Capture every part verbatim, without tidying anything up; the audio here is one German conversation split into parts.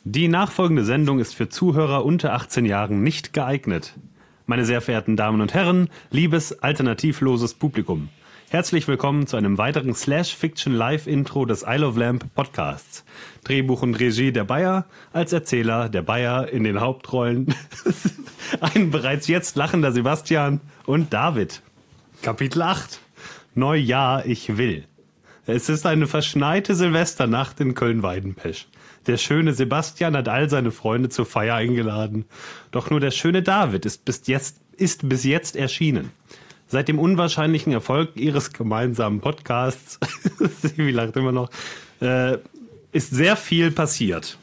Die nachfolgende Sendung ist für Zuhörer unter achtzehn Jahren nicht geeignet. Meine sehr verehrten Damen und Herren, liebes alternativloses Publikum, herzlich willkommen zu einem weiteren Slash-Fiction-Live-Intro des Isle of Lamp Podcasts. Drehbuch und Regie der Bayer, als Erzähler der Bayer in den Hauptrollen ein bereits jetzt lachender Sebastian und David. Kapitel acht. Neujahr, ich will. Es ist eine verschneite Silvesternacht in Köln-Weidenpesch. Der schöne Sebastian hat all seine Freunde zur Feier eingeladen. Doch nur der schöne David ist bis jetzt, ist bis jetzt erschienen. Seit dem unwahrscheinlichen Erfolg ihres gemeinsamen Podcasts, sie lacht immer noch, äh, ist sehr viel passiert.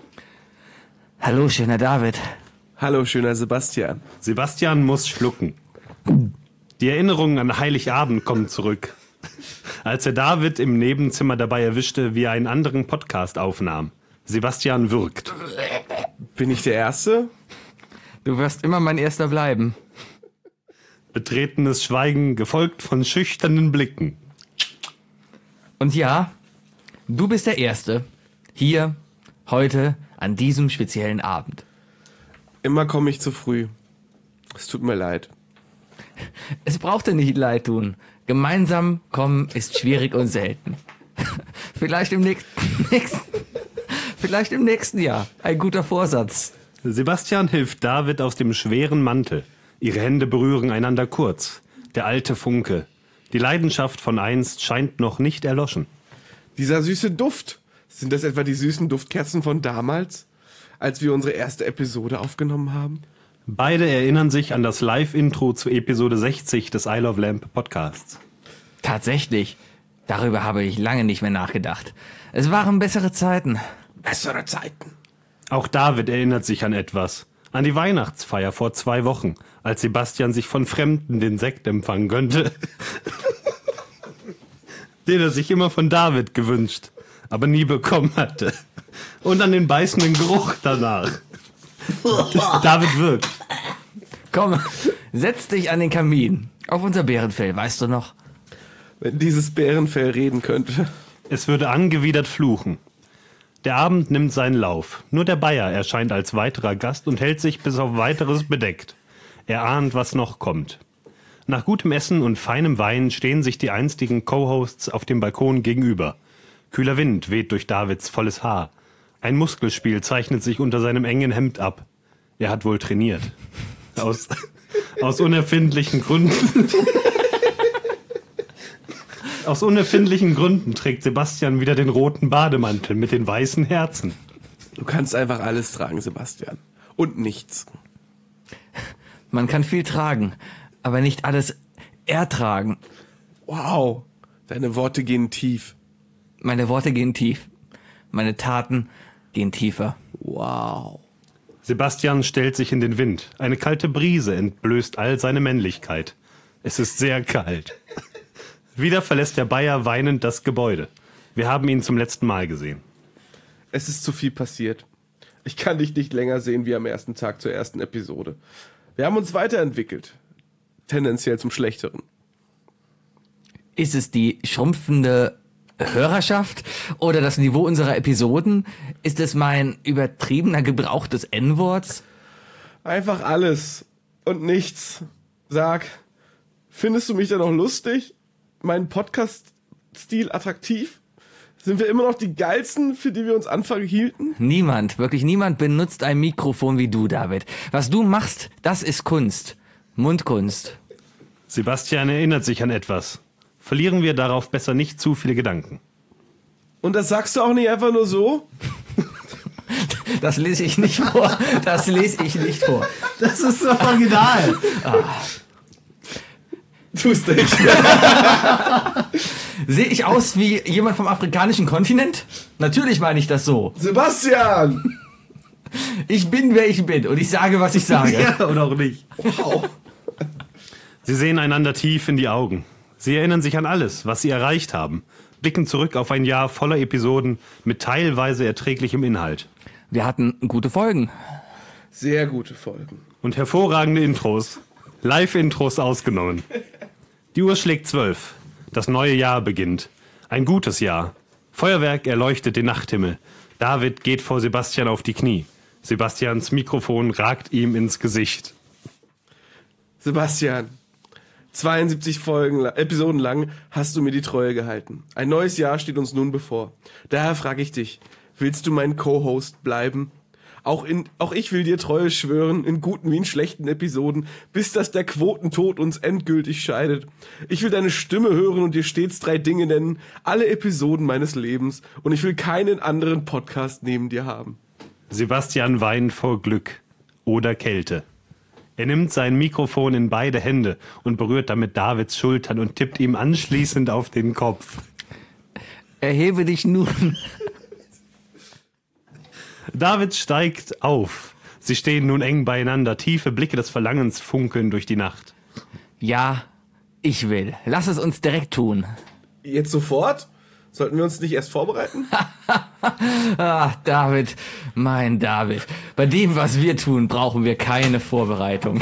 Hallo, schöner David. Hallo, schöner Sebastian. Sebastian muss schlucken. Die Erinnerungen an Heiligabend kommen zurück. Als er David im Nebenzimmer dabei erwischte, wie er einen anderen Podcast aufnahm. Sebastian würgt. Bin ich der Erste? Du wirst immer mein Erster bleiben. Betretenes Schweigen, gefolgt von schüchternen Blicken. Und ja, du bist der Erste. Hier, heute, an diesem speziellen Abend. Immer komme ich zu früh. Es tut mir leid. Es braucht dir nicht leid tun. Gemeinsam kommen ist schwierig und selten. Vielleicht im nächsten, nächsten, vielleicht im nächsten Jahr. Ein guter Vorsatz. Sebastian hilft David aus dem schweren Mantel. Ihre Hände berühren einander kurz. Der alte Funke. Die Leidenschaft von einst scheint noch nicht erloschen. Dieser süße Duft. Sind das etwa die süßen Duftkerzen von damals, als wir unsere erste Episode aufgenommen haben? Beide erinnern sich an das Live-Intro zu Episode sechzig des Isle of Lamp Podcasts. Tatsächlich. Darüber habe ich lange nicht mehr nachgedacht. Es waren bessere Zeiten. Bessere Zeiten. Auch David erinnert sich an etwas. An die Weihnachtsfeier vor zwei Wochen, als Sebastian sich von Fremden den Sekt empfangen könnte. Den er sich immer von David gewünscht, aber nie bekommen hatte. Und an den beißenden Geruch danach. David wirkt. Komm, setz dich an den Kamin. Auf unser Bärenfell, weißt du noch? Wenn dieses Bärenfell reden könnte. Es würde angewidert fluchen. Der Abend nimmt seinen Lauf. Nur der Bayer erscheint als weiterer Gast und hält sich bis auf Weiteres bedeckt. Er ahnt, was noch kommt. Nach gutem Essen und feinem Wein stehen sich die einstigen Co-Hosts auf dem Balkon gegenüber. Kühler Wind weht durch Davids volles Haar. Ein Muskelspiel zeichnet sich unter seinem engen Hemd ab. Er hat wohl trainiert. Aus, aus unerfindlichen Gründen... Aus unerfindlichen Gründen trägt Sebastian wieder den roten Bademantel mit den weißen Herzen. Du kannst einfach alles tragen, Sebastian. Und nichts. Man kann viel tragen, aber nicht alles ertragen. Wow, deine Worte gehen tief. Meine Worte gehen tief. Meine Taten gehen tiefer. Wow. Sebastian stellt sich in den Wind. Eine kalte Brise entblößt all seine Männlichkeit. Es ist sehr kalt. Wieder verlässt der Bayer weinend das Gebäude. Wir haben ihn zum letzten Mal gesehen. Es ist zu viel passiert. Ich kann dich nicht länger sehen wie am ersten Tag zur ersten Episode. Wir haben uns weiterentwickelt. Tendenziell zum Schlechteren. Ist es die schrumpfende Hörerschaft oder das Niveau unserer Episoden? Ist es mein übertriebener Gebrauch des En-Worts? Einfach alles und nichts. Sag, findest du mich denn noch lustig? Meinen Podcast-Stil attraktiv? Sind wir immer noch die Geilsten, für die wir uns Anfang hielten? Niemand, wirklich niemand benutzt ein Mikrofon wie du, David. Was du machst, das ist Kunst. Mundkunst. Sebastian erinnert sich an etwas. Verlieren wir darauf besser nicht zu viele Gedanken. Und das sagst du auch nicht einfach nur so? Das lese ich nicht vor. Das lese ich nicht vor. Das ist so original. Ah. Tust nicht. Sehe ich aus wie jemand vom afrikanischen Kontinent? Natürlich meine ich das so. Sebastian! Ich bin, wer ich bin und ich sage, was ich sage. Ja, oder auch nicht. Wow. Sie sehen einander tief in die Augen. Sie erinnern sich an alles, was sie erreicht haben. Blicken zurück auf ein Jahr voller Episoden mit teilweise erträglichem Inhalt. Wir hatten gute Folgen. Sehr gute Folgen. Und hervorragende Intros. Live-Intros ausgenommen. Die Uhr schlägt zwölf. Das neue Jahr beginnt. Ein gutes Jahr. Feuerwerk erleuchtet den Nachthimmel. David geht vor Sebastian auf die Knie. Sebastians Mikrofon ragt ihm ins Gesicht. Sebastian, zweiundsiebzig Folgen, Episoden lang hast du mir die Treue gehalten. Ein neues Jahr steht uns nun bevor. Daher frage ich dich, willst du mein Co-Host bleiben? Auch, in, auch ich will dir Treue schwören, in guten wie in schlechten Episoden, bis dass der Quotentod uns endgültig scheidet. Ich will deine Stimme hören und dir stets drei Dinge nennen, alle Episoden meines Lebens, und ich will keinen anderen Podcast neben dir haben. Sebastian weint vor Glück oder Kälte. Er nimmt sein Mikrofon in beide Hände und berührt damit Davids Schultern und tippt ihm anschließend auf den Kopf. Erhebe dich nun. David steigt auf. Sie stehen nun eng beieinander, tiefe Blicke des Verlangens funkeln durch die Nacht. Ja, ich will. Lass es uns direkt tun. Jetzt sofort? Sollten wir uns nicht erst vorbereiten? Ah, David, mein David. Bei dem, was wir tun, brauchen wir keine Vorbereitung.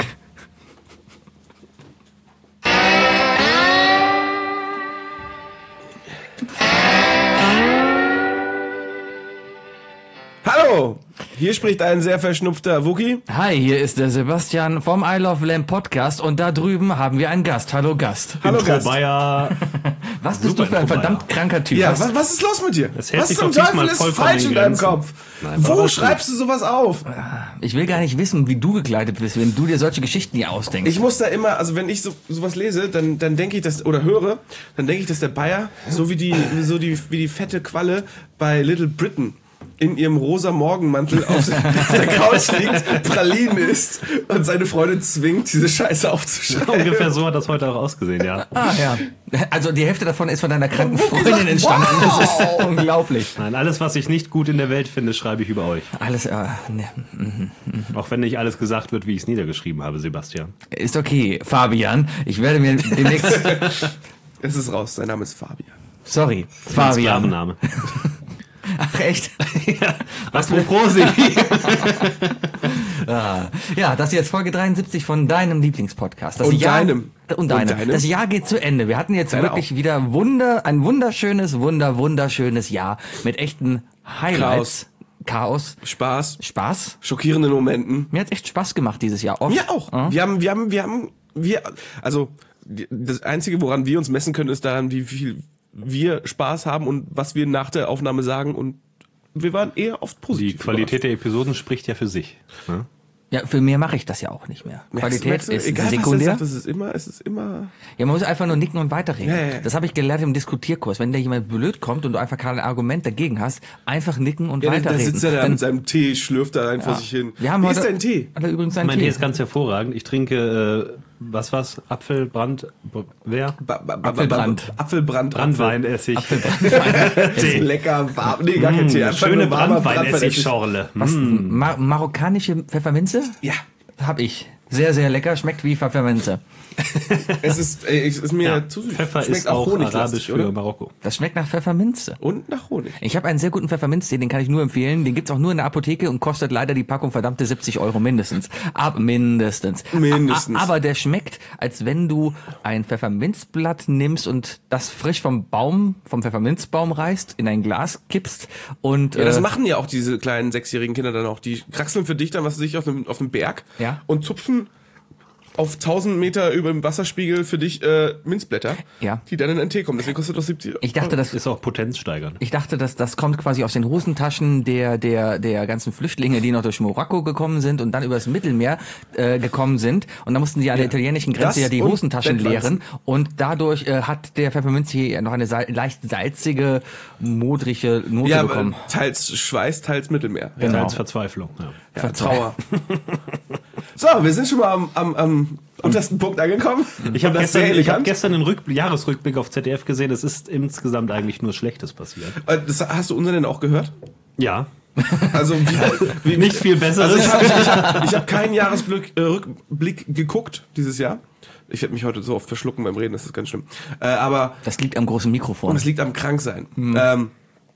Hallo, hier spricht ein sehr verschnupfter Wookie. Hi, hier ist der Sebastian vom I Love Lamp Podcast und da drüben haben wir einen Gast. Hallo Gast. Hallo Intro Gast. Bayer. Was bist Super du für ein Intro, verdammt kranker Typ? Ja, Hast- was, was ist los mit dir? Das hält Was sich zum doch diesmal Teufel ist vollkommen falsch in in deinem Grenzen. Kopf? Nein, war Wo alles schreibst du sowas auf? Ich will gar nicht wissen, wie du gekleidet bist, wenn du dir solche Geschichten hier ausdenkst. Ich muss da immer, also wenn ich so sowas lese, dann dann denke ich, dass oder höre, dann denke ich, dass der Bayer so wie die so die wie die fette Qualle bei Little Britain in ihrem rosa Morgenmantel auf der Couch liegt, Pralinen isst und seine Freundin zwingt, diese Scheiße aufzuschreiben. Ungefähr so hat das heute auch ausgesehen, ja. Ah, ja. Also die Hälfte davon ist von deiner kranken Freundin entstanden. Wow. Das ist unglaublich. Nein, alles, was ich nicht gut in der Welt finde, schreibe ich über euch. Alles, äh, ne, Auch wenn nicht alles gesagt wird, wie ich es niedergeschrieben habe, Sebastian. ist okay, Fabian. Ich werde mir demnächst... Es ist raus, sein Name ist Fabian. Sorry, Mein Fabian. Sklavenname. Ach, echt? Was für Prosi? Ah. Ja, das ist jetzt Folge dreiundsiebzig von deinem Lieblingspodcast. Das Und Jahr, deinem. Und deinem. Und deinem. Das Jahr geht zu Ende. Wir hatten jetzt Deine wirklich auch. wieder Wunder, ein wunderschönes, wunder, wunderschönes Jahr mit echten Highlights. Chaos. Spaß, Spaß. schockierenden Momenten. Mir hat's echt Spaß gemacht dieses Jahr. Oft. Wir auch. Ja. Wir haben, wir haben, wir haben, wir, also die- das Einzige, woran wir uns messen können, ist daran, wie viel wir Spaß haben und was wir nach der Aufnahme sagen, und wir waren eher oft Die positiv. Qualität der Episoden spricht ja für sich. Ne? Ja, für mehr mache ich das ja auch nicht mehr. Merkst du, Qualität merkst du? ist Egal, sekundär. Was er sagt, es ist immer, es ist immer. Ja, man muss einfach nur nicken und weiterreden. Ja, ja, ja. Das habe ich gelernt im Diskutierkurs. Wenn da jemand blöd kommt und du einfach kein Argument dagegen hast, einfach nicken und Ja, da weiterreden. sitzt er da Dann- mit seinem Tee, schlürft da rein vor sich hin. Wir haben Wie heute, ist dein Tee? Hat er übrigens seinen Mein Tee Tee. ist ganz hervorragend. Ich trinke, äh, was war's? Apfelbrand, b- wer? Ba- ba- ba- Apfelbrand. Apfelbrand. Brandweinessig. Apfel. Lecker, warm. Nee, gar kein Tee. Mmh, Einfach schöne nur warmer Brandweinessig-Schorle. Was? Mmh. Mar marokkanische Pfefferminze? Ja. Hab ich. Sehr, sehr lecker. Schmeckt wie Pfefferminze. Es ist, ey, es ist mir Ja, zu süß. Pfeffer Schmeckt ist auch honiglastig, arabisch für oder? Marokko. Das schmeckt nach Pfefferminze. Und nach Honig. Ich habe einen sehr guten Pfefferminztee, den kann ich nur empfehlen. Den gibt's auch nur in der Apotheke und kostet leider die Packung verdammte siebzig Euro mindestens. Ab mindestens. Mindestens. A aber der schmeckt, als wenn du ein Pfefferminzblatt nimmst und das frisch vom Baum, vom Pfefferminzbaum reißt, in ein Glas kippst und Ja, das äh, machen ja auch diese kleinen sechsjährigen Kinder dann auch. Die kraxeln für dich dann, was weiß ich, auf einem, auf einem Berg Ja. und zupfen auf tausend Meter über dem Wasserspiegel für dich äh, Minzblätter, Ja. die dann in den Tee kommen. Deswegen kostet das siebzig Euro. ich dachte, das Ist auch potenzsteigernd. Ich dachte, dass das kommt quasi aus den Hosentaschen der der der ganzen Flüchtlinge, die noch durch Marokko gekommen sind und dann übers Mittelmeer äh, gekommen sind. Und da mussten die an der italienischen Grenze Das ja die und Hosentaschen Bettwanzen. leeren. Und dadurch äh, hat der Pfefferminztee noch eine sal leicht salzige, modrige Note Ja, bekommen. aber teils Schweiß, teils Mittelmeer. Genau. Als Verzweiflung. Ja. Ja, Trauer. So, wir sind schon mal am, am, am untersten Punkt angekommen. Ich habe Und das gestern, sehr ich hab elegant. gestern einen Rück Jahresrückblick auf Z D F gesehen. Es ist insgesamt eigentlich nur Schlechtes passiert. Äh, Das, hast du unseren denn auch gehört? Ja, Also wie, wie, nicht viel Besseres. Also ich habe ich hab, ich hab keinen Jahresblick äh, Rückblick geguckt dieses Jahr. Ich werde mich heute so oft verschlucken beim Reden, das ist ganz schlimm. Äh, aber Das liegt am großen Mikrofon. und es liegt am Kranksein. Ähm,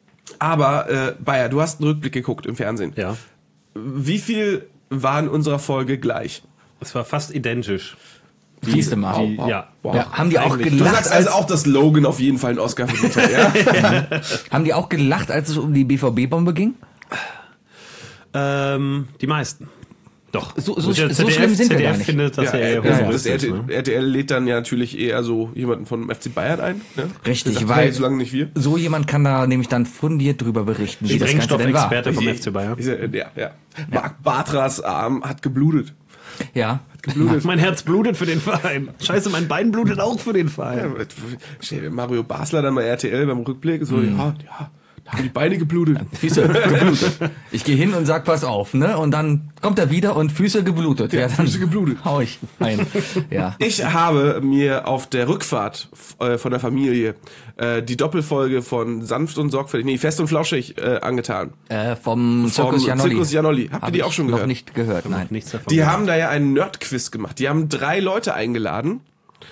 aber äh, Bayer, du hast einen Rückblick geguckt im Fernsehen. ja, Wie viel war in unserer Folge gleich? es war fast identisch. Siehste mal. Die, ja. Wow. Ja, haben die auch Eigentlich. Du gelacht, sagst also als, auch, dass Logan auf jeden Fall einen Oscar verdient hat, ja? haben die auch gelacht, als es um die B V B-Bombe ging? Ähm, die meisten. Doch. So, so, Der so Z D F, schlimm sind wir Z D F gar nicht. findet, dass Ja, er eher ja, ja, humoristisch das ist. R T L, Ne? R T L lädt dann ja natürlich eher so jemanden vom F C Bayern ein. Ne? Richtig, Der sagt, weil- hey, so lange nicht wir. So jemand kann da nämlich dann fundiert drüber berichten, wie das Ganze denn war. Sprengstoffexperte vom F C Bayern. Ich- ich- Ja, ja. Marc Bartras Arm hat geblutet. Ja. Geblutet. Mein Herz blutet für den Verein. Scheiße, mein Bein blutet auch für den Verein. Stell dir Mario Basler dann bei R T L beim Rückblick so, ja, ja, da haben die Beine geblutet. Füße geblutet. Ich gehe hin und sag, pass auf, ne? Und dann kommt er wieder und Füße geblutet. Ja, dann Füße geblutet. Hau ich ein. Ja. Ich habe mir auf der Rückfahrt äh, von der Familie äh, die Doppelfolge von Sanft und Sorgfältig, nee, Fest und Flauschig äh, angetan. Äh, vom Vom Zirkus Janolli. Zirkus Janolli. Habt ihr Hab die ich auch schon noch gehört? nicht gehört, nein. Nichts davon. Die haben da ja einen Nerd-Quiz gemacht. Die haben drei Leute eingeladen.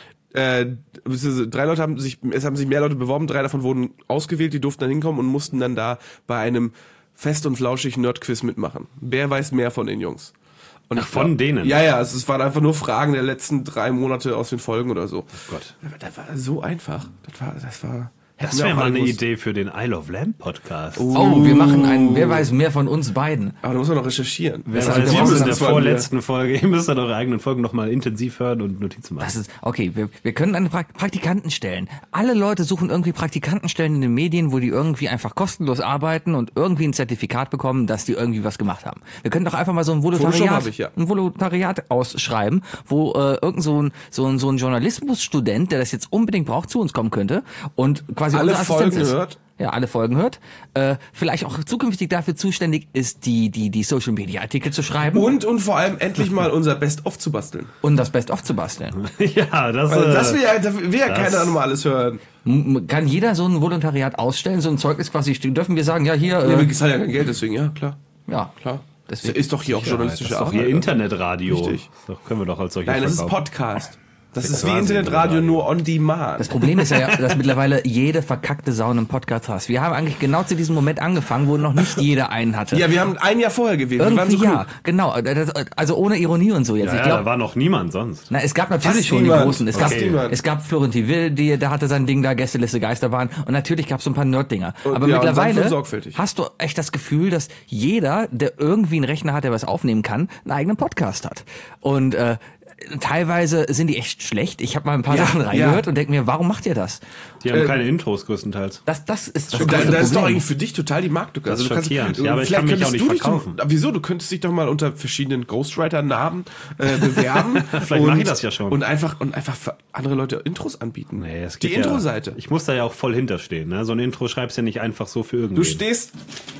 Äh, beziehungsweise drei Leute haben sich, es haben sich mehr Leute beworben, drei davon wurden ausgewählt, die durften dann hinkommen und mussten dann da bei einem Fest und Flauschig Nerd-Quiz mitmachen. Wer weiß mehr von den Jungs? Und Ach, ich von glaub- denen? Ja, ja, es, es waren einfach nur Fragen der letzten drei Monate aus den Folgen oder so. Oh Gott. Aber das war so einfach. Das war, das war. hätten Das wir wäre auch mal alle eine gewusst. Idee für den Isle of Lamb Podcast. Oh, wir machen einen, wer weiß mehr von uns beiden. Aber da muss man noch recherchieren. Wer Das weiß, heißt, ihr wir müsst müssen in der das mal vorletzten Folge, ihr müsst dann eure eigenen Folgen nochmal intensiv hören und Notizen machen. Das ist, okay, wir, wir können eine pra Praktikanten stellen. Alle Leute suchen irgendwie Praktikantenstellen in den Medien, wo die irgendwie einfach kostenlos arbeiten und irgendwie ein Zertifikat bekommen, dass die irgendwie was gemacht haben. Wir können doch einfach mal so ein Photoshop Volontariat, hab ich, ja. ein Volontariat ausschreiben, wo äh, irgend so ein, so ein, so ein Journalismusstudent, der das jetzt unbedingt braucht, zu uns kommen könnte und quasi Alle unser Assistent Folgen ist. hört? Ja, alle Folgen hört. Äh, vielleicht auch zukünftig dafür zuständig ist, die, die, die Social Media Artikel zu schreiben Und, und vor allem endlich mal unser Best-of zu basteln. und das Best-of zu basteln. ja, das, Weil äh, das will ja, das will ja das- keiner nochmal alles hören. M- Kann jeder so ein Volontariat ausstellen, so ein Zeugnis quasi, stehen? Dürfen wir sagen, ja hier, Nee, äh, wir zahlen ja kein Geld, deswegen, ja, klar. ja, Klar. Deswegen- ist doch hier auch das journalistische ist doch Arbeit. hier Internetradio. Richtig. Das können wir doch als solche Nein, das ist verkaufen. Podcast. Das Das ist ist wie Wahnsinn, Internetradio, Radio. nur on demand. das Problem ist ja, dass mittlerweile jede verkackte Sau einen Podcast hat. Wir haben eigentlich genau zu diesem Moment angefangen, wo noch nicht jeder einen hatte. Ja, wir haben ein Jahr vorher gewählt. Wir waren Irgendwie so ja, klug. genau. Das- Also ohne Ironie und so jetzt. Ja, ich ja, glaub, da war noch niemand sonst. na, es gab natürlich Fast schon niemand. die Großen. Es gab, Fast niemand. es gab Florentin Will, die, der hatte sein Ding da, Gästeliste Geisterbahn. Und natürlich gab es so ein paar Nerd-Dinger. Und- Aber ja, und sanft mittlerweile und sorgfältig. hast du echt das Gefühl, dass jeder, der irgendwie einen Rechner hat, der was aufnehmen kann, einen eigenen Podcast hat. Und äh, teilweise sind die echt schlecht. Ich habe mal ein paar Ja, Sachen ja. reingehört und denke mir, warum macht ihr das? Die haben Äh, keine Intros größtenteils. Das, das ist das, Da, große da ist doch Problem. eigentlich für dich total die Marktlücke. Das ist du kannst- schockierend. Ja, aber ich vielleicht kann mich könntest auch nicht du dich verkaufen. Doch, wieso? Du könntest dich doch mal unter verschiedenen Ghostwriter-Namen äh, bewerben. Vielleicht mache ich das ja schon. Und einfach, und einfach für andere Leute Intros anbieten. Nee, es die geht ja- Intro-Seite. Ich muss da ja auch voll hinterstehen. Ne? So ein Intro schreibst du ja nicht einfach so für Du irgendwen. stehst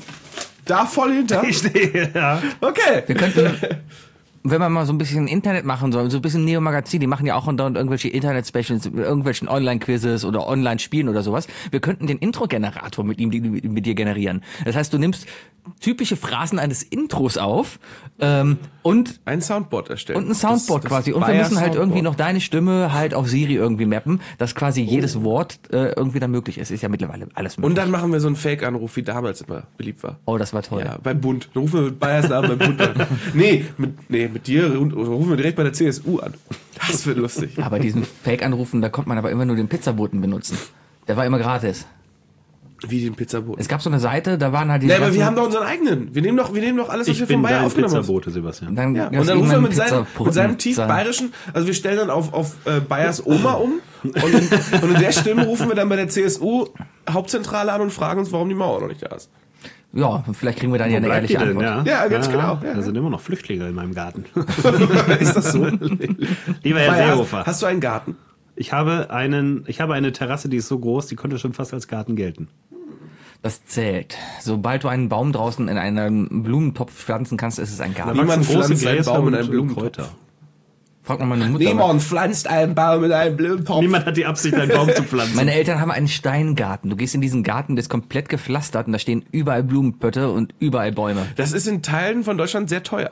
da voll hinter. Ich stehe, ja. Okay. Wir könnten, wenn man mal so ein bisschen Internet machen soll, so ein bisschen Neo-Magazin, die machen ja auch andauernd irgendwelche Internet-Specials, irgendwelchen Online-Quizzes oder Online-Spielen oder sowas. Wir könnten den Intro-Generator mit ihm, die- mit dir generieren. Das heißt, du nimmst typische Phrasen eines Intros auf ähm, und Ein Soundboard erstellen. und ein Soundboard Das- das quasi. Und wir Bayer müssen halt irgendwie Soundboard. noch deine Stimme halt auf Siri irgendwie mappen, dass quasi jedes Wort äh, irgendwie dann möglich ist. Ist ja mittlerweile alles möglich. Und dann machen wir so einen Fake-Anruf, wie damals immer beliebt war. oh, das war toll. Ja, beim Bund. Dann rufen wir mit Bayers Namen beim Bund an. Nee, mit, nee, mit dir ru- rufen wir direkt bei der C S U an. Das wird lustig. Aber diesen Fake-Anrufen, da konnte man aber immer nur den Pizzaboten benutzen. Der war immer gratis. Wie den Pizzaboten. Es gab so eine Seite, da waren halt diese Nee, aber ganzen- wir haben doch unseren eigenen. Wir nehmen doch, wir nehmen doch alles, was Ich wir bin von Bayer dein aufgenommen haben. Pizzabote, Sebastian. Dann Ja, gab's und dann rufen wir irgendwann mit seinem, Pizzaboten. mit seinem tief Sein- bayerischen, also wir stellen dann auf, auf äh, Bayers Oma um und in, und in der Stimme rufen wir dann bei der C S U Hauptzentrale an und fragen uns, warum die Mauer noch nicht da ist. Ja, vielleicht kriegen wir dann ja Wo eine bleibt die ehrliche denn? Antwort. Ja, Ja, ganz genau, ja. Da sind immer noch Flüchtlinge in meinem Garten. Ist das so? Lieber Herr Bayer, Seehofer, hast, hast du einen Garten? ich habe einen, ich habe eine Terrasse, die ist so groß, die könnte schon fast als Garten gelten. Das zählt. Sobald du einen Baum draußen in einem Blumentopf pflanzen kannst, ist es ein Garten. Niemand wachsen große pflanzt einen Gräser Baum in und einen Blumentopf. Kräuter. Frag mal meine Mutter. Niemand pflanzt einen Baum in einen Blumentopf. Niemand hat die Absicht, einen Baum zu pflanzen. Meine Eltern haben einen Steingarten. Du gehst in diesen Garten, der ist komplett gepflastert und da stehen überall Blumenpötte und überall Bäume. Das ist in Teilen von Deutschland sehr teuer,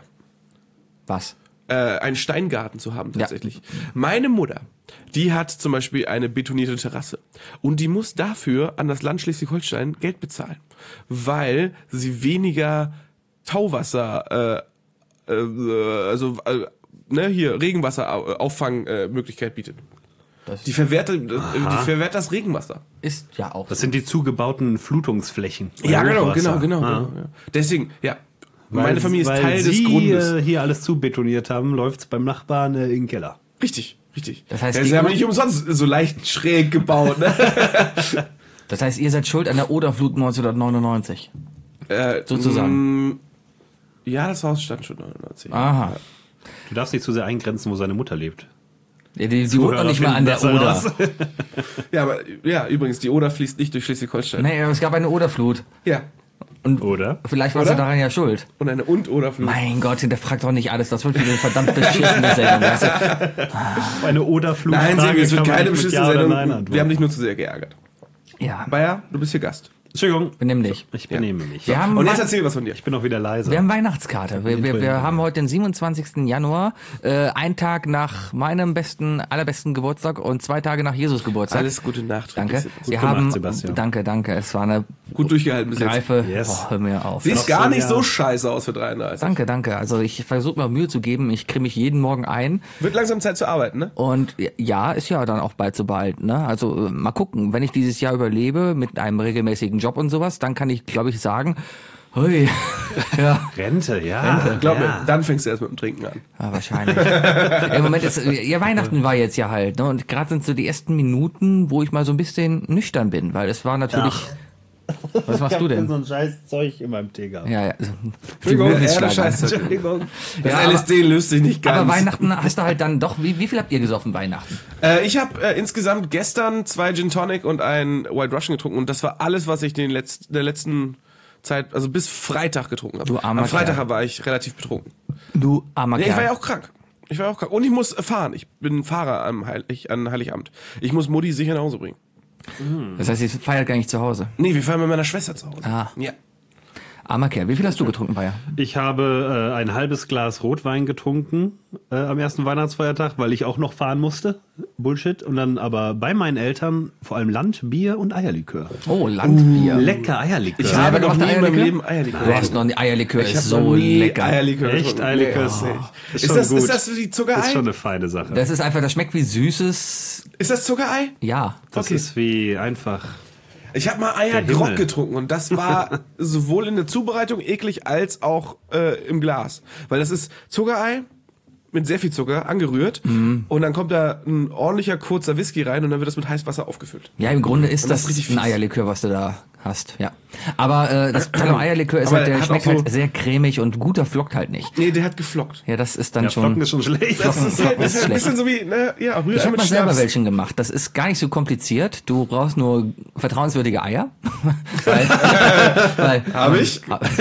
Was? äh, einen Steingarten zu haben tatsächlich. Meine Mutter, die hat zum Beispiel eine betonierte Terrasse und die muss dafür an das Land Schleswig-Holstein Geld bezahlen, weil sie weniger Tauwasser, äh, äh, also äh, ne, hier Regenwasserauffangmöglichkeit äh, Möglichkeit bietet. Das Die verwehrt, die verwehrt das Regenwasser. ist ja auch Das so. sind die zugebauten Flutungsflächen. Ja, genau, Hochwasser. genau, genau. Ah. genau ja. Deswegen, ja. Weil- Meine Familie ist weil Teil Sie des Grundes. äh, hier alles zubetoniert haben, läuft's beim Nachbarn äh, in den Keller. Richtig, richtig. Das heißt, ja, die sie haben U- nicht umsonst so leicht schräg gebaut, ne? Das heißt, ihr seid schuld an der Oderflut neunzehnhundertneunundneunzig. äh, Sozusagen. mh, Ja, das Haus stand schon neunundneunzig. Aha. Du darfst nicht zu sehr eingrenzen, wo seine Mutter lebt. Die, die, die wohnt noch nicht mal an der Zuhörer Oder. finden Ja, aber ja, übrigens, die Oder fließt nicht durch Schleswig-Holstein. Nee, aber es gab eine Oderflut. Ja. Und Oder? vielleicht warst Oder? du daran ja schuld. Und eine Und-Oder-Flut. Mein Gott, hinterfragt doch nicht alles. Das wird wieder eine verdammt beschissene Sendung. Weißt du? Eine Oderflut. Nein, Sebi, es wird keine beschissene ja Sendung. Nein antworten. Wir haben dich nur zu sehr geärgert. Ja, Bayer, du bist hier Gast. Entschuldigung, benimm dich. ich benehme mich. Wir haben, Und jetzt Wei- erzähl was von dir. Ich bin auch wieder leise. wir haben Weihnachtskarte. Wir, wir, wir haben heute den siebenundzwanzigsten Januar, äh, ein Tag nach meinem besten, allerbesten Geburtstag und zwei Tage nach Jesus Geburtstag. Alles Gute Nacht. Danke. Wir gemacht, haben, Sebastian. danke, danke. Es war eine Gut durchgehalten bis jetzt. reife. Yes. Oh, hör mir auf. Siehst Noch gar so ein nicht Jahr. so scheiße aus für dreiunddreißig. Danke, danke. Also ich versuche mir Mühe zu geben. Ich kriege mich jeden Morgen ein. Wird langsam Zeit zu arbeiten, ne? Und ja, ist ja dann auch bald zu behalten. Ne? Also äh, mal gucken, wenn ich dieses Jahr überlebe mit einem regelmäßigen Job und sowas, dann kann ich, glaube ich, sagen, hui, ja, Rente, ja. Glaub ja. mir, dann fängst du erst mit dem Trinken an. ja wahrscheinlich. Im Moment ist, ja, Weihnachten war jetzt ja halt, ne? Und gerade sind so die ersten Minuten, wo ich mal so ein bisschen nüchtern bin, weil es war natürlich. Was machst du denn? so ein scheiß Zeug in meinem Tee gehabt. Ja, ja. Entschuldigung, Die ja, Wirbelschlager. Scheiße. Entschuldigung. Das Ja, L S D löst sich nicht ganz. Aber Weihnachten hast du halt dann doch, wie, wie viel habt ihr gesoffen Weihnachten? Äh, ich habe äh, insgesamt gestern zwei Gin Tonic und ein White Russian getrunken und das war alles, was ich den Letz-, der letzten Zeit, also bis Freitag getrunken habe. Du armer Am Freitag Kerl. war ich relativ betrunken. Du armer Ja, ich war Kerl. ja auch krank. Ich war auch krank. Und ich muss äh, fahren. Ich bin Fahrer am Heilig, an Heiligabend. Ich muss Mutti sicher nach Hause bringen. Das heißt, ihr feiert gar nicht zu Hause. Nee, wir fahren mit meiner Schwester zu Hause. Ah. Ja. Armer Kerl. Wie viel hast du getrunken, Bayer? Ich habe äh, ein halbes Glas Rotwein getrunken äh, am ersten Weihnachtsfeiertag, weil ich auch noch fahren musste. Bullshit. Und dann aber bei meinen Eltern vor allem Landbier und Eierlikör. Oh, Landbier. Lecker Eierlikör. Ich habe noch gemachter nie in meinem Eierlikör? Leben Eierlikör. Du hast noch nie Eierlikör, Ich ist hab so noch nie lecker. Eierlikör Echt? getrunken. Eierlikör Nee. ist, Oh. ist, Ist schon das, gut. ist das wie Zuckerei? ist schon eine feine Sache. Das ist einfach, das schmeckt wie süßes, Ist das Zuckerei? ja. Das okay. ist wie einfach. Ich habe mal Der Eiergrog Himmel. getrunken und das war sowohl in der Zubereitung eklig als auch äh, im Glas. Weil das ist Zuckerei mit sehr viel Zucker angerührt und dann kommt da ein ordentlicher kurzer Whisky rein und dann wird das mit Heißwasser aufgefüllt. Ja, im Grunde ist Und das das, ist richtig ein fies. Eierlikör, was du da hast, ja. Aber äh, das Tolle am Eierlikör ist Aber halt, der hat auch schmeckt so- halt sehr cremig und guter flockt halt nicht. Nee, der hat geflockt. Ja, das ist dann Ja, Flocken schon... ist schon schlecht. Das ist halt, das ist halt ein schlecht. bisschen so wie, ne, ja, Rührei Ich habe mit mal selber Schnaps. welchen gemacht. Das ist gar nicht so kompliziert. Du brauchst nur vertrauenswürdige Eier. weil, weil, Hab ich?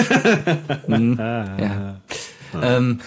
Mhm, ja. Ähm,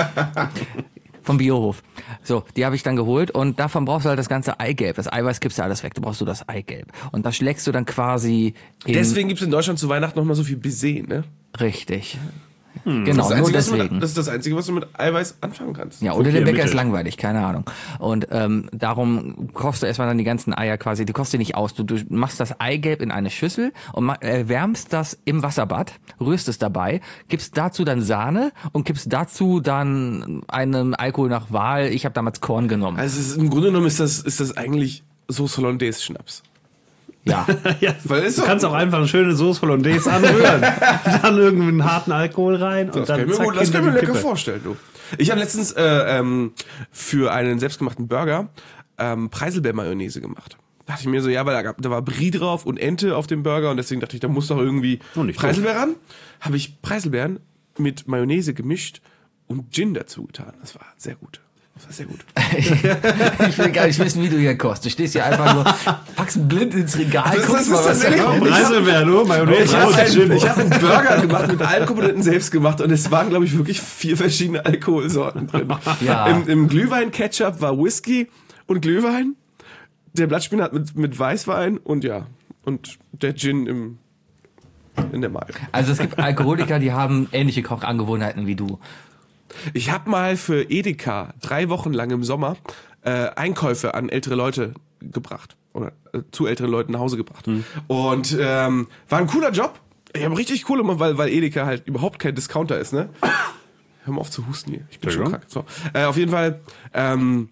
vom Biohof. So, die habe ich dann geholt und davon brauchst du halt das ganze Eigelb. Das Eiweiß kippst du alles weg. Du brauchst du das Eigelb. Und das schlägst du dann quasi in... Deswegen gibt's in Deutschland zu Weihnachten noch mal so viel Baiser, ne? Richtig. Das Genau, ist das nur Einzige, was du deswegen. mit, das ist das Einzige, was du mit Eiweiß anfangen kannst. Ja, oder Okay, der Bäcker ist ermittelt. langweilig, keine Ahnung. Und ähm, darum kochst du erstmal dann die ganzen Eier quasi, die kochst du nicht aus. Du, du machst das Eigelb in eine Schüssel und ma- erwärmst das im Wasserbad, rührst es dabei, gibst dazu dann Sahne und gibst dazu dann einen Alkohol nach Wahl. Ich habe damals Korn genommen. Also es ist, im Grunde genommen ist das, ist das eigentlich Sauce Hollandaise Schnaps. Ja, Ja, Weil ist du doch- kannst auch einfach eine schöne Soße Hollandaise anrühren. Dann irgendwie einen harten Alkohol rein und Das kann dann ich mir, zack, gut, das kann ich hinter mir die lecker Kippe. vorstellen, du. Ich habe letztens äh, ähm, für einen selbstgemachten Burger ähm, Preiselbeer-Mayonnaise gemacht. Da dachte ich mir so, ja, weil da, gab, da war Brie drauf und Ente auf dem Burger und deswegen dachte ich, da muss doch irgendwie Oh, nicht Preiselbeer ran. Habe ich Preiselbeeren mit Mayonnaise gemischt und Gin dazu getan. Das war sehr gut. Das war sehr gut. ich will gar nicht wissen, wie du hier kochst. Du stehst hier einfach nur, packst blind ins Regal, Das guckst ist- mal, das was ist da tatsächlich- kommt. Preiselbeer, nur Ich Mayonnaise habe und einen, Gin. ich hab einen Burger gemacht mit allen Komponenten selbst gemacht und es waren, glaube ich, wirklich vier verschiedene Alkoholsorten drin. Ja. Im, im Glühwein-Ketchup war Whisky und Glühwein. Der Blattspinat mit, mit Weißwein und ja, und der Gin im, in der Mayo. Also es gibt Alkoholiker, die haben ähnliche Kochangewohnheiten wie du. Ich habe mal für Edeka drei Wochen lang im Sommer äh, Einkäufe an ältere Leute gebracht. Oder äh, zu älteren Leuten nach Hause gebracht. Und ähm, war ein cooler Job. Ich habe richtig cool gemacht, weil, weil Edeka halt überhaupt kein Discounter ist, ne? Hör mal auf zu husten hier. Ich bin schon krank. Entschuldigung. So. Äh, auf jeden Fall ähm,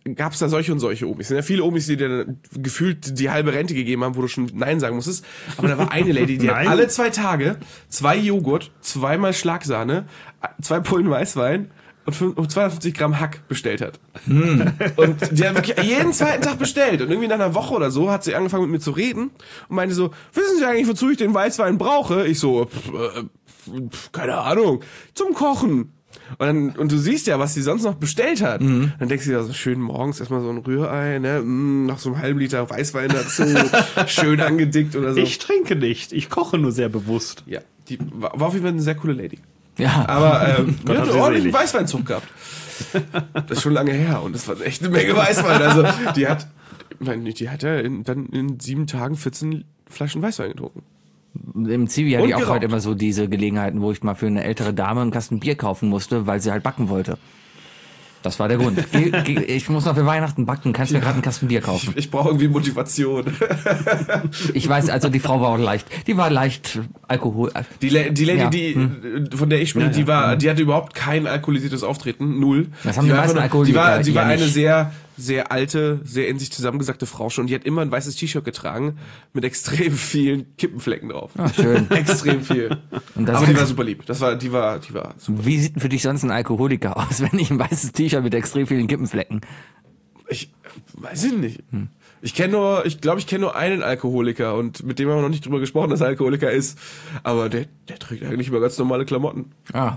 gab es da solche und solche Omis. Es sind ja viele Omis, die dir gefühlt die halbe Rente gegeben haben, wo du schon Nein sagen musstest. Aber da war eine Lady, die hat alle zwei Tage zwei Joghurt, zweimal Schlagsahne, zwei Pullen Weißwein und zweihundertfünfzig Gramm Hack bestellt hat. Mm. Und die hat wirklich jeden zweiten Tag bestellt. Und irgendwie nach einer Woche oder so hat sie angefangen mit mir zu reden und meinte so, wissen Sie eigentlich, wozu ich den Weißwein brauche? Ich so, pff, äh, pff, keine Ahnung, zum Kochen. Und, dann, und du siehst ja, was sie sonst noch bestellt hat. Mhm. Dann denkst du dir so schön morgens erstmal so ein Rührei, ne, mm, noch so einen halben Liter Weißwein dazu, schön angedickt oder so. Ich trinke nicht, ich koche nur sehr bewusst. Ja, die war, war auf jeden Fall eine sehr coole Lady. Ja. Aber ähm, die hat einen ordentlichen Weißweinzug gehabt. Das ist schon lange her und das war echt eine Menge Weißwein. Also die hat, die hat ja in, dann in sieben Tagen vierzehn Flaschen Weißwein getrunken. Im Zivi hatte Und ich auch geraucht. heute immer so diese Gelegenheiten, wo ich mal für eine ältere Dame einen Kasten Bier kaufen musste, weil sie halt backen wollte. Das war der Grund. Geh, geh, ich muss noch für Weihnachten backen, kannst du mir gerade einen Kasten Bier kaufen? Ich, ich brauche irgendwie Motivation. Ich weiß, also die Frau war auch leicht, die war leicht Alkohol. Die, La- die Lady, Ja. die, von der ich spreche, Ja, ja. die war, die hatte überhaupt kein alkoholisiertes Auftreten, null. Das haben die war meisten einfach nur- Alkoholiker Die war, die war ja eine nicht. sehr, sehr alte, sehr in sich zusammengesackte Frau schon. Die hat immer ein weißes T-Shirt getragen mit extrem vielen Kippenflecken drauf. Ach, schön. Extrem viel. Und das Aber die ist- war super lieb. Das war, die war, die war super. Wie sieht denn für dich sonst ein Alkoholiker aus, wenn ich ein weißes T-Shirt mit extrem vielen Kippenflecken? Ich weiß ich nicht. Ich kenne nur, ich glaube, ich kenne nur einen Alkoholiker und mit dem haben wir noch nicht drüber gesprochen, dass er Alkoholiker ist. Aber der, der trägt eigentlich immer ganz normale Klamotten. Ah.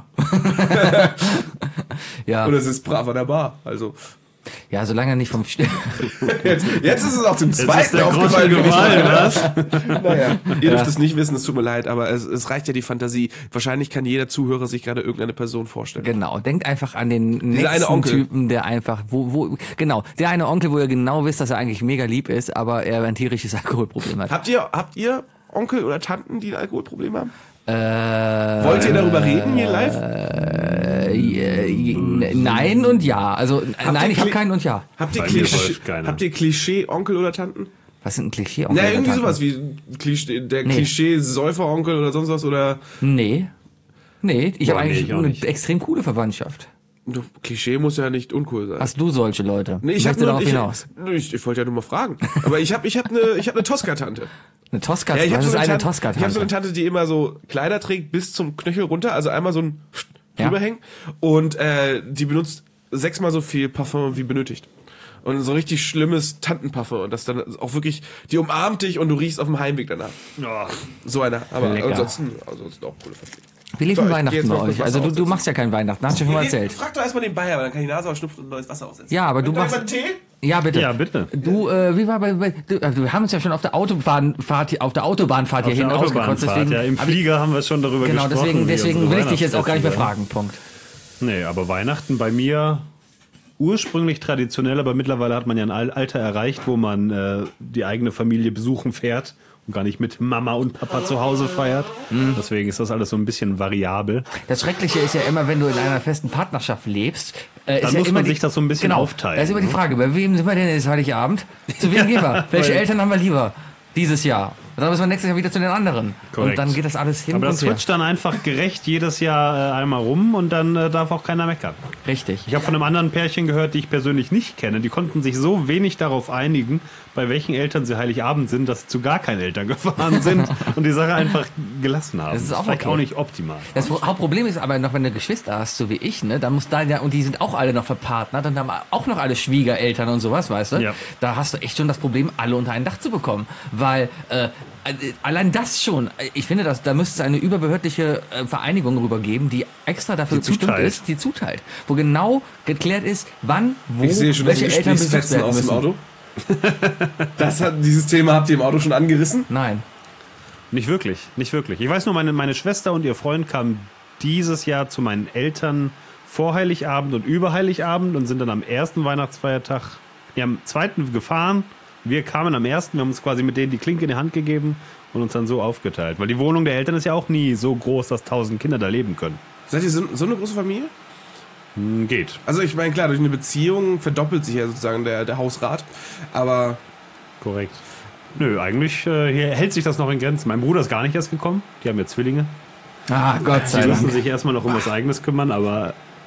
ja. Und es ist brav an der Bar. Also ja, solange er nicht vom St jetzt, jetzt ist es auch zum ist zweiten der aufgefallen. Groschen gefallen, was? Naja, ihr dürft es nicht wissen, es tut mir leid, aber es, es reicht ja die Fantasie. Wahrscheinlich kann jeder Zuhörer sich gerade irgendeine Person vorstellen. Genau, denkt einfach an den eine nächsten Onkel. Typen, der einfach, wo, wo, genau, der eine Onkel, wo ihr genau wisst, dass er eigentlich mega lieb ist, aber er ein tierisches Alkoholproblem hat. Habt ihr, habt ihr Onkel oder Tanten, die ein Alkoholproblem haben? Äh, Wollt ihr darüber reden hier live? Äh, äh, nein und ja. Also nein, ihr ich habe Kli- keinen und ja. Habt ihr Bei mir Klischee, läuft keiner. habt ihr Klischee Onkel oder Tanten? Was sind ein Klischee? Na, irgendwie sowas wie Klischee, der Nee. Klischee-Säufer-Onkel oder sonst was oder Nee. Nee, ich habe Boah, nee, eigentlich ich auch eine nicht. extrem coole Verwandtschaft. Du, Klischee muss ja nicht uncool sein. Hast du solche Leute? Nee, ich hab Möchte nur, darauf ich, hinaus. ich, ich wollte ja nur mal fragen. Aber ich habe ich hab eine ich hab eine Tosca-Tante. Eine Tosca, Ja, ich was habe ist so eine eine Tante, ich habe so eine Tosca-Tante? Tante, die immer so Kleider trägt bis zum Knöchel runter, also einmal so ein Ja. drüberhängen und äh, die benutzt sechsmal so viel Parfum wie benötigt. Und so richtig schlimmes Tantenparfum und das dann auch wirklich, die umarmt dich und du riechst auf dem Heimweg danach. Oh, So einer, aber Lecker. ansonsten, ansonsten auch coole Familie. Wie lief So, denn ich geh Weihnachten jetzt bei mal kurz euch? Wasser Also du, du aufsetzen. machst ja kein Weihnachten, hast du schon mal erzählt. Frag doch erstmal den Bayer, weil dann kann die Nase ausschnupfen und neues Wasser aufsetzen. Ja, aber du Möchte machst... jemand Tee? Ja, bitte. ja, bitte. Du, äh, wie war bei, bei du, also wir haben uns ja schon auf der Autobahnfahrt, hier- auf der Autobahnfahrt Auf hierhin der ausgekotzt, Autobahnfahrt, deswegen, ja, im Flieger haben wir schon darüber genau, gesprochen. deswegen, wie deswegen unsere will ich dich jetzt auch gar nicht mehr Weihnachtsessen fragen, Punkt. waren. Nee, aber Weihnachten bei mir ursprünglich traditionell, aber mittlerweile hat man ja ein Al- Alter erreicht, wo man äh, die eigene Familie besuchen fährt und gar nicht mit Mama und Papa zu Hause feiert. Mhm. Deswegen ist das alles so ein bisschen variabel. Das Schreckliche ist ja immer, wenn du in einer festen Partnerschaft lebst, äh, Dann ist ja muss immer man die, sich das so ein bisschen genau, aufteilen, Da ist immer die ne? Frage, bei wem sind wir denn jetzt Heiligabend? Zu wem gehen wir? Welche Weil- Eltern haben wir lieber dieses Jahr? Und dann müssen wir nächstes Jahr wieder zu den anderen. Korrekt. Und dann geht das alles hin Aber das und her. switcht dann einfach gerecht jedes Jahr äh, einmal rum und dann äh, darf auch keiner meckern. Richtig. Ich habe von einem anderen Pärchen gehört, die ich persönlich nicht kenne. Die konnten sich so wenig darauf einigen, bei welchen Eltern sie Heiligabend sind, dass sie zu gar keinen Eltern gefahren sind und die Sache einfach gelassen haben. Das ist auch vielleicht okay. auch nicht optimal. Das Hauptproblem ist aber noch, wenn du Geschwister hast, so wie ich, ne, dann muss da ja, und die sind auch alle noch verpartnert und haben auch noch alle Schwiegereltern und sowas, weißt du? Ja. Da hast du echt schon das Problem, alle unter ein Dach zu bekommen. Weil, äh, allein das schon, ich finde, dass, da müsste es eine überbehördliche äh, Vereinigung rüber geben, die extra dafür Die bestimmt zuteilt. ist, die zuteilt. Wo genau geklärt ist, wann, wo, Ich sehe schon das welche Eltern besucht Gesprächsfetzen werden aus dem müssen. Auto. Das hat, dieses Thema habt ihr im Auto schon angerissen? Nein. Nicht wirklich, nicht wirklich. Ich weiß nur, meine, meine Schwester und ihr Freund kamen dieses Jahr zu meinen Eltern vor Heiligabend und über Heiligabend und sind dann am ersten Weihnachtsfeiertag, ja, am zweiten gefahren. Wir kamen am ersten, wir haben uns quasi mit denen die Klinke in die Hand gegeben und uns dann so aufgeteilt. Weil die Wohnung der Eltern ist ja auch nie so groß, dass tausend Kinder da leben können. Seid ihr so, so eine große Familie? Hm, geht. Also ich meine, klar, durch eine Beziehung verdoppelt sich ja sozusagen der, der Hausrat. Aber Korrekt. Nö, eigentlich äh, hier hält sich das noch in Grenzen. Mein Bruder ist gar nicht erst gekommen. Die haben ja Zwillinge. Ah, Gott Die sei müssen Dank. sich erstmal noch um was Eigenes kümmern, aber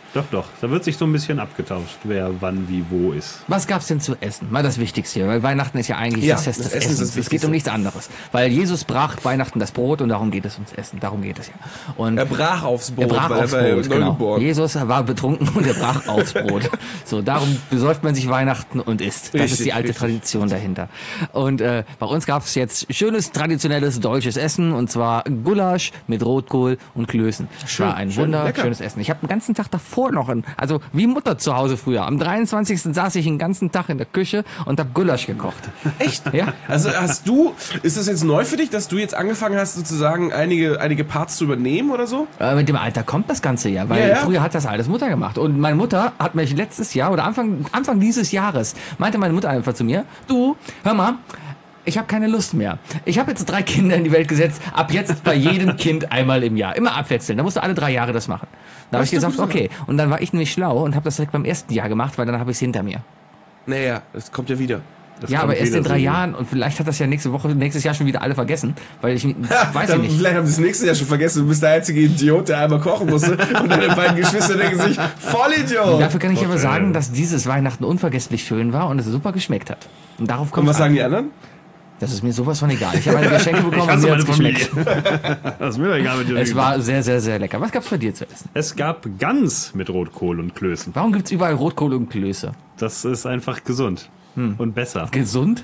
Doch, doch. Da wird sich so ein bisschen abgetauscht, wer wann wie wo ist. Was gab's denn zu essen? Mal das Wichtigste hier, weil Weihnachten ist ja eigentlich Ja, das Fest das des Essen ist Essens. das Es geht um nichts anderes. Weil Jesus brach Weihnachten das Brot und darum geht es ums Essen. Darum geht es ja. Und Er brach aufs Brot, er brach weil aufs er war Brot, genau. neugeboren. Jesus war betrunken und er brach aufs Brot. So, darum besäuft man sich Weihnachten und isst. Das Richtig, ist die alte richtig. Tradition dahinter. Und äh, bei uns gab's jetzt schönes, traditionelles deutsches Essen und zwar Gulasch mit Rotkohl und Klößen. Das Schön, war ein schön, wunderschönes Essen. Ich habe den ganzen Tag davor noch, ein, also wie Mutter zu Hause früher. Am dreiundzwanzigsten saß ich den ganzen Tag in der Küche und habe Gulasch gekocht. Echt? Ja. Also hast du, ist das jetzt neu für dich, dass du jetzt angefangen hast, sozusagen einige, einige Parts zu übernehmen oder so? Äh, mit dem Alter kommt das Ganze ja, weil Ja, ja. früher hat das alles Mutter gemacht. Und meine Mutter hat mich letztes Jahr oder Anfang, Anfang dieses Jahres, meinte meine Mutter einfach zu mir, du, hör mal, ich habe keine Lust mehr. Ich habe jetzt drei Kinder in die Welt gesetzt, ab jetzt bei jedem Kind einmal im Jahr. Immer abwechseln, da musst du alle drei Jahre das machen. Da habe ich Das ist doch gesagt, gut, okay. Und dann war ich nämlich schlau und habe das direkt beim ersten Jahr gemacht, weil dann habe ich es hinter mir. Naja, das kommt ja wieder. Das Ja, kommt aber erst wieder in drei so. Jahren und vielleicht hat das ja nächste Woche, nächstes Jahr schon wieder alle vergessen, weil ich, weiß ich Dann nicht. Vielleicht haben sie das nächste Jahr schon vergessen. Du bist der einzige Idiot, der einmal kochen musste. Und deine beiden Geschwister denken sich, Vollidiot. Dafür kann ich aber Okay. sagen, dass dieses Weihnachten unvergesslich schön war und es super geschmeckt hat. Und darauf Und kommt was sagen die anderen? Das ist mir sowas von egal. Ich habe eine Geschenke bekommen Ich und mir hasse hat's meine geschmeckt. Das ist mir doch egal mit dir. Es war sehr, sehr, sehr lecker. Was gab's bei dir zu essen? Es gab Gans mit Rotkohl und Klößen. Warum gibt's überall Rotkohl und Klöße? Das ist einfach gesund und besser, Gesund?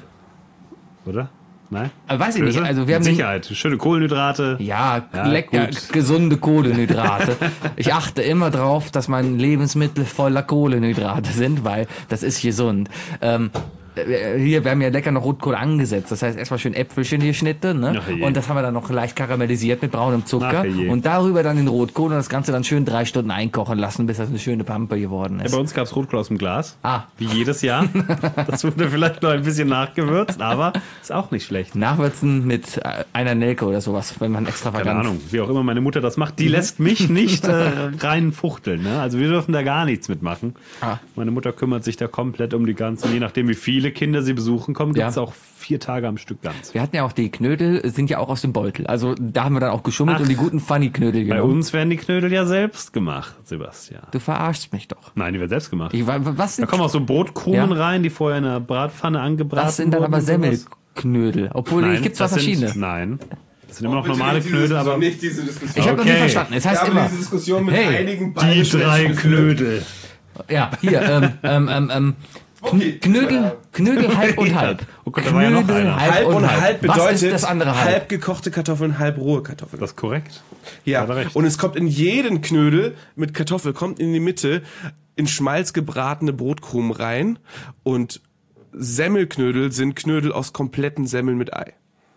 oder? Nein? Äh, weiß ich Klöße? nicht. Also wir haben Mit Sicherheit. Schöne Kohlenhydrate. Ja, Ja, lecker, gut. gesunde Kohlenhydrate. Ich achte immer drauf, dass meine Lebensmittel voller Kohlenhydrate sind, weil das ist gesund. Ähm, äh, hier, wir haben ja lecker noch Rotkohl angesetzt. Das heißt, erstmal schön Äpfelchen geschnitten, ne? Ach je. Und das haben wir dann noch leicht karamellisiert mit braunem Zucker. Ach je. Und darüber dann den Rotkohl und das Ganze dann schön drei Stunden einkochen lassen, bis das eine schöne Pampe geworden Ja, ist. bei uns gab es Rotkohl aus dem Glas. Ah. Wie jedes Jahr. Das wurde vielleicht noch ein bisschen nachgewürzt, aber ist auch nicht schlecht. Nachwürzen mit äh, einer Nelke oder sowas, wenn man extravagant... Keine Ahnung, wie auch immer meine Mutter das macht. Die lässt mich nicht äh, rein fuchteln. Ne? Also wir dürfen da gar nichts mitmachen. Ah. Meine Mutter kümmert sich da komplett um die ganzen. Je nachdem, wie viele Kinder sie besuchen kommen, gibt es Ja. auch vier Tage am Stück Gans. Wir hatten ja auch die Knödel, sind ja auch aus dem Beutel. Also da haben wir dann auch geschummelt Ach. und die guten Funny-Knödel Bei genommen. uns werden die Knödel ja selbst gemacht, Sebastian. Du verarschst mich doch. Nein, die werden selbst gemacht. Ich, wa- was Da sind, kommen auch so Brotkrumen Ja. rein, die vorher in einer Bratpfanne angebraten das sind dann wurden aber und sowas. Semmelknödel. Obwohl, Nein, es gibt zwar das sind- verschiedene. Nein, das sind immer noch normale Knödel, aber nicht diese Diskussion. Ich habe noch nie Okay. verstanden. Es heißt Wir haben immer, diese Diskussion mit Hey, einigen die bayerischen drei Menschen Knödel. ja, hier, ähm, ähm, ähm, ähm, Okay. Knödel, Knödel halb und halb. Oh Gott, da war ja noch einer. Halb und halb bedeutet Was ist das andere halb? halb gekochte Kartoffeln, halb rohe Kartoffeln. Das ist korrekt. Ja, Hat er recht. und es kommt in jeden Knödel mit Kartoffel, kommt in die Mitte in Schmalz gebratene Brotkrumen rein und Semmelknödel sind Knödel aus kompletten Semmeln mit Ei.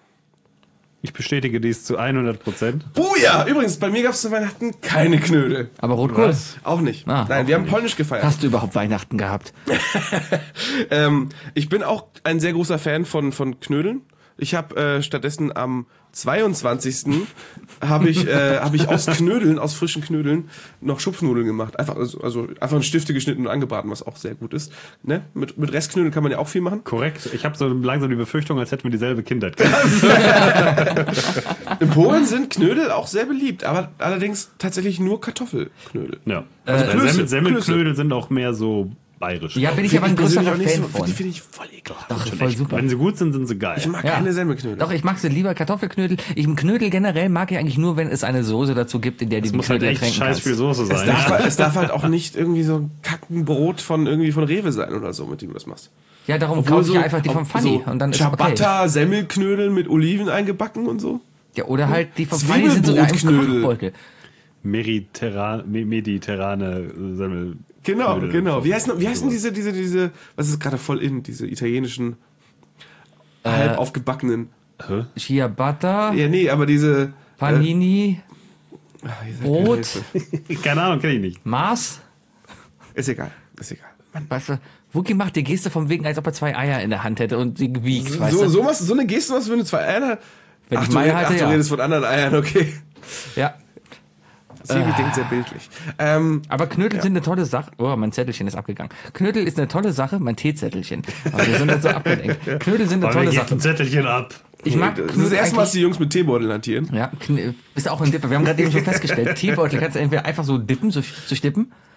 Ich bestätige dies zu hundert Prozent. Oh ja, übrigens, bei mir gab es zu Weihnachten keine Knödel. Aber Rotkohl? Was? Auch nicht. Ah, Nein, auch wir haben polnisch gefeiert. Hast du überhaupt Weihnachten gehabt? Ähm, ich bin auch ein sehr großer Fan von, von Knödeln. Ich habe äh, stattdessen am zweiundzwanzigsten habe ich, äh, hab ich aus Knödeln, aus frischen Knödeln, noch Schupfnudeln gemacht. Einfach, also, also einfach in Stifte geschnitten und angebraten, was auch sehr gut ist. Ne? Mit, mit Restknödeln kann man ja auch viel machen. Korrekt. Ich habe so langsam die Befürchtung, als hätten wir dieselbe Kindheit gehabt. In Polen sind Knödel auch sehr beliebt, aber allerdings tatsächlich nur Kartoffelknödel. Ja. Also Äh, Klöße, Semmel, Semmelknödel sind auch mehr so bayerisch. Ja, bin ich aber ein persönlich größerer auch nicht Fan so, von. Die finde ich voll ekelhaft. Doch, Schon voll echt. super. Wenn sie gut sind, sind sie geil. Ich mag Ja. keine Semmelknödel. Doch, ich mag sie lieber Kartoffelknödel. Ich, Knödel generell mag ich eigentlich nur, wenn es eine Soße dazu gibt, in der die Es die muss halt Knödel echt ertränken scheiß kannst. viel Soße Es sein. darf, Ja. halt, es darf halt auch nicht irgendwie so ein Kackenbrot von irgendwie von Rewe sein oder so, mit dem du das machst. Ja, darum Obwohl kaufe ich einfach die vom ob- Funny so und dann ist okay. Ciabatta, Semmelknödel mit Oliven eingebacken und so. Ja, oder halt die vom Funny sind sogar im Zwiebelbrotknödel. Kochbeutel. Mediterran, me- mediterrane Semmel. Genau, Knödel. genau. Wie heißen, wie heißen diese, diese, diese, was ist gerade voll in, diese italienischen, halb aufgebackenen. Ciabatta, Ja, nee, aber diese. Panini, Äh, ah, ihr seid Brot. keine Hilfe. Keine Ahnung, kenne ich nicht. Mars. Ist egal, ist egal. Weißt du, Wookie macht die Geste vom Wegen, als ob er zwei Eier in der Hand hätte und sie wiegt, weißt So, du? so, was, so eine Geste, was wenn du zwei Eier. Wenn ach, ich du, meine red- hatte, ach, du ja. redest von anderen Eiern, okay. Ja. Sebi denkt sehr bildlich. Ähm, Aber Knödel sind eine tolle Sache. Oh, mein Zettelchen ist abgegangen. Knödel ist eine tolle Sache, mein Teezettelchen. Aber wir sind jetzt so abgelenkt. Knödel sind eine Aber tolle wir geben Sache. ein Zettelchen ab. Ich mag das ist das Knödel erste Mal, dass eigentlich. die Jungs mit Teebeuteln hantieren. Ja, Kn- bist auch ein Dipper. Wir haben gerade eben schon festgestellt, Teebeutel kannst du entweder einfach so dippen, so, so stippen.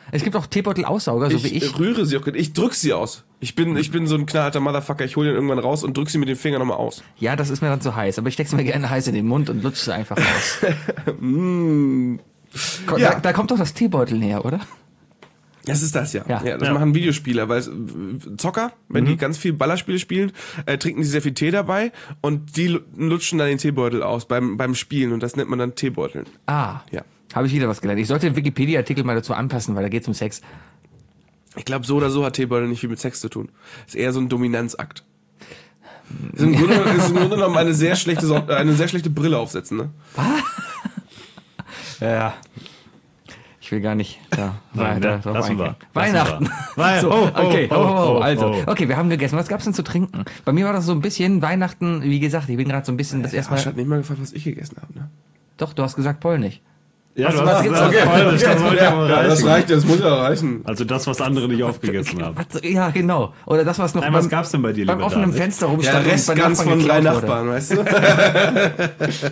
Es gibt auch Teebeutel-Aussauger, so ich, wie ich. rühre sie auch. Ich drück sie aus. Ich bin, ich bin so ein knallharter Motherfucker. Ich hole den irgendwann raus und drück sie mit dem Finger nochmal aus. Ja, das ist mir dann zu heiß, aber ich steck's mir gerne heiß in den Mund und lutsche sie einfach aus. mm. Ko- Ja. da, da kommt doch das Teebeutel näher, oder? Das ist das, ja. Ja. ja das Ja. machen Videospieler, weil äh, Zocker, wenn die ganz viel Ballerspiele spielen, äh, trinken die sehr viel Tee dabei und die lu- lutschen dann den Teebeutel aus beim, beim Spielen und das nennt man dann Teebeuteln. Ah, Ja. habe ich wieder was gelernt. Ich sollte den Wikipedia-Artikel mal dazu anpassen, weil da geht's um Sex. Ich glaube, so oder so hat Teebeutel nicht viel mit Sex zu tun. Ist eher so ein Dominanzakt. Ist im Grunde, ist im Grunde genommen eine sehr schlechte, Son- äh, eine sehr schlechte Brille aufsetzen, ne? Ja. Ich will gar nicht da Nein, weiter ne? drauf Lassen wir. eingehen. Lassen Weihnachten. wir. Wei- So, oh, oh, okay, oh, oh, oh, oh, also, oh. okay, wir haben gegessen. Was gab's denn zu trinken? Bei mir war das so ein bisschen Weihnachten, wie gesagt, ich bin gerade so ein bisschen das Der erste Arsch Mal. hat nicht mal gefragt, was ich gegessen habe, ne? Doch, du hast gesagt Polnisch. Ja, Was- du was hast gibt's? gesagt, Okay, Polnisch, das sollte ja mal reichen. reicht, das muss ja reichen. Also das, was andere nicht aufgegessen haben. Was- Ja, genau. Oder das, was noch Nein, was gab's denn bei dir, beim lieber offenen David? Fenster Ja, rumstand. der Rest und bei ganz Nachbarn von drei geklaut wurde. Nachbarn, weißt du?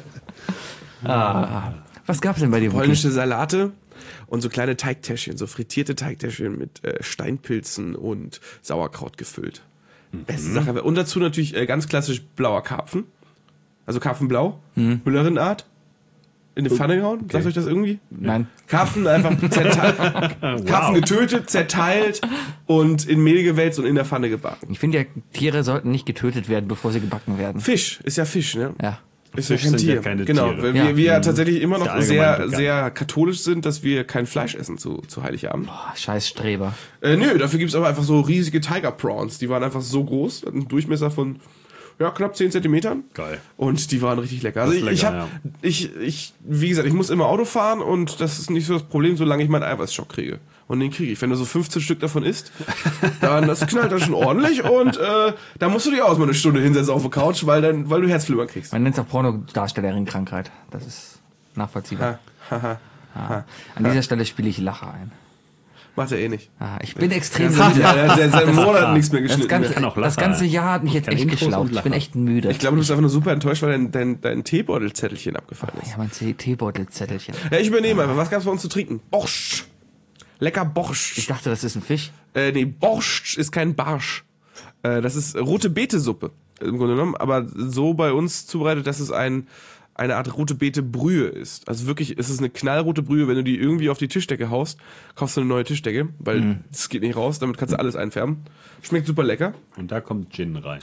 Ah, was gab's denn bei dir? Wookie? Polnische Salate und so kleine Teigtäschchen, so frittierte Teigtäschchen mit äh, Steinpilzen und Sauerkraut gefüllt. Beste Sache. Und dazu natürlich äh, ganz klassisch blauer Karpfen. Also Karpfenblau, Mhm. Müllerinnenart. In die Pfanne gehauen. Sagt euch das irgendwie? Nein. Karpfen einfach zerteilt. Karpfen getötet, zerteilt und in Mehl gewälzt und in der Pfanne gebacken. Ich finde ja, Tiere sollten nicht getötet werden, bevor sie gebacken werden. Fisch, ist ja Fisch, ne? Ja. Ist ja Fisch kein sind ja Tier. keine genau, Tiere. weil wir, Ja. wir ja tatsächlich immer Ist noch ja allgemein sehr, bekannt. sehr katholisch sind, dass wir kein Fleisch essen zu, zu Heiligabend. Boah, scheiß Streber. Äh, nö, dafür gibt's aber einfach so riesige Tiger Prawns. Die waren einfach so groß, hatten einen Durchmesser von ja, knapp zehn Zentimetern. Geil. Und die waren richtig lecker. Also Das ist ich, ich lecker, hab, ich, ich, wie gesagt, ich muss immer Auto fahren und das ist nicht so das Problem, solange ich meinen Eiweißschock kriege. Und den kriege ich. Wenn du so fünfzehn Stück davon isst, dann das knallt dann schon ordentlich und äh, da musst du dich auch mal eine Stunde hinsetzen auf der Couch, weil dann, weil du Herzflimmern kriegst. Man nennt es auch Pornodarstellerin-Krankheit. Das ist nachvollziehbar. Ha, haha. Ah. An dieser Stelle spiele ich Lacher ein. Macht er eh nicht. Ah, ich bin extrem Ja, müde. der hat seit Monaten ah, nichts mehr Das geschnitten. ganze, mehr. kann auch das Lacher ganze ein. Jahr hat mich jetzt Kann echt Intros und geschlaucht. Ich bin Lacher. echt müde. Ich glaube, du bist einfach nur super enttäuscht, weil dein, dein, dein Teebeutelzettelchen abgefallen ist. ja, mein Tee- Teebeutelzettelchen. Ja, ich übernehme einfach. Was gab's bei uns zu trinken? Borscht. Lecker Ich Borscht. dachte, das ist ein Fisch. Äh, nee, Borscht ist kein Barsch. Äh, das ist rote Betesuppe im Grunde genommen, aber so bei uns zubereitet, dass es ein, eine Art rote Beete Brühe ist. Also wirklich, es ist eine knallrote Brühe. Wenn du die irgendwie auf die Tischdecke haust, kaufst du eine neue Tischdecke, weil es geht nicht raus. Damit kannst du alles einfärben. Schmeckt super lecker. Und da kommt Gin rein.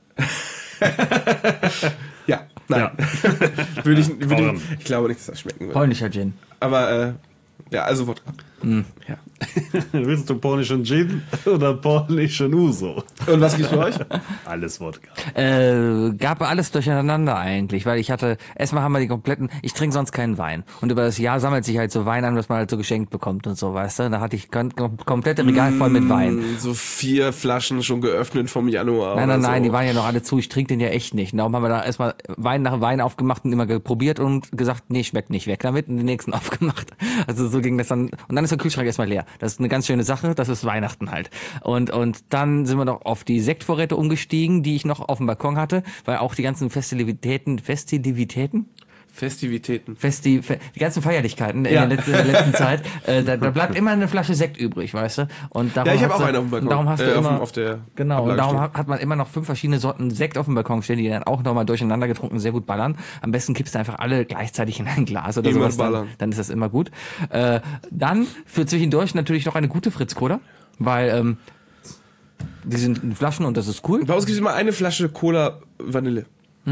Ja, nein. Ja. würde ich, würde Warum? ich, ich glaube nicht, dass das schmecken würde. Polnischer Gin. Aber, äh, ja, also Wodka. Ja. Willst du polnischen Gin oder polnischen Uso? Und was gibt's für euch? Alles Wodka. Äh, gab alles durcheinander eigentlich, weil ich hatte, erstmal haben wir die kompletten, ich trinke sonst keinen Wein. Und über das Jahr sammelt sich halt so Wein an, was man halt so geschenkt bekommt und so, weißt du? Da hatte ich kom komplette Regal voll mit Wein. So vier Flaschen schon geöffnet vom Januar. Nein, nein, oder nein, so. die waren ja noch alle zu. Ich trinke den ja echt nicht. Darum haben wir da erstmal Wein nach Wein aufgemacht und immer probiert und gesagt, nee, schmeckt nicht, weg damit und den nächsten aufgemacht. Also so ging das dann. Und dann ist der Kühlschrank erstmal leer. Das ist eine ganz schöne Sache, das ist Weihnachten halt. Und und dann sind wir noch auf die Sektvorräte umgestiegen, die ich noch auf dem Balkon hatte, weil auch die ganzen Festivitäten, Festivitäten? Festivitäten. Festi, fe, die ganzen Feierlichkeiten Ja. in, der letzten, in der letzten Zeit, äh, da, da bleibt immer eine Flasche Sekt übrig, weißt du? Und darum Ja, ich habe hast auch du- einen auf dem Balkon. Darum hast du Äh, auf immer, dem- auf der genau, und Ablage darum stehen. hat, hat man immer noch fünf verschiedene Sorten Sekt auf dem Balkon stehen, die dann auch nochmal durcheinander getrunken sehr gut ballern. Am besten kippst du einfach alle gleichzeitig in ein Glas oder Immer sowas. Dann, ballern. dann ist das immer gut. Äh, dann für zwischendurch natürlich noch eine gute Fritz-Cola, weil ähm, die sind in Flaschen und das ist cool. Bei uns gibt es immer eine Flasche Cola Vanille.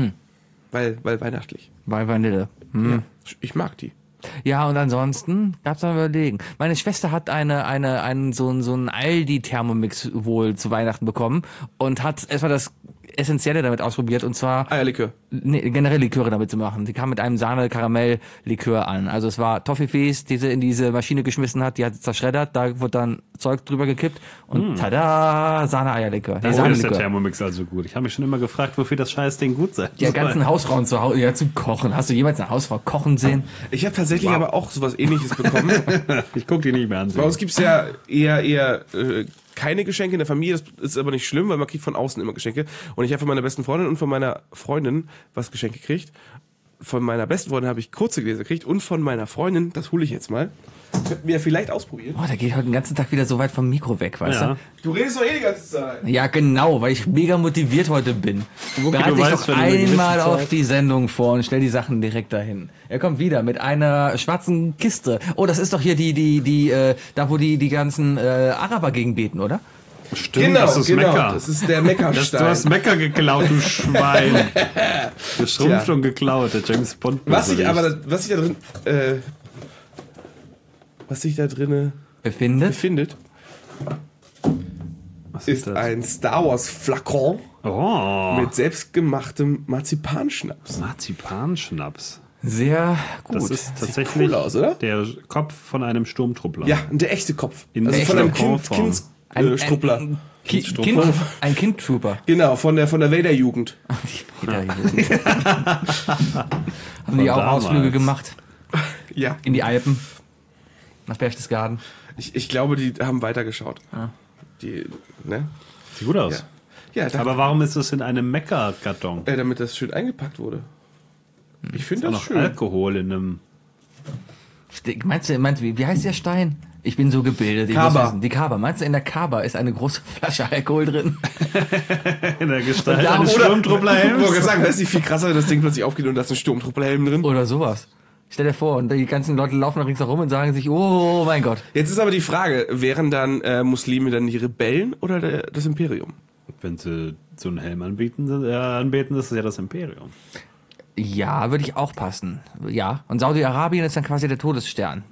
Weil, weil weihnachtlich. Bei Vanille. Hm. Ja. Ich mag die. Ja, und ansonsten gab's da überlegen. Meine Schwester hat eine, eine, einen, so, einen- so einen Aldi-Thermomix wohl zu Weihnachten bekommen und hat erstmal das Essentielle damit ausprobiert und zwar Eierlikör. nee, generell Liköre damit zu machen. Sie kam mit einem Sahne-Karamell-Likör an. Also es war Toffifees, die sie in diese Maschine geschmissen hat, die hat sie zerschreddert, da wurde dann Zeug drüber gekippt und tada, Sahne-Eierlikör. Nee, Warum ist der Sahnelikör. Thermomix also gut? Ich habe mich schon immer gefragt, wofür das Scheißding gut sein Der soll. ganzen Hausfrauen zu Hause, ja, zum Kochen. Hast du jemals eine Hausfrau kochen sehen? Ich habe tatsächlich aber auch sowas ähnliches bekommen. Ich gucke die nicht mehr an. Bei uns gibt's ja eher, eher äh, keine Geschenke in der Familie. Das ist aber nicht schlimm, weil man kriegt von außen immer Geschenke. Und ich habe von meiner besten Freundin und von meiner Freundin was Geschenke gekriegt. Von meiner besten Freundin habe ich kurze Gläser gekriegt und von meiner Freundin, das hole ich jetzt mal, Könnten wir ja vielleicht ausprobieren. Oh, der geht heute den ganzen Tag wieder so weit vom Mikro weg, weißt Ja. Du redest doch eh die ganze Zeit. du? Ja, genau, weil ich mega motiviert heute bin. Bereite du dich weißt, doch wenn du eine gewisse einmal auf Zeit- die Sendung vor und stell die Sachen direkt dahin. Er kommt wieder mit einer schwarzen Kiste. Oh, das ist doch hier die, die, die, äh, da wo die, die ganzen äh, Araber gegen beten, oder? Stimmt, Genau, das ist genau. Mekka. Das ist der Das, Meckerstein. du hast Mekka geklaut, du Schwein. Geschrumpft Tja. und geklaut, der James Bond. Was ich Bösewicht. aber, da- was ich da drin, äh, was sich da drinne Befindet? befindet, Was ist das? ein Star Wars Flakon Oh, mit selbstgemachtem Marzipanschnaps. Marzipanschnaps. Sehr gut. Das ist tatsächlich cool aus, oder? der Kopf von einem Sturmtruppler. Ja, und der echte Kopf. In also der von einem echten Kind, Kopfform. Kinds, ein, äh, Struppler. ein, Ki Kindstruppler. kind, ein Kindtrooper. Genau, von der, von der Vader-Jugend. Haben die auch damals. Ausflüge gemacht Ja. in die Alpen? Nach Berchtesgaden? Ich, ich glaube, die haben weitergeschaut. Die, ne? Sieht gut aus. Ja, da, Aber warum ist es in einem Mekka-Karton? äh, damit das schön eingepackt wurde. Ich finde Da das noch schön. Alkohol in einem. Ste- Meinst du, meinst du, wie, wie heißt der Stein? Ich bin so gebildet. Ich Kaba. muss wissen. Die Kaba. Meinst du, in der Kaba ist eine große Flasche Alkohol drin? In der Gestalt Und darum- eines Oder- Sturmtrupplerhelms. Ich wollte gerade sagen, das ist nicht viel krasser, wenn das Ding plötzlich aufgeht und da ist ein Sturmtrupplerhelm drin. Oder sowas. Stell dir vor, und die ganzen Leute laufen da ringsherum und sagen sich, oh mein Gott. Jetzt ist aber die Frage, wären dann äh, Muslime dann die Rebellen oder der, das Imperium? Wenn sie so einen Helm anbieten, sind- äh, anbeten, ist es ja das Imperium. Ja, würde ich auch passen. Ja. Und Saudi-Arabien ist dann quasi der Todesstern.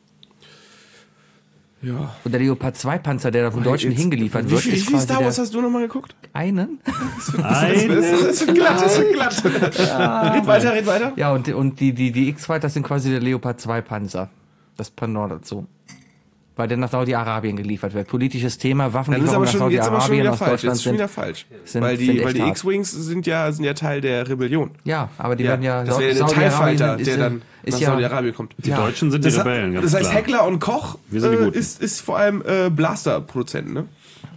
Ja. Und der Leopard zwei Panzer, der da vom Deutschen Jetzt- hingeliefert wie wird, viel, ist Wie viel quasi Star Wars der hast du nochmal geguckt? einen. Ein, Das ist glatt, das ist glatt. Red weiter, red weiter. Ja, und, und die, die, die X-Fighter sind quasi der Leopard zwei Panzer. Das Pendant dazu. Weil der nach Saudi-Arabien geliefert wird. Politisches Thema, Dann ist Waffenlieferung aber nach schon, jetzt aber schon Saudi-Arabien wieder aus falsch. Jetzt Deutschland ist schon wieder sind. falsch. sind- weil die, sind weil echt die hart. X-Wings sind ja, sind ja Teil der Rebellion. Ja, aber die Ja, werden ja... das wäre der TIE Saudi-Arabien Fighter, ist der ja- dann ist nach ja, Saudi-Arabien kommt. die Ja. Deutschen sind die Das, Rebellen, ganz das heißt, klar. Heckler und Koch Wir sind die äh, Guten. ist, ist vor allem äh, Blaster-Produzenten, ne?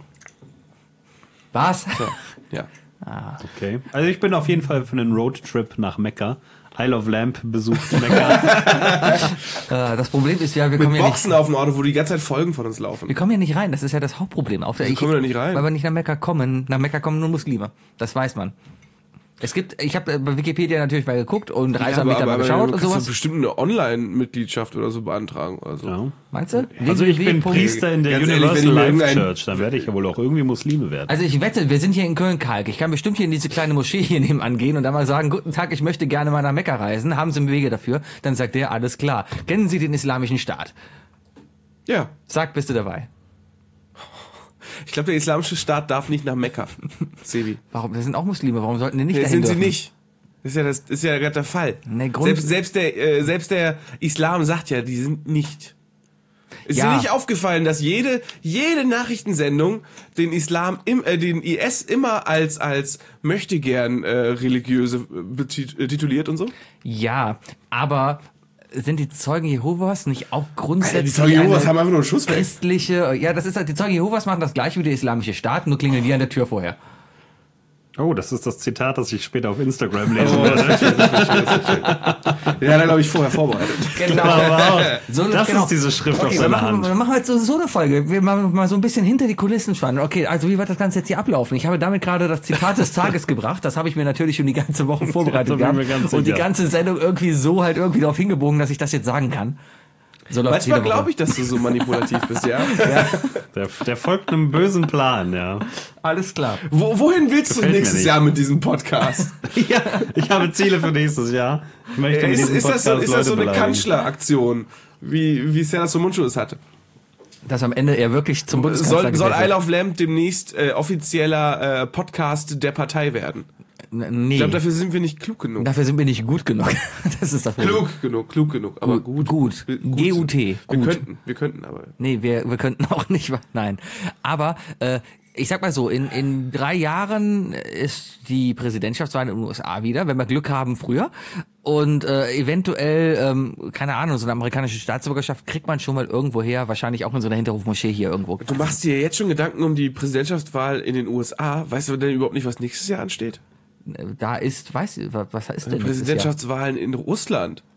Was? Ja. Okay. Also ich bin auf jeden Fall für einen Roadtrip nach Mekka. Isle of Lamp besucht Mekka. Äh, das Problem ist ja, wir Mit kommen ja nicht... Boxen auf dem Auto, wo die ganze Zeit Folgen von uns laufen. Wir kommen ja nicht rein, das ist ja das Hauptproblem. Auf der, Wieso kommen wir da nicht rein? Weil wir nicht nach Mekka kommen. Nach Mekka kommen nur Muslime. Das weiß man. Es gibt, ich habe bei Wikipedia natürlich mal geguckt und Reiseanbieter mal geschaut du und kannst sowas. doch bestimmt eine Online-Mitgliedschaft oder so beantragen. Also. Ja. Meinst du? Also ich bin www. Priester in der Ganz ehrlich, Universal wenn ich mir Life irgendein- Church. Dann werde ich ja wohl auch irgendwie Muslime werden. Also ich wette, wir sind hier in Köln-Kalk. Ich kann bestimmt hier in diese kleine Moschee hier nebenan gehen und dann mal sagen, guten Tag, ich möchte gerne mal nach Mekka reisen. Haben Sie Wege dafür? Dann sagt der, alles klar. Kennen Sie den Islamischen Staat? Ja. Sag, bist du dabei? Ich glaube, der islamische Staat darf nicht nach Mekka. Sebi. Warum? Das sind auch Muslime. Warum sollten die nicht Ja, dahin sind sie dürfen? nicht. Das ist ja, das ist ja gerade der Fall. Nee, Grund- selbst, selbst, der, äh, selbst der Islam sagt ja, die sind nicht. Ist Ja. dir nicht aufgefallen, dass jede, jede Nachrichtensendung den Islam, im, äh, den I S immer als, als möchtegern äh, religiöse betit- äh, tituliert und so? Ja, aber sind die Zeugen Jehovas nicht auch grundsätzlich Die Zeugen Jehovas eine haben einfach nur einen Schuss weg. christliche... Ja, das ist halt, die Zeugen Jehovas machen das gleiche wie der Islamische Staat, nur klingeln die an der Tür vorher. Oh, das ist das Zitat, das ich später auf Instagram lesen Oh, werde. Den hat er, glaube ich, vorher vorbereitet. Genau. wow. So, Das genau. ist diese Schrift auf Okay, wir seiner machen, Hand. wir machen jetzt so, so eine Folge. Wir machen mal so ein bisschen hinter die Kulissen spannen. Okay, also wie wird das Ganze jetzt hier ablaufen? Ich habe damit gerade das Zitat des Tages gebracht. Das habe ich mir natürlich schon die ganze Woche vorbereitet da bin ich gehabt. mir ganz Und die sicher. ganze Sendung irgendwie so halt irgendwie darauf hingebogen, dass ich das jetzt sagen kann. So läuft's Manchmal jede Woche. glaube ich, dass du so manipulativ bist, ja. Der, der folgt einem bösen Plan, ja. Alles klar. Wo, wohin willst du Gefällt mir nächstes nicht. Jahr mit diesem Podcast? Ja, ich habe Ziele für nächstes Jahr. Ich möchte mit ist, diesem ist, das so, Podcast ist das so Leute eine beleidigen. Kanzleraktion, wie, wie Serdar Somuncu es hatte? Dass am Ende er wirklich zum Bundeskanzler Soll, soll gewählt Isle of Lamp demnächst äh, offizieller äh, Podcast der Partei werden? wird. N- Nee, Ich glaube, dafür sind wir nicht klug genug. dafür sind wir nicht gut genug. Das ist das Problem. Klug genug, klug genug, aber gut. Gut. Wir- gut G U T. sind- Wir Gut. könnten, wir könnten aber. Nee, wir, wir könnten auch nicht, nein. Aber äh, ich sag mal so, in, in drei Jahren ist die Präsidentschaftswahl in den U S A wieder, wenn wir Glück haben früher. Und äh, eventuell, ähm, keine Ahnung, so eine amerikanische Staatsbürgerschaft kriegt man schon mal irgendwo her, wahrscheinlich auch in so einer Hinterhofmoschee hier irgendwo. Du machst dir jetzt schon Gedanken um die Präsidentschaftswahl in den U S A. Weißt du denn überhaupt nicht, was nächstes Jahr ansteht? Da ist, weiß ich, was ist denn nächstes Jahr? Präsidentschaftswahlen in Russland.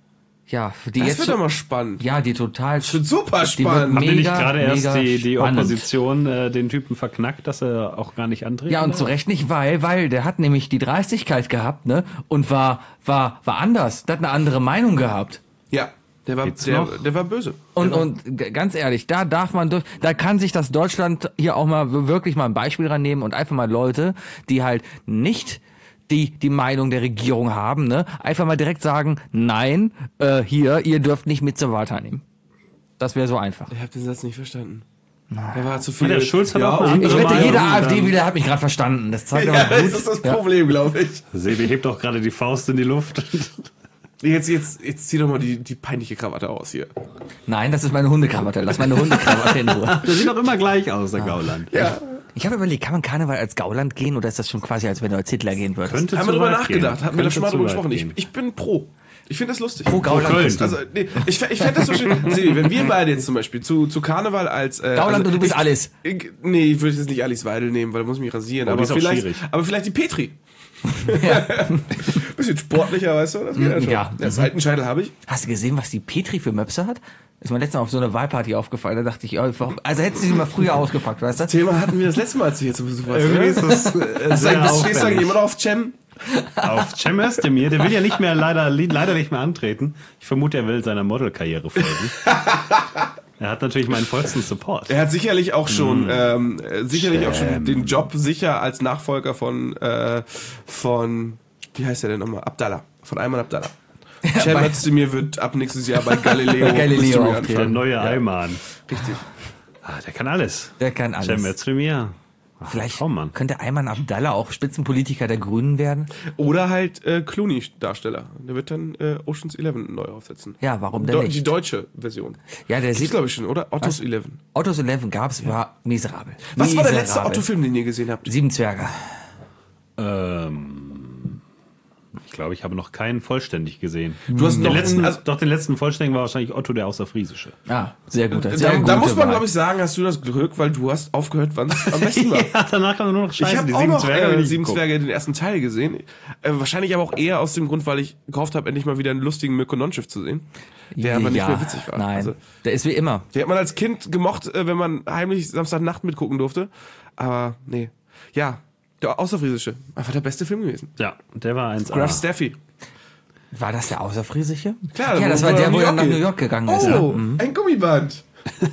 ja, die Das jetzt wird doch mal spannend. ja, die total Das wird super die wird spannend. Haben wir nicht mega, gerade erst mega die, die spannend. Opposition äh, den Typen verknackt, dass er auch gar nicht antreten Ja, und darf? zu Recht nicht, weil, weil der hat nämlich die Dreistigkeit gehabt, ne, und war, war, war anders. Der hat eine andere Meinung gehabt. Ja, der war, Geht's der, noch? der war böse. Und, der war, und g- ganz ehrlich, da darf man durch, da kann sich das Deutschland hier auch mal w- wirklich mal ein Beispiel rannehmen und einfach mal Leute, die halt nicht die, die Meinung der Regierung haben, ne, einfach mal direkt sagen, nein, äh, hier, ihr dürft nicht mit zur Wahl teilnehmen. Das wäre so einfach. ich habe den Satz nicht verstanden. Der war zu viel. der Schulz hat ja, auch eine und- andere Ich wette, Meinung, jeder dann- AfD-Wähler hat mich gerade verstanden. Das zeigt Ja, aber das gut. ist das Ja. Problem, glaube ich. Sebi hebt doch gerade die Faust in die Luft. Jetzt, jetzt, jetzt zieh doch mal die, die peinliche Krawatte aus hier. Nein, das ist meine Hundekrawatte. Lass meine Hundekrawatte in Ruhe. Der sieht doch immer gleich aus, der Gauland. Ja. Ich habe überlegt, kann man Karneval als Gauland gehen oder ist das schon quasi, als wenn du als Hitler gehen würdest? Könnte Haben wir zu drüber weit nachgedacht, gehen. hatten wir da Könnte schon mal zu drüber weit gesprochen. Ich, gehen. ich bin pro. Ich finde das lustig. Pro Gauland Köln. bist du. Also, nee, ich, ich fände das so schön. Sebi, wenn wir beide jetzt zum Beispiel zu, zu Karneval als. Äh, Gauland also, und du bist ich, alles. Ich, nee, ich würde jetzt nicht Alice Weidel nehmen, weil da muss ich mich rasieren. Oh, die aber, ist auch vielleicht, schwierig. aber vielleicht die Petri. Bisschen sportlicher, weißt du? Das geht ja schon. Ja. Der Seitenscheitel habe ich. Hast du gesehen, was die Petri für Möpse hat? Ist mir letztens auf so einer Wahlparty aufgefallen. Da dachte ich, oh, warum- also hättest du sie mal früher ausgepackt, weißt du? Thema hatten wir das letzte Mal, als du hier zu Besuch warst. Irgendwie oder? ist das äh, Hast du sehr eigentlich- stehst du eigentlich auffällig. immer noch auf Cem? Auf Cem Özdemir, der will ja nicht mehr leider, leider nicht mehr antreten. Ich vermute, er will seiner Modelkarriere folgen. Er hat natürlich meinen vollsten Support. Er hat sicherlich auch schon, ähm, äh, sicherlich auch schon den Job sicher als Nachfolger von, äh, von, wie heißt er denn nochmal? Abdallah. Von Ayman Abdallah. Cem bei- Özdemir wird ab nächstes Jahr bei Galileo, Bei Galileo Mystery auftreten. Der anfangen. neue Ayman. Richtig. Ah, der kann alles. Der kann alles. Cem Özdemir. Ach, Vielleicht Traummann. könnte Ayman Abdallah auch Spitzenpolitiker der Grünen werden. Oder halt äh, Clooney-Darsteller. Der wird dann äh, Ocean's Eleven neu aufsetzen. Ja, warum denn Do- nicht? Die deutsche Version. Ja, der Gibt's sieht, glaube ich schon, oder? Otto's Eleven. Autos elf gab's, war miserabel. Was war der letzte Miserabel. Otto-Film, den ihr gesehen habt? Sieben Zwerge. Ähm, ich glaube, ich habe noch keinen vollständig gesehen. Du hast Den noch letzten, also, doch, den letzten vollständigen war wahrscheinlich Otto der Außerfriesische. Ah, sehr gut. Sehr da, gute da muss man, Wahl. glaube ich, sagen, hast du das Glück, weil du hast aufgehört, wann es am besten war. Ja, danach kann man nur noch Ich scheiße. habe Die auch sieben noch Zwerge hab ich äh, nicht Sieben geguckt. Zwerge den ersten Teil gesehen. Äh, wahrscheinlich aber auch eher aus dem Grund, weil ich gehofft habe, endlich mal wieder einen lustigen Mirko Nonchef zu sehen. Der aber nicht ja, mehr witzig war. Nein, Also, der ist wie immer. die hat man als Kind gemocht, äh, wenn man heimlich Samstagnacht mitgucken durfte. Aber nee. Ja, der Außerfriesische. Einfach der beste Film gewesen. Ja, der war eins A. Graf Steffi. War das der Außerfriesische? Klar, ja, wo- das wo war er der, nach wo New er nach York New geht. York gegangen ist. Ja, Oh, Mhm. ein Gummiband.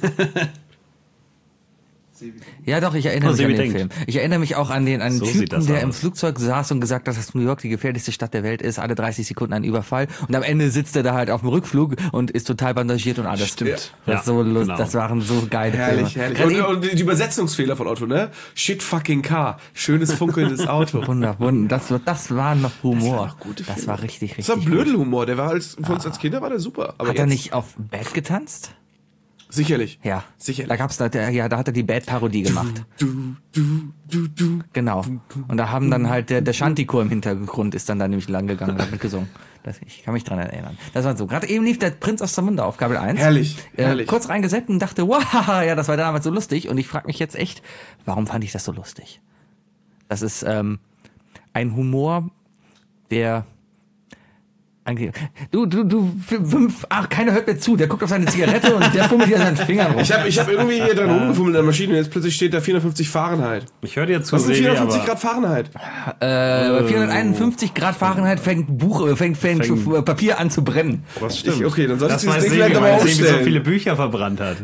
ja doch, ich erinnere Oh, mich an Sebi den denkt. Film. Ich erinnere mich auch an den, an den So sieht Typen, das der aus. im Flugzeug saß und gesagt hat, dass New York die gefährlichste Stadt der Welt ist. Alle dreißig Sekunden ein Überfall. Und am Ende sitzt er da halt auf dem Rückflug und ist total bandagiert und alles. Stimmt. Das, Ja, ist so lust, genau. das waren so geile Herrlich, Filme. herrlich. Gerade Und, eben- und die Übersetzungsfehler von Otto, ne? Shit fucking car. Schönes funkelndes Auto. Wunder, wunder. Das, war- das war noch Humor. waren noch gute das Filme. war richtig, richtig Das war gut. Blödelhumor. Der war als, für uns als Kinder war der super. Aber Hat er jetzt- nicht auf Bad getanzt? Sicherlich. Ja. Sicherlich. Da gab's da, der, ja, da hat er die Bad-Parodie gemacht. Du, du, du, du. Genau. Und da haben dann halt der, der Shanty-Chor im Hintergrund ist dann da nämlich lang gegangen und hat mitgesungen. Das, ich kann mich dran erinnern. Das war so. Gerade eben lief der Prinz aus Zamunda auf Kabel eins. Herrlich, Äh, herrlich. kurz reingesetzt und dachte, wow, ja, das war damals so lustig. Und ich frage mich jetzt echt, warum fand ich das so lustig? Das ist ähm, ein Humor, der eigentlich. Du, du, du, fünf, ach, keiner hört mir zu. Der guckt auf seine Zigarette und der fummelt hier an seinen Fingern rum. Ich habe ich hab irgendwie hier dran rumgefummelt in der Maschine und jetzt plötzlich steht da vierhundertfünfzig Fahrenheit. Ich höre dir zu, Was sind Sebi, vierhundertfünfzig aber Grad Fahrenheit? Äh, bei vierhunderteinundfünfzig Grad Fahrenheit fängt Buch, äh, fängt, fängt, Fängt- äh, Papier an zu brennen. das stimmt. Ich- okay, dann soll ich das dieses weiß Ding Sebi, vielleicht aber weil Sebi so aufstellen. viele Bücher verbrannt hat.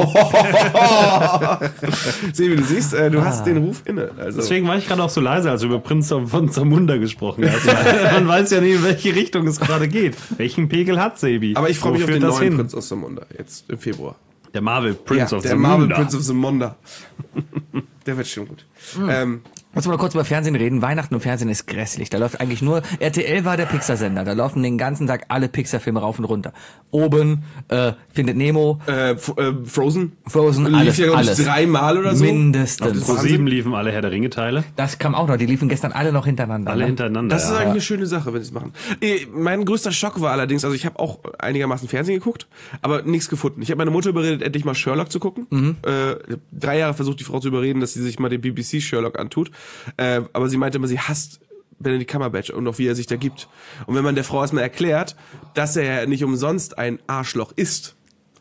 Sebi, du siehst, äh, du Ah. hast den Ruf inne. Also. Deswegen war ich gerade auch so leise, als du über Prinz von Zamunda gesprochen hast. Weil Man weiß ja nie, in welche Richtung es gerade geht. Welchen Pegel hat Sebi? Aber ich freue Wo mich auf führt den das neuen hin? Prinz aus Zamunda, jetzt im Februar. Der Marvel Prince ja, of der Zamunda. Marvel Prince of Zamunda. Der wird schon gut. Hm. Ähm, Lass mal kurz über Fernsehen reden. Weihnachten und Fernsehen ist grässlich. Da läuft eigentlich nur, R T L war der Pixar-Sender. Da laufen den ganzen Tag alle Pixar-Filme rauf und runter. Oben, äh, Findet Nemo, äh, F- äh, Frozen. Frozen, Lief alles, ja, glaub ich, alles. dreimal oder so. Mindestens. Pro sieben liefen alle Herr der Ringe-Teile. Das kam auch noch. Die liefen gestern alle noch hintereinander. Alle ne? hintereinander. Das ist ja. eigentlich eine schöne Sache, wenn sie es machen. Äh, Mein größter Schock war allerdings, also ich habe auch einigermaßen Fernsehen geguckt, aber nichts gefunden. Ich habe meine Mutter überredet, endlich mal Sherlock zu gucken. Mhm. Äh, ich hab drei Jahre versucht, die Frau zu überreden, dass sie sich mal den B B C Sherlock antut. Äh, aber sie meinte immer, sie hasst Benedict Cumberbatch und auch wie er sich da gibt. Und wenn man der Frau erstmal erklärt, dass er ja nicht umsonst ein Arschloch ist,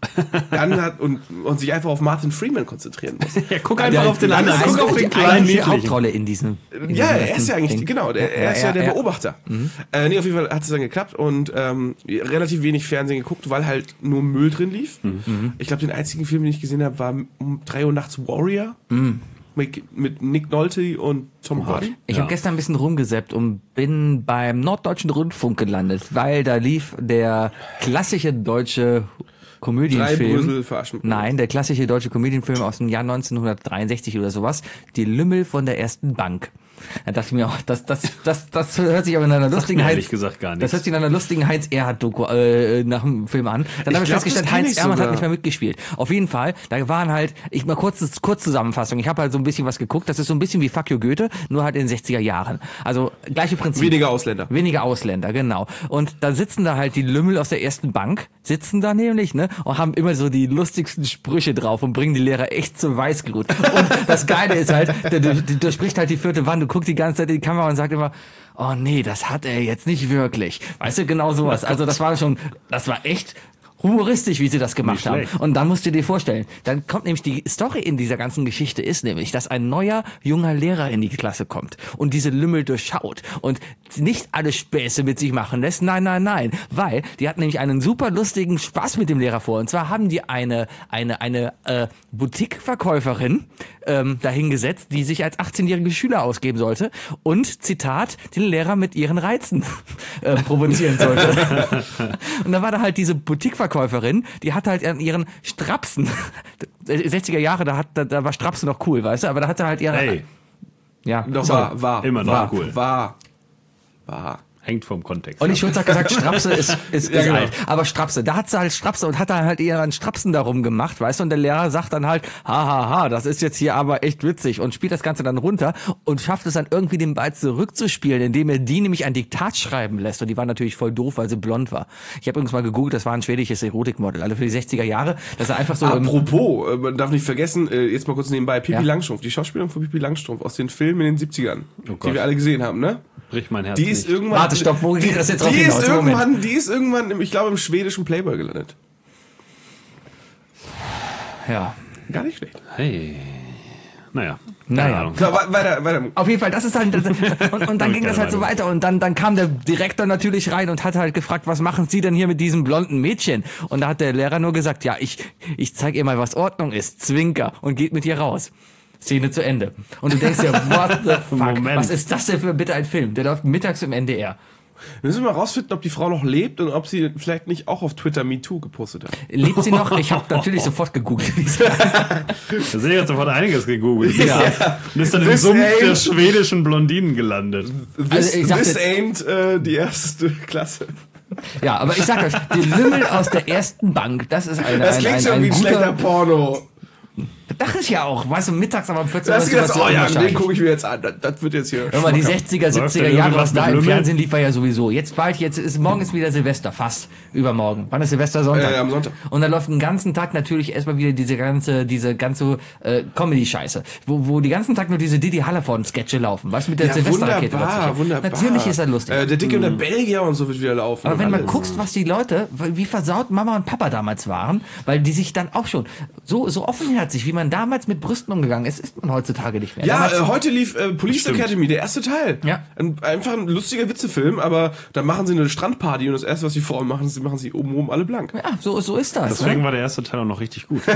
dann hat und, und sich einfach auf Martin Freeman konzentrieren muss. Ja, guck einfach Der- auf den der- anderen. der- Guck auf die den kleinen eigentliche Niedlichen. Hauptrolle in diesem. In Ja, diesem er ist ja eigentlich, Ding. genau, der, er ist ja, ja, der ja. Beobachter. Äh, nee, auf jeden Fall hat es dann geklappt und ähm, relativ wenig Fernsehen geguckt, weil halt nur Müll drin lief. Ich glaube, den einzigen Film, den ich gesehen habe, war um drei Uhr nachts Warrior mit, mit Nick Nolte und Tom Hardy. Ich Ja. habe gestern ein bisschen rumgesäppt und bin beim Norddeutschen Rundfunk gelandet, weil da lief der klassische deutsche Drei Komödienfilm. Brüssel verarschen. Nein, der klassische deutsche Komödienfilm aus dem Jahr neunzehnhundertdreiundsechzig oder sowas. Die Lümmel von der ersten Bank. Da dachte ich mir auch, das, das, das, das hört sich aber in einer lustigen mir Heinz, ehrlich gesagt gar das nichts. hört sich in einer lustigen Heinz Erhardt-Doku äh, nach dem Film an. Dann habe ich glaub, festgestellt, das kenn Heinz ich Erhardt hat sogar. nicht mehr mitgespielt. Auf jeden Fall, da waren halt, ich mal kurz, kurz Zusammenfassung. Ich habe halt so ein bisschen was geguckt. Das ist so ein bisschen wie Fuck You Goethe, nur halt in den sechziger Jahren. Also gleiche Prinzip. Weniger Ausländer. Weniger Ausländer, genau. Und da sitzen da halt die Lümmel aus der ersten Bank, sitzen da nämlich, ne, und haben immer so die lustigsten Sprüche drauf und bringen die Lehrer echt zur Weißglut. Und das Geile ist halt, der, der, der spricht halt die vierte Wand, du guckst die ganze Zeit in die Kamera und sagt immer, oh nee, das hat er jetzt nicht wirklich. Weißt du, genau sowas. Also das war schon, das war echt humoristisch, wie sie das gemacht Nicht haben. schlecht. Und dann musst du dir vorstellen, dann kommt nämlich die Story in dieser ganzen Geschichte ist nämlich, dass ein neuer, junger Lehrer in die Klasse kommt und diese Lümmel durchschaut und nicht alle Späße mit sich machen lässt. Nein, nein, nein. Weil die hatten nämlich einen super lustigen Spaß mit dem Lehrer vor. Und zwar haben die eine, eine, eine äh, Boutique-Verkäuferin ähm, dahingesetzt, die sich als achtzehnjährige Schüler ausgeben sollte und, Zitat, den Lehrer mit ihren Reizen äh, provozieren sollte. Und da war da halt diese Boutique-Verkäuferin, die hat halt an ihren Strapsen, sechziger Jahre, da, hat, da, da war Strapsen noch cool, weißt du, aber da hat er halt ihre... Hey, Ja, Doch, sorry. war, war. Immer noch war, cool. War. War. hängt vom Kontext. Olli Schulz hat gesagt, Strapse ist, ist, Ja, ist genau. alt. Aber Strapse, da hat sie halt Strapse und hat dann halt ihren Strapsen darum gemacht, weißt du, und der Lehrer sagt dann halt, hahaha, ha, ha, das ist jetzt hier aber echt witzig und spielt das Ganze dann runter und schafft es dann irgendwie den Ball zurückzuspielen, indem er die nämlich ein Diktat schreiben lässt und die war natürlich voll doof, weil sie blond war. Ich habe übrigens mal gegoogelt, das war ein schwedisches Erotikmodel, also für die sechziger Jahre, dass er einfach so... im- Apropos, äh, man darf nicht vergessen, äh, jetzt mal kurz nebenbei, Pippi Ja. Langstrumpf, die Schauspielerin von Pippi Langstrumpf aus den Filmen in den siebzigern, Oh Gott. die wir alle gesehen haben, ne? Bricht mein Herz Die ist nicht. irgendwann... Warte, stopp, wo geht das jetzt drauf die hinaus? ist Moment. irgendwann, Die ist irgendwann, im- ich glaube, im schwedischen Playboy gelandet. Ja. Gar nicht schlecht. Hey. Naja. keine Naja. Ahnung. So, we- weiter, weiter. Auf jeden Fall, das ist halt, und, und dann ging das halt so weiter und dann, dann kam der Direktor natürlich rein und hat halt gefragt, was machen Sie denn hier mit diesem blonden Mädchen? Und da hat der Lehrer nur gesagt, ja, ich, ich zeig ihr mal, was Ordnung ist, Zwinker, und geht mit ihr raus. Szene zu Ende. Und du denkst dir, what the fuck, Moment. was ist das denn für bitte ein Film? Der läuft mittags im N D R. Wir müssen mal rausfinden, ob die Frau noch lebt und ob sie vielleicht nicht auch auf Twitter MeToo gepostet hat. Lebt sie noch? Ich habe natürlich sofort gegoogelt. Da sind ja sofort einiges gegoogelt. Ja. Und ist dann im This Sumpf ain't- der schwedischen Blondinen gelandet. This, Also ich sagte- this ain't äh, die erste Klasse. Ja, aber ich sag euch, die Lümmel aus der ersten Bank, das ist eine, Das ein, klingt ein, schon ein wie ein guter, schlechter Porno. Dachte ich ja auch, weißt du, mittags aber um vierzehn Da Uhr hast ist du gedacht, sowas oh ja, den unwahrscheinlich. gucke ich mir jetzt an. Das, das wird jetzt hier. Hör mal, die sechziger, Läuft siebziger da Jahre, irgendwas was da mit im Lümmel? Fernsehen lief, war ja sowieso. Jetzt bald, jetzt ist morgen ist wieder Silvester, fast übermorgen. Wann ist Silvester? Sonntag. Äh, am Sonntag. Und dann läuft den ganzen Tag natürlich erstmal wieder diese ganze, diese ganze äh, Comedy-Scheiße, wo, wo die ganzen Tag nur diese Didi Hallervorden-Sketche laufen. Was mit der Ja, Silvesterrakete? wunderbar, dazwischen. wunderbar. Natürlich ist das lustig. Äh, der Dicke und der Belgier und so wird wieder laufen. Aber und wenn man alles. guckst, was die Leute, wie versaut Mama und Papa damals waren, weil die sich dann auch schon so, so offenherzig, wie man damals mit Brüsten umgegangen ist, ist man heutzutage nicht mehr. Ja, Damals- äh, heute lief äh, Police Stimmt. Academy, der erste Teil. Ja. Ein, einfach ein lustiger Witzefilm, aber dann machen sie eine Strandparty und das erste, was die Frauen machen, sie machen sie oben rum alle blank. ja, so, so ist das. Deswegen Ne? war der erste Teil auch noch richtig gut.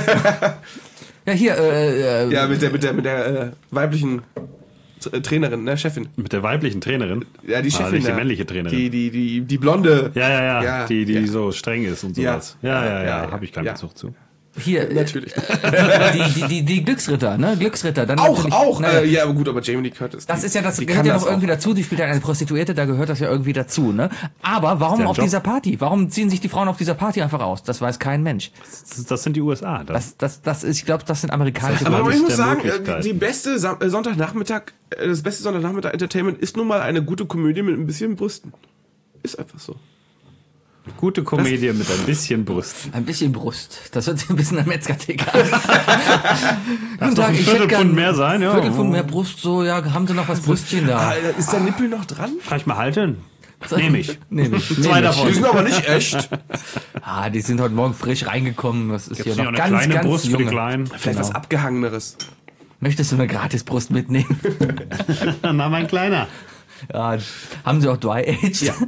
Ja, hier, äh, äh, Ja, mit der, mit der, mit der äh, weiblichen äh, Trainerin, ne, Chefin. Mit der weiblichen Trainerin. Ja, die Ah, Chefin. nicht die da. männliche Trainerin. Die, die, die, die blonde. Ja, ja, ja, Ja, die, die ja. so streng ist und Ja. sowas. Ja, ja, ja, Ja, ja, ja, habe ich keinen ja. Bezug zu. hier, äh, Natürlich. die, die, die, die Glücksritter, ne? Glücksritter. Dann auch, natürlich- auch. naja. Äh, ja, aber gut, aber Jamie Lee Curtis. Das die, ist ja, das die gehört kann ja das noch irgendwie auch. dazu. Die spielt ja eine Prostituierte, da gehört das ja irgendwie dazu, ne? Aber warum deren auf Job. dieser Party? Warum ziehen sich die Frauen auf dieser Party einfach aus? Das weiß kein Mensch. Das, das sind die U S A. Das, Das, das, das ist, ich glaube, das sind amerikanische. Das Aber Alles ich muss der sagen, äh, Möglichkeiten. die beste Sam äh, Sonntagnachmittag, äh, das beste Sonntagnachmittag Entertainment ist nun mal eine gute Komödie mit ein bisschen Brüsten. Ist einfach so. Gute Komödie mit ein bisschen Brust. Ein bisschen Brust. Das hört sich ein bisschen an Metzger-Theke an. Guten doch ein Viertel Pfund mehr sein, ja. Viertel Pfund mehr Brust, so, ja, haben Sie noch was Brüstchen da? Ah, ist der Nippel noch dran? Kann ich mal halten? Nehme ich. Nehme ich. Zwei Nehm davon. Die sind aber nicht echt. Ah, die sind heute Morgen frisch reingekommen. Das ist Gibt's hier hier noch noch eine ganz, kleine ganz Brust für junge. die Kleinen? Vielleicht was Abgehangeneres. Möchtest du eine Gratisbrust mitnehmen? Na, mein Kleiner. Ja, haben Sie auch Dry Age? Ja.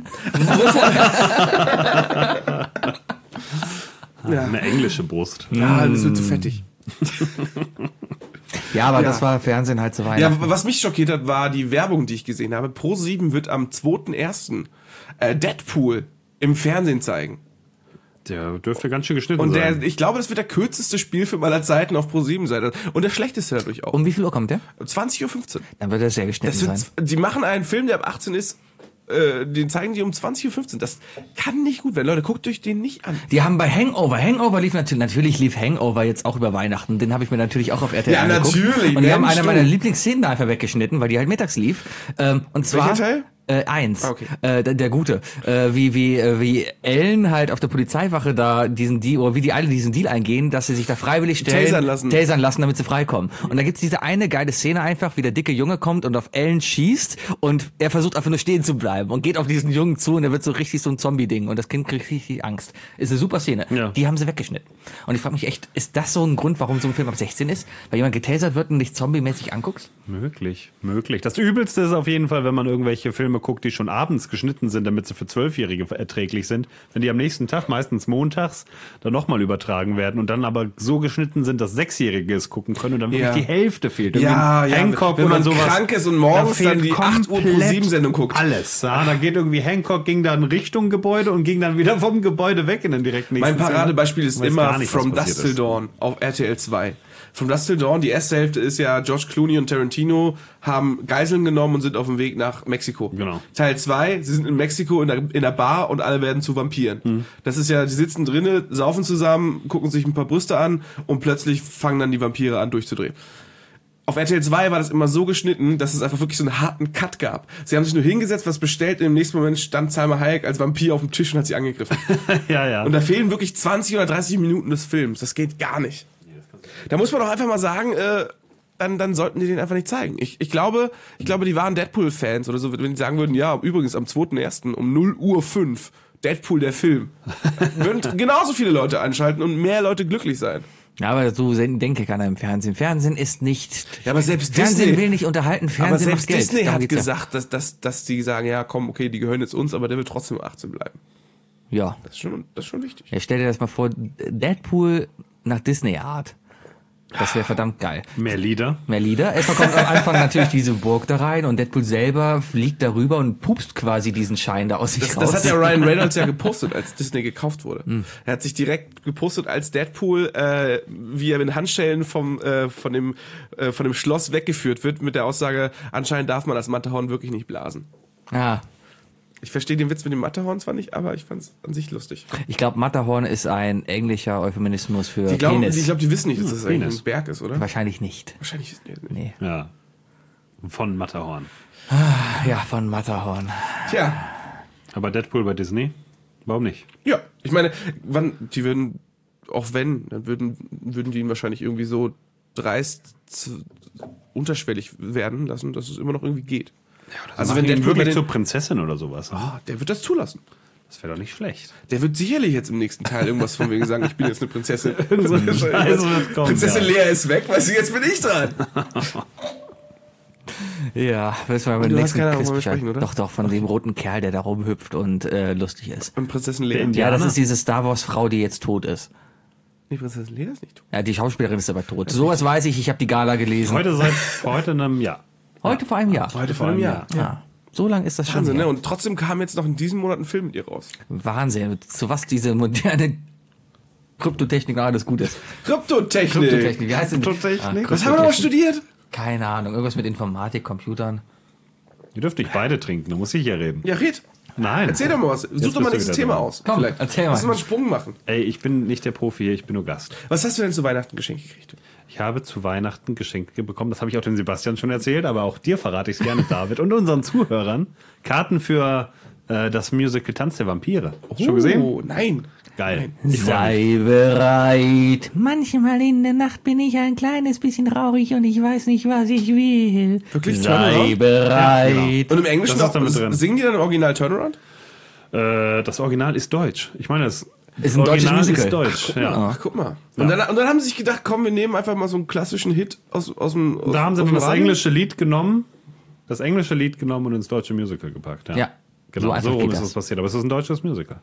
Ja. Eine englische Brust. Ja, das wird zu fettig. Ja, aber Ja. das war Fernsehen halt zu Ja, Weihnachten. was mich schockiert hat, war die Werbung, die ich gesehen habe. ProSieben wird am zweiten ersten äh, Deadpool im Fernsehen zeigen. Der dürfte ganz schön geschnitten Und sein. der, ich glaube, das wird der kürzeste Spielfilm aller Zeiten auf ProSieben sein. Und der schlechteste dadurch auch. Um wie viel Uhr kommt der? zwanzig Uhr fünfzehn. Dann wird er sehr geschnitten Das sein. wird, die machen einen Film, der ab achtzehn ist, äh, den zeigen die um zwanzig Uhr fünfzehn. Das kann nicht gut werden. Leute, guckt euch den nicht an. Die haben bei Hangover, Hangover lief natürlich, natürlich lief Hangover jetzt auch über Weihnachten, den habe ich mir natürlich auch auf R T L Ja, angeguckt. natürlich, Und die haben Mensch, eine du. meiner Lieblingsszenen da einfach weggeschnitten, weil die halt mittags lief. Ähm, und zwar Welcher Teil? Äh, eins. Ah, okay. Äh, der, der gute. Äh, wie, wie, äh, wie Ellen halt auf der Polizeiwache da diesen Deal, oder wie die alle diesen Deal eingehen, dass sie sich da freiwillig stellen. Tasern lassen. Tasern lassen, damit sie freikommen. Und da gibt's diese eine geile Szene einfach, wie der dicke Junge kommt und auf Ellen schießt und er versucht einfach nur stehen zu bleiben und geht auf diesen Jungen zu und er wird so richtig so ein Zombie-Ding und das Kind kriegt richtig Angst. Ist eine super Szene. Ja. Die haben sie weggeschnitten. Und ich frage mich echt, ist das so ein Grund, warum so ein Film ab sechzehn ist? Weil jemand getasert wird und dich zombie-mäßig anguckst? Möglich, möglich. Das Übelste ist auf jeden Fall, wenn man irgendwelche Filme guckt, die schon abends geschnitten sind, damit sie für Zwölfjährige erträglich sind. Wenn die am nächsten Tag, meistens montags, dann nochmal übertragen werden und dann aber so geschnitten sind, dass Sechsjährige es gucken können und dann wirklich Ja. die Hälfte fehlt. Irgendwie Ja, ein ja, Hancock wenn oder man sowas. krank ist und Da morgens fehlt dann die acht Uhr komplett ProSieben-Sendung guckt. Alles. Ja, da geht irgendwie Hancock, ging dann Richtung Gebäude und ging dann wieder vom Gebäude weg in den direkten nächsten Mein Paradebeispiel ist Szene. Ich weiß immer gar nicht, was From passiert Dusk Till ist. Dawn auf R T L zwei. From Dusk Till Dawn, die erste Hälfte ist ja, George Clooney und Tarantino haben Geiseln genommen und sind auf dem Weg nach Mexiko. Genau. Teil zwei, sie sind in Mexiko in der, in der Bar und alle werden zu Vampiren. Mhm. Das ist ja, die sitzen drinnen, saufen zusammen, gucken sich ein paar Brüste an und plötzlich fangen dann die Vampire an durchzudrehen. Auf R T L zwei war das immer so geschnitten, dass es einfach wirklich so einen harten Cut gab. Sie haben sich nur hingesetzt, was bestellt und im nächsten Moment stand Salma Hayek als Vampir auf dem Tisch und hat sie angegriffen. Ja, ja. Und da fehlen wirklich zwanzig oder dreißig Minuten des Films. Das geht gar nicht. Da muss man doch einfach mal sagen, äh, dann, dann sollten die den einfach nicht zeigen. Ich, ich glaube, ich glaube, die waren Deadpool-Fans oder so, wenn die sagen würden, ja, übrigens am zweiten ersten um null Uhr fünf Deadpool der Film. Würden genauso viele Leute einschalten und mehr Leute glücklich sein. Ja, aber so denke keiner im Fernsehen. Fernsehen ist nicht. Ja, aber selbst Fernsehen Disney- will nicht unterhalten, Fernsehen Aber selbst macht Geld. Disney Darum hat geht's ja. gesagt, dass, dass, dass die sagen, ja komm, okay, die gehören jetzt uns, aber der will trotzdem achtzehn bleiben. Ja. Das ist schon, das ist schon wichtig. Ja, stell dir das mal vor, Deadpool nach Disney-Art. Das wäre verdammt geil. Mehr Lieder. Mehr Lieder. Erstmal kommt am Anfang natürlich diese Burg da rein und Deadpool selber fliegt darüber und pupst quasi diesen Schein da aus sich Das, raus. das hat ja Ryan Reynolds ja gepostet, als Disney gekauft wurde. Hm. Er hat sich direkt gepostet als Deadpool, äh, wie er mit Handschellen vom, äh, von, dem, äh, von dem Schloss weggeführt wird, mit der Aussage, anscheinend darf man als Matterhorn wirklich nicht blasen. Ja. Ich verstehe den Witz mit dem Matterhorn zwar nicht, aber ich fand es an sich lustig. Ich glaube, Matterhorn ist ein englischer Euphemismus für Die glauben, Penis. ich glaube, die wissen nicht, dass das eigentlich Penis. ein Berg ist, oder? Wahrscheinlich nicht. Wahrscheinlich wissen die das nicht. Nee. Ja. Von Matterhorn. Ja, von Matterhorn. Tja, Aber Deadpool bei Disney? Warum nicht? ja. Ich meine, wann, die würden, auch wenn, dann würden, würden die ihn wahrscheinlich irgendwie so dreist zu, unterschwellig werden lassen, dass es immer noch irgendwie geht. Also wenn der Deadpool bei wirklich den, zur Prinzessin oder sowas. ne? Ah, der wird das zulassen. Das wäre doch nicht schlecht. Der wird sicherlich jetzt im nächsten Teil irgendwas von wegen sagen, ich bin jetzt eine Prinzessin. so ein Scheiß wird kommen, Prinzessin ja. Lea ist weg, weißt du, jetzt bin ich dran. Ja, wissen wir beim Du hast nächsten keine Ahnung, Quiz worüber wir Bescheid. sprechen, oder? Doch, doch, von dem roten Kerl, der da rumhüpft und äh, lustig ist. Und Prinzessin Der Lea. Indianer. Ja, das ist diese Star Wars Frau, die jetzt tot ist. Nee, Prinzessin Lea ist nicht tot. Ja, die Schauspielerin ist aber tot. Sowas weiß ich, ich habe die Gala gelesen. Heute seit vor heute einem Jahr. Heute vor einem Jahr. Heute vor einem Jahr. Ja. So lang ist das schon. Wahnsinn, her. ne? Und trotzdem kam jetzt noch in diesem Monat ein Film mit ihr raus. Wahnsinn. Zu was diese moderne Kryptotechnik noch alles gut ist. Kryptotechnik. Kryptotechnik, wie heißt denn? Kryptotechnik? Ah, Was haben wir noch mal studiert? Keine Ahnung, irgendwas mit Informatik, Computern. Ihr dürft nicht beide trinken, da muss ich ja reden. Ja, red. Nein. Erzähl doch mal was. Such doch mal bist du nächstes wieder Thema dran. aus. Komm, Vielleicht. erzähl mal. Lass uns mal einen Sprung machen. Ey, ich bin nicht der Profi hier, ich bin nur Gast. Was hast du denn zu Weihnachten geschenkt gekriegt? Ich habe zu Weihnachten Geschenke bekommen, das habe ich auch dem Sebastian schon erzählt, aber auch dir verrate ich es gerne, David, und unseren Zuhörern. Karten für äh, das Musical Tanz der Vampire. Hast du schon gesehen? Oh, nein. Geil. Ich freu Sei bereit. Manchmal in der Nacht bin ich ein kleines bisschen traurig und ich weiß nicht, was ich will. Wirklich? Sei Turnaround? bereit. Ja, genau. Und im Englischen Das ist auch, damit drin. singen die dann im Original Turnaround? Äh, das Original ist deutsch. Ich meine, das Ist ein deutsches Original Musical. ist deutsch. Ja. Ach, guck mal. Und, dann, und dann haben sie sich gedacht, komm, wir nehmen einfach mal so einen klassischen Hit aus, aus dem aus, Da haben sie aus dann dem das Radio. englische Lied genommen, das englische Lied genommen und ins deutsche Musical gepackt. Ja, Ja, genau. so So, einfach rum geht ist das. das passiert. Aber es ist ein deutsches Musical.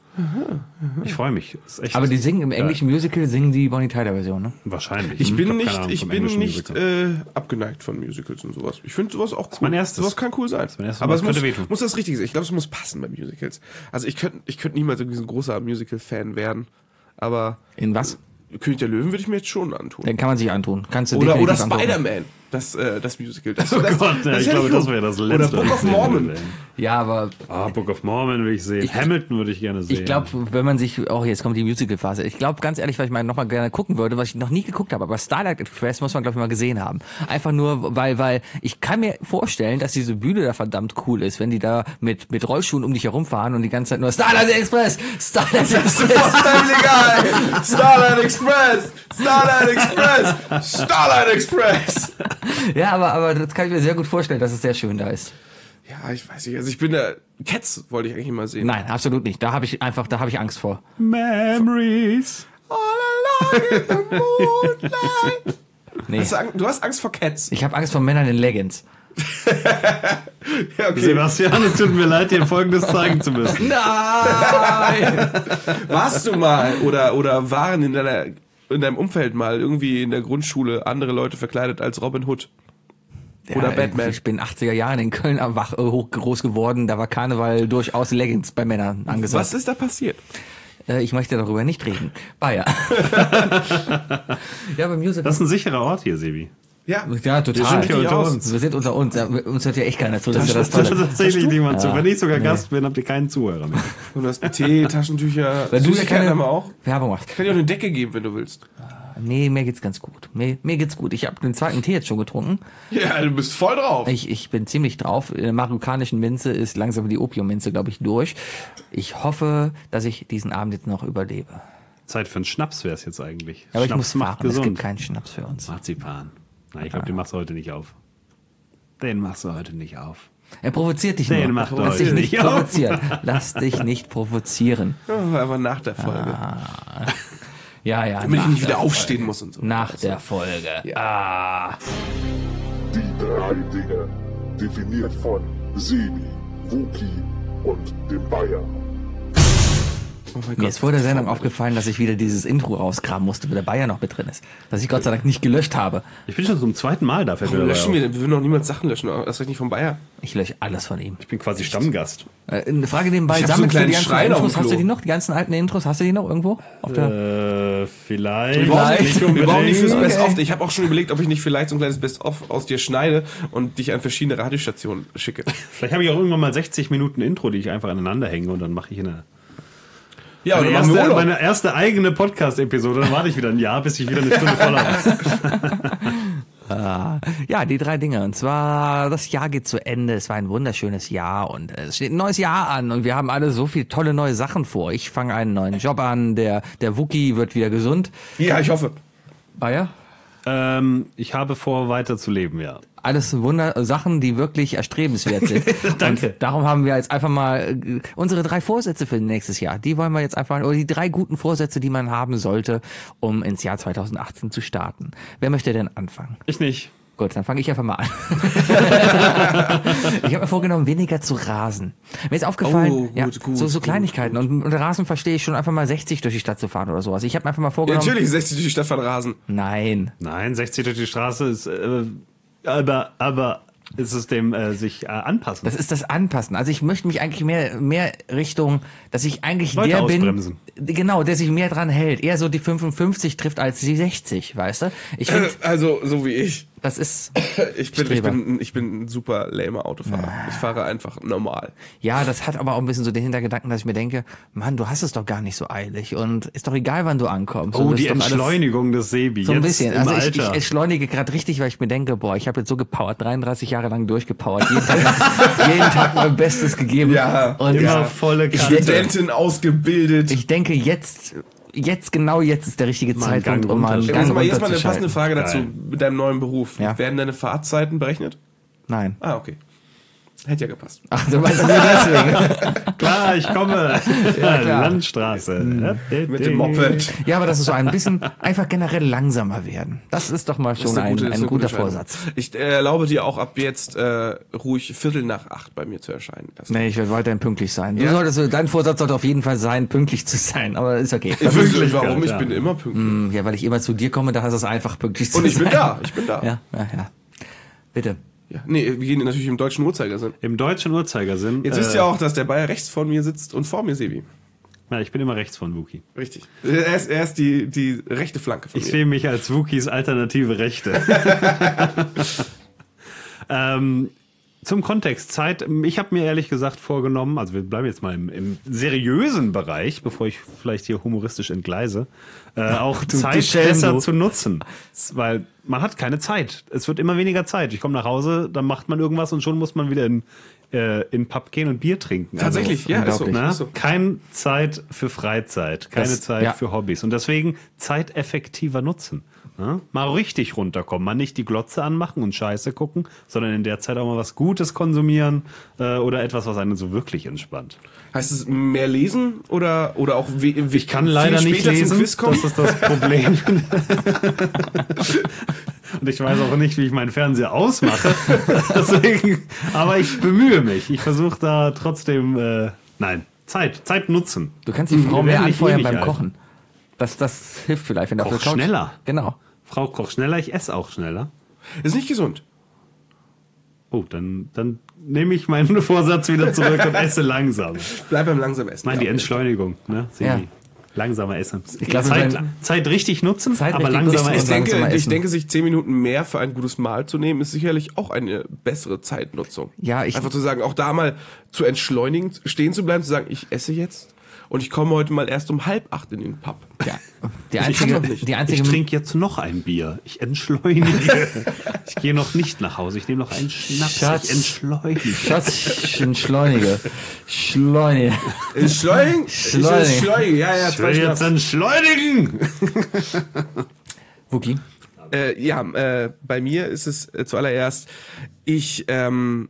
Ich freue mich. Ist echt Aber die singen im englischen Musical, singen die Bonnie Tyler Version, ne? wahrscheinlich. Ich bin hab keine nicht, Ahnung ich vom bin englischen nicht Musical. äh, abgeneigt von Musicals und sowas. Ich finde sowas auch cool. mein erstes. Sowas kann cool sein. mein erstes, Aber das es muss, könnte wehtun. muss das Richtige sein. Ich glaube, es muss passen bei Musicals. Also ich könnte ich könnte niemals irgendwie so ein großer Musical-Fan werden. Aber In was? König der Löwen würde ich mir jetzt schon antun. Den kann man sich antun. Kannst du Oder, oder definitiv angucken. Spider-Man, das, äh, das Musical. Das, Oh das, Gott, ja, ich hätte glaube, das cool. wäre das Oder Letzte. Book was of ich sehen Mormon. würde. Ja, aber Ah, Book of Mormon will ich sehen. Hamilton würde ich gerne sehen. ich glaube, wenn man sich, oh, jetzt kommt die Musical-Phase. Ich glaube, ganz ehrlich, was ich mal nochmal gerne gucken würde, was ich noch nie geguckt habe, aber Starlight Express muss man, glaube ich, mal gesehen haben. Einfach nur, weil, weil ich kann mir vorstellen, dass diese Bühne da verdammt cool ist, wenn die da mit, mit Rollschuhen um dich herumfahren und die ganze Zeit nur Starlight Express, Starlight Express. Family Guy, Starlight Express, Starlight Express, Starlight Express. Ja, aber, aber das kann ich mir sehr gut vorstellen, dass es sehr schön da ist. Ja, ich weiß nicht. Also ich bin da. Cats wollte ich eigentlich immer sehen. Nein, absolut nicht. Da habe ich einfach, da habe ich Angst vor. Memories. All alone in the moonlight. Nee. Hast du, Ang- du hast Angst vor Cats. Ich habe Angst vor Männern in Leggings. Ja, okay. Sebastian, es tut mir leid, dir Folgendes zeigen zu müssen. Nein! Warst du mal oder, oder waren in, deiner, in deinem Umfeld mal irgendwie in der Grundschule andere Leute verkleidet als Robin Hood? Oder Ja, Batman? Ich bin achtziger Jahren in Köln am Wach, äh, hoch groß geworden. Da war Karneval durchaus Leggings bei Männern angesagt. Was ist da passiert? Äh, ich möchte darüber nicht reden. Bayer. Ja, beim Musical. Das ist ein sicherer Ort hier, Sebi. Ja, Ja, Wir total. sind hier unter uns. Wir sind unter uns. Ja, uns hört ja echt keiner zu. Das ist ja das Das hört Tolle. tatsächlich niemand zu. Ja. Wenn ich sogar Nee. Gast bin, habt ihr keinen Zuhörer mehr. Und du hast Tee, Taschentücher, Wenn du ja Süßigkeiten keine haben wir auch. Werbung machst. Ich kann dir auch eine Decke geben, wenn du willst. Nee, mir geht's ganz gut. Mir, mir geht's gut. Ich habe den zweiten Tee jetzt schon getrunken. Ja, du bist voll drauf. Ich, ich bin ziemlich drauf. In der marokkanischen Minze ist langsam die Opiumminze, glaube ich, durch. Ich hoffe, dass ich diesen Abend jetzt noch überlebe. Zeit für einen Schnaps wäre es jetzt eigentlich. Aber ich Schnaps muss macht fahren. Es gibt gesund. keinen Schnaps für uns. Marzipan. Na, ich glaube, den machst du heute nicht auf. Den machst du heute nicht auf. Er provoziert dich Den nur. macht er Lass heute dich nicht nicht auf. provozieren. Lass dich nicht provozieren. Ja, aber nach der Folge. Ja, ja. Damit ich nach nicht wieder der aufstehen muss und so. Folge. Nach der Folge. Ah. Die drei Dinge, definiert von Sebi, Wookie und dem Bayer. Oh mein Mir Gott. ist vor der Sendung aufgefallen, dass ich wieder dieses Intro rauskramen musste, wo der Bayer noch mit drin ist. Dass ich Gott sei Dank nicht gelöscht habe. Ich bin schon zum zweiten Mal da, fällt mir Wir dabei löschen auf. wir, wir würden auch niemals Sachen löschen, das recht nicht vom Bayer. Ich lösche alles von ihm. Ich bin quasi Stammgast. Äh, eine Frage nebenbei. Ich hab so einen Sammelst du die kleinen ganzen Schrein auf dem Intros? Hast du Klo. die noch? Die ganzen alten Intros? Hast du die noch irgendwo? Auf der Äh, vielleicht. Wir brauchen, Nicht nicht, wir brauchen nicht fürs unbedingt. Best-of. Okay. Ich habe auch schon überlegt, ob ich nicht vielleicht so ein kleines Best-of aus dir schneide und dich an verschiedene Radiostationen schicke. Vielleicht habe ich auch irgendwann mal sechzig Minuten Intro, die ich einfach aneinander hänge und dann mache ich eine, Ja, meine, oder machen wir erste, Urlaub. meine erste eigene Podcast-Episode. Dann warte ich wieder ein Jahr, bis ich wieder eine Stunde voll habe. Ja, die drei Dinge. Und zwar, das Jahr geht zu Ende. Es war ein wunderschönes Jahr und es steht ein neues Jahr an und wir haben alle so viele tolle neue Sachen vor. Ich fange einen neuen Job an. Der, der Wookie wird wieder gesund. Ja, ich hoffe. Bayer? Ähm, ich habe vor, weiter zu leben, ja. Alles Wunder Sachen, die wirklich erstrebenswert sind. Danke. Und darum haben wir jetzt einfach mal äh, unsere drei Vorsätze für nächstes Jahr. Die wollen wir jetzt einfach, oder die drei guten Vorsätze, die man haben sollte, um ins Jahr zwanzig achtzehn zu starten. Wer möchte denn anfangen? Ich nicht. Gut, dann fange ich einfach mal an. Ich habe mir vorgenommen, weniger zu rasen. Mir ist aufgefallen, Oh, gut, ja, gut, so, so gut, Kleinigkeiten. Und mit Rasen verstehe ich schon einfach mal sechzig durch die Stadt zu fahren oder sowas. Ich habe mir einfach mal Ja, vorgenommen. natürlich, sechzig durch die Stadt von Rasen. Nein. Nein, sechzig durch die Straße ist, äh, aber, aber ist es dem äh, sich äh, anpassen. Das ist das Anpassen. Also ich möchte mich eigentlich mehr, mehr Richtung, dass ich eigentlich Leute der ausbremsen. bin, genau, der sich mehr dran hält. Eher so die fünfundfünfzig trifft als die sechzig, weißt du? Ich find, Also, so wie ich. Das ist. Ich bin, ich Streber. bin, ich bin ein super lamer Autofahrer. Ich fahre einfach normal. Ja, das hat aber auch ein bisschen so den Hintergedanken, dass ich mir denke, Mann, du hast es doch gar nicht so eilig und ist doch egal, wann du ankommst. Oh, Und die ist doch alles Entschleunigung des Sebi. So ein jetzt bisschen. im Also ich, ich Alter. entschleunige gerade richtig, weil ich mir denke, boah, ich habe jetzt so gepowert, dreiunddreißig Jahre lang durchgepowert, jeden Tag, jeden Tag mein Bestes gegeben. Ja, und Immer ja. volle Ich Kante. Studentin ausgebildet. ich denke, jetzt, jetzt, genau jetzt ist der richtige Mal einen Zeitpunkt, Gang um mal einen runter- Gang Jetzt mal, jetzt mal eine runterzuschalten. passende Frage dazu Geil. mit deinem neuen Beruf. Ja. Werden deine Fahrzeiten berechnet? Nein. Ah, okay. Hätte ja gepasst. Ach, du meinst nur deswegen. Klar, ich komme. klar. Landstraße. Mit dem Moped. Ja, aber das ist so ein bisschen einfach generell langsamer werden. Das ist doch mal Das schon ist eine ein, gute- das ist ein eine guter gute Entscheidung. Vorsatz. Ich äh, erlaube dir auch ab jetzt äh, ruhig Viertel nach acht bei mir zu erscheinen. Das Nee, ich werde weiterhin pünktlich sein. Du Ja? solltest, dein Vorsatz sollte auf jeden Fall sein, pünktlich zu sein, aber ist okay. Wirklich, warum? Ich ja. bin immer pünktlich. Hm, Ja, weil ich immer zu dir komme, da heißt es einfach pünktlich zu Und ich sein. bin da, ich bin da. Ja, ja, ja. Bitte. Ja. Nee, wir gehen natürlich im deutschen Uhrzeigersinn. Im deutschen Uhrzeigersinn. Jetzt äh, wisst ihr auch, dass der Bayer rechts von mir sitzt und vor mir Sebi. Ja, ich bin immer rechts von Wookie. Richtig. Er ist, er ist die, die rechte Flanke von Ich mir. sehe mich als Wookies alternative Rechte. ähm, zum Kontext, Zeit. Ich habe mir ehrlich gesagt vorgenommen, also wir bleiben jetzt mal im, im seriösen Bereich, bevor ich vielleicht hier humoristisch entgleise, äh, auch Zeit du Schelm, besser du. zu nutzen. Weil man hat keine Zeit. Es wird immer weniger Zeit. Ich komme nach Hause, dann macht man irgendwas und schon muss man wieder in äh, in den Pub gehen und Bier trinken. Tatsächlich, ja, ist so. unglaublich, Na, Ist so. keine Zeit für Freizeit, keine Das- Zeit ja. für Hobbys. Und deswegen Zeit effektiver nutzen. Ja? Mal richtig runterkommen, mal nicht die Glotze anmachen und Scheiße gucken, sondern in der Zeit auch mal was Gutes konsumieren äh, oder etwas, was einen so wirklich entspannt. Heißt es mehr lesen oder, oder auch we, we, Ich kann leider nicht später lesen, zum Quiz kommen? das ist das Problem. Und ich weiß auch nicht, wie ich meinen Fernseher ausmache. Deswegen, aber ich bemühe mich. Ich versuche da trotzdem, äh, nein, Zeit, Zeit nutzen. Du kannst die Frau mehr werden nicht anfeuern ewig beim alt. Kochen. Das, das hilft vielleicht, wenn du auf Koch der Couch... schneller. Genau. Frau kocht schneller, ich esse auch schneller. Ist nicht gesund. Oh, dann, dann nehme ich meinen Vorsatz wieder zurück und esse langsam. Bleib beim langsam Essen. Nein, die Ja. Entschleunigung, ne? Sebi. Ja. Langsamer essen. Ich glaube, Zeit, wenn- Zeit richtig nutzen, Zeit aber richtig langsamer nutzen Ich und essen. denke, langsamer ich essen. denke, sich zehn Minuten mehr für ein gutes Mahl zu nehmen, ist sicherlich auch eine bessere Zeitnutzung. Ja, ich- Einfach zu sagen, auch da mal zu entschleunigen, stehen zu bleiben, zu sagen, ich esse jetzt und ich komme heute mal erst um halb acht in den Pub. Ja. Die kann einzige, doch nicht. die Ich einzige trinke jetzt noch ein Bier. Ich entschleunige. Ich gehe noch nicht nach Hause. Ich nehme noch einen Schnaps. Schatz. Ich entschleunige. Schatz, entschleunige. Schleunige. Entschleunigen? Ich Schleunigen. entschleunige, ja, ja, Ich zwei will jetzt Schnaps. entschleunigen. Wookie. Äh, ja, äh, bei mir ist es äh, zuallererst, ich ähm,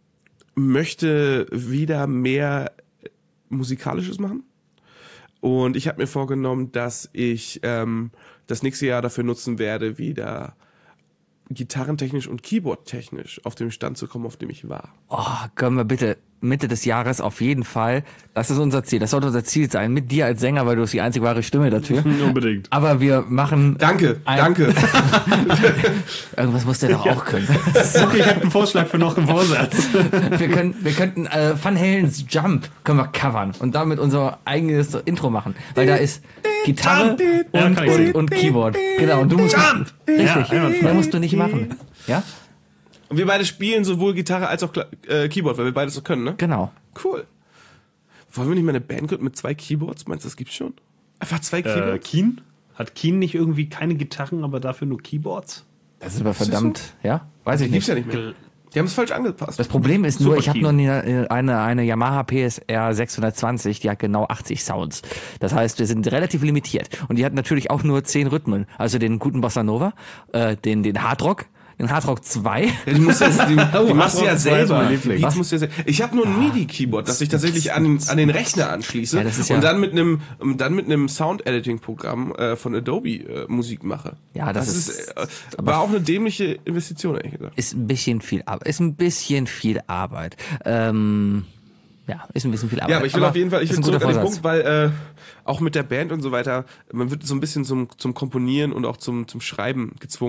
möchte wieder mehr Musikalisches machen. Und ich habe mir vorgenommen, dass ich ähm, das nächste Jahr dafür nutzen werde, wieder gitarrentechnisch und keyboardtechnisch auf dem Stand zu kommen, auf dem ich war. Oh, können wir bitte Mitte des Jahres auf jeden Fall. Das ist unser Ziel. Das sollte unser Ziel sein. Mit dir als Sänger, weil du hast die einzig wahre Stimme dafür. Unbedingt. Aber wir machen... Danke, Ein- danke. Irgendwas muss der doch auch können. Okay, ich habe einen Vorschlag für noch einen Vorsatz. Wir, können, wir könnten äh, Van Halens Jump können wir covern und damit unser eigenes Intro machen. Weil da ist Gitarre Ja, und, kann ich und, singen. und Keyboard. Genau, und du musst... Jump! Richtig, Ja, einwandfrei. mehr musst du nicht machen. Ja, Und wir beide spielen sowohl Gitarre als auch Kla- äh, Keyboard, weil wir beides so können, ne? genau. Cool. Wollen wir nicht mal eine Band gründen mit zwei Keyboards? Meinst du, das gibt's schon? Einfach zwei Äh, Keyboards? Keen? Hat Keen nicht irgendwie keine Gitarren, aber dafür nur Keyboards? Das ist aber verdammt... Ja, weiß ich Gibt's nicht. ja nicht mehr. Die haben es falsch angepasst. Das Problem ist nur, Super ich habe Key. nur eine, eine, eine Yamaha P S R sechshundertzwanzig, die hat genau achtzig Sounds. Das heißt, wir sind relativ limitiert. Und die hat natürlich auch nur zehn Rhythmen. Also den guten Bossa Nova, äh, den, den Hardrock, den Hardrock zwei. Ja, die musst du, ja- die, die Oh, machst du ja Hardrock zwei ist selber. mein Liebling. Beats musst du ja selber. Ich habe nur ein MIDI-Keyboard, das ich tatsächlich an den, an den Rechner anschließe Ja, das ist ja- und dann mit einem und dann mit einem Sound-Editing-Programm äh, von Adobe äh, Musik mache. Ja, das ist- äh, war auch eine dämliche Investition, ehrlich gesagt. Ist ein bisschen viel Arbeit. Ist ein bisschen viel Arbeit. Ähm, ja, ist ein bisschen viel Arbeit. Ja, aber ich will auf jeden Fall, ich ist will ein zurück guter an den Vorsatz. Punkt, weil äh, auch mit der Band und so weiter, man wird so ein bisschen zum, zum Komponieren und auch zum, zum Schreiben gezwungen.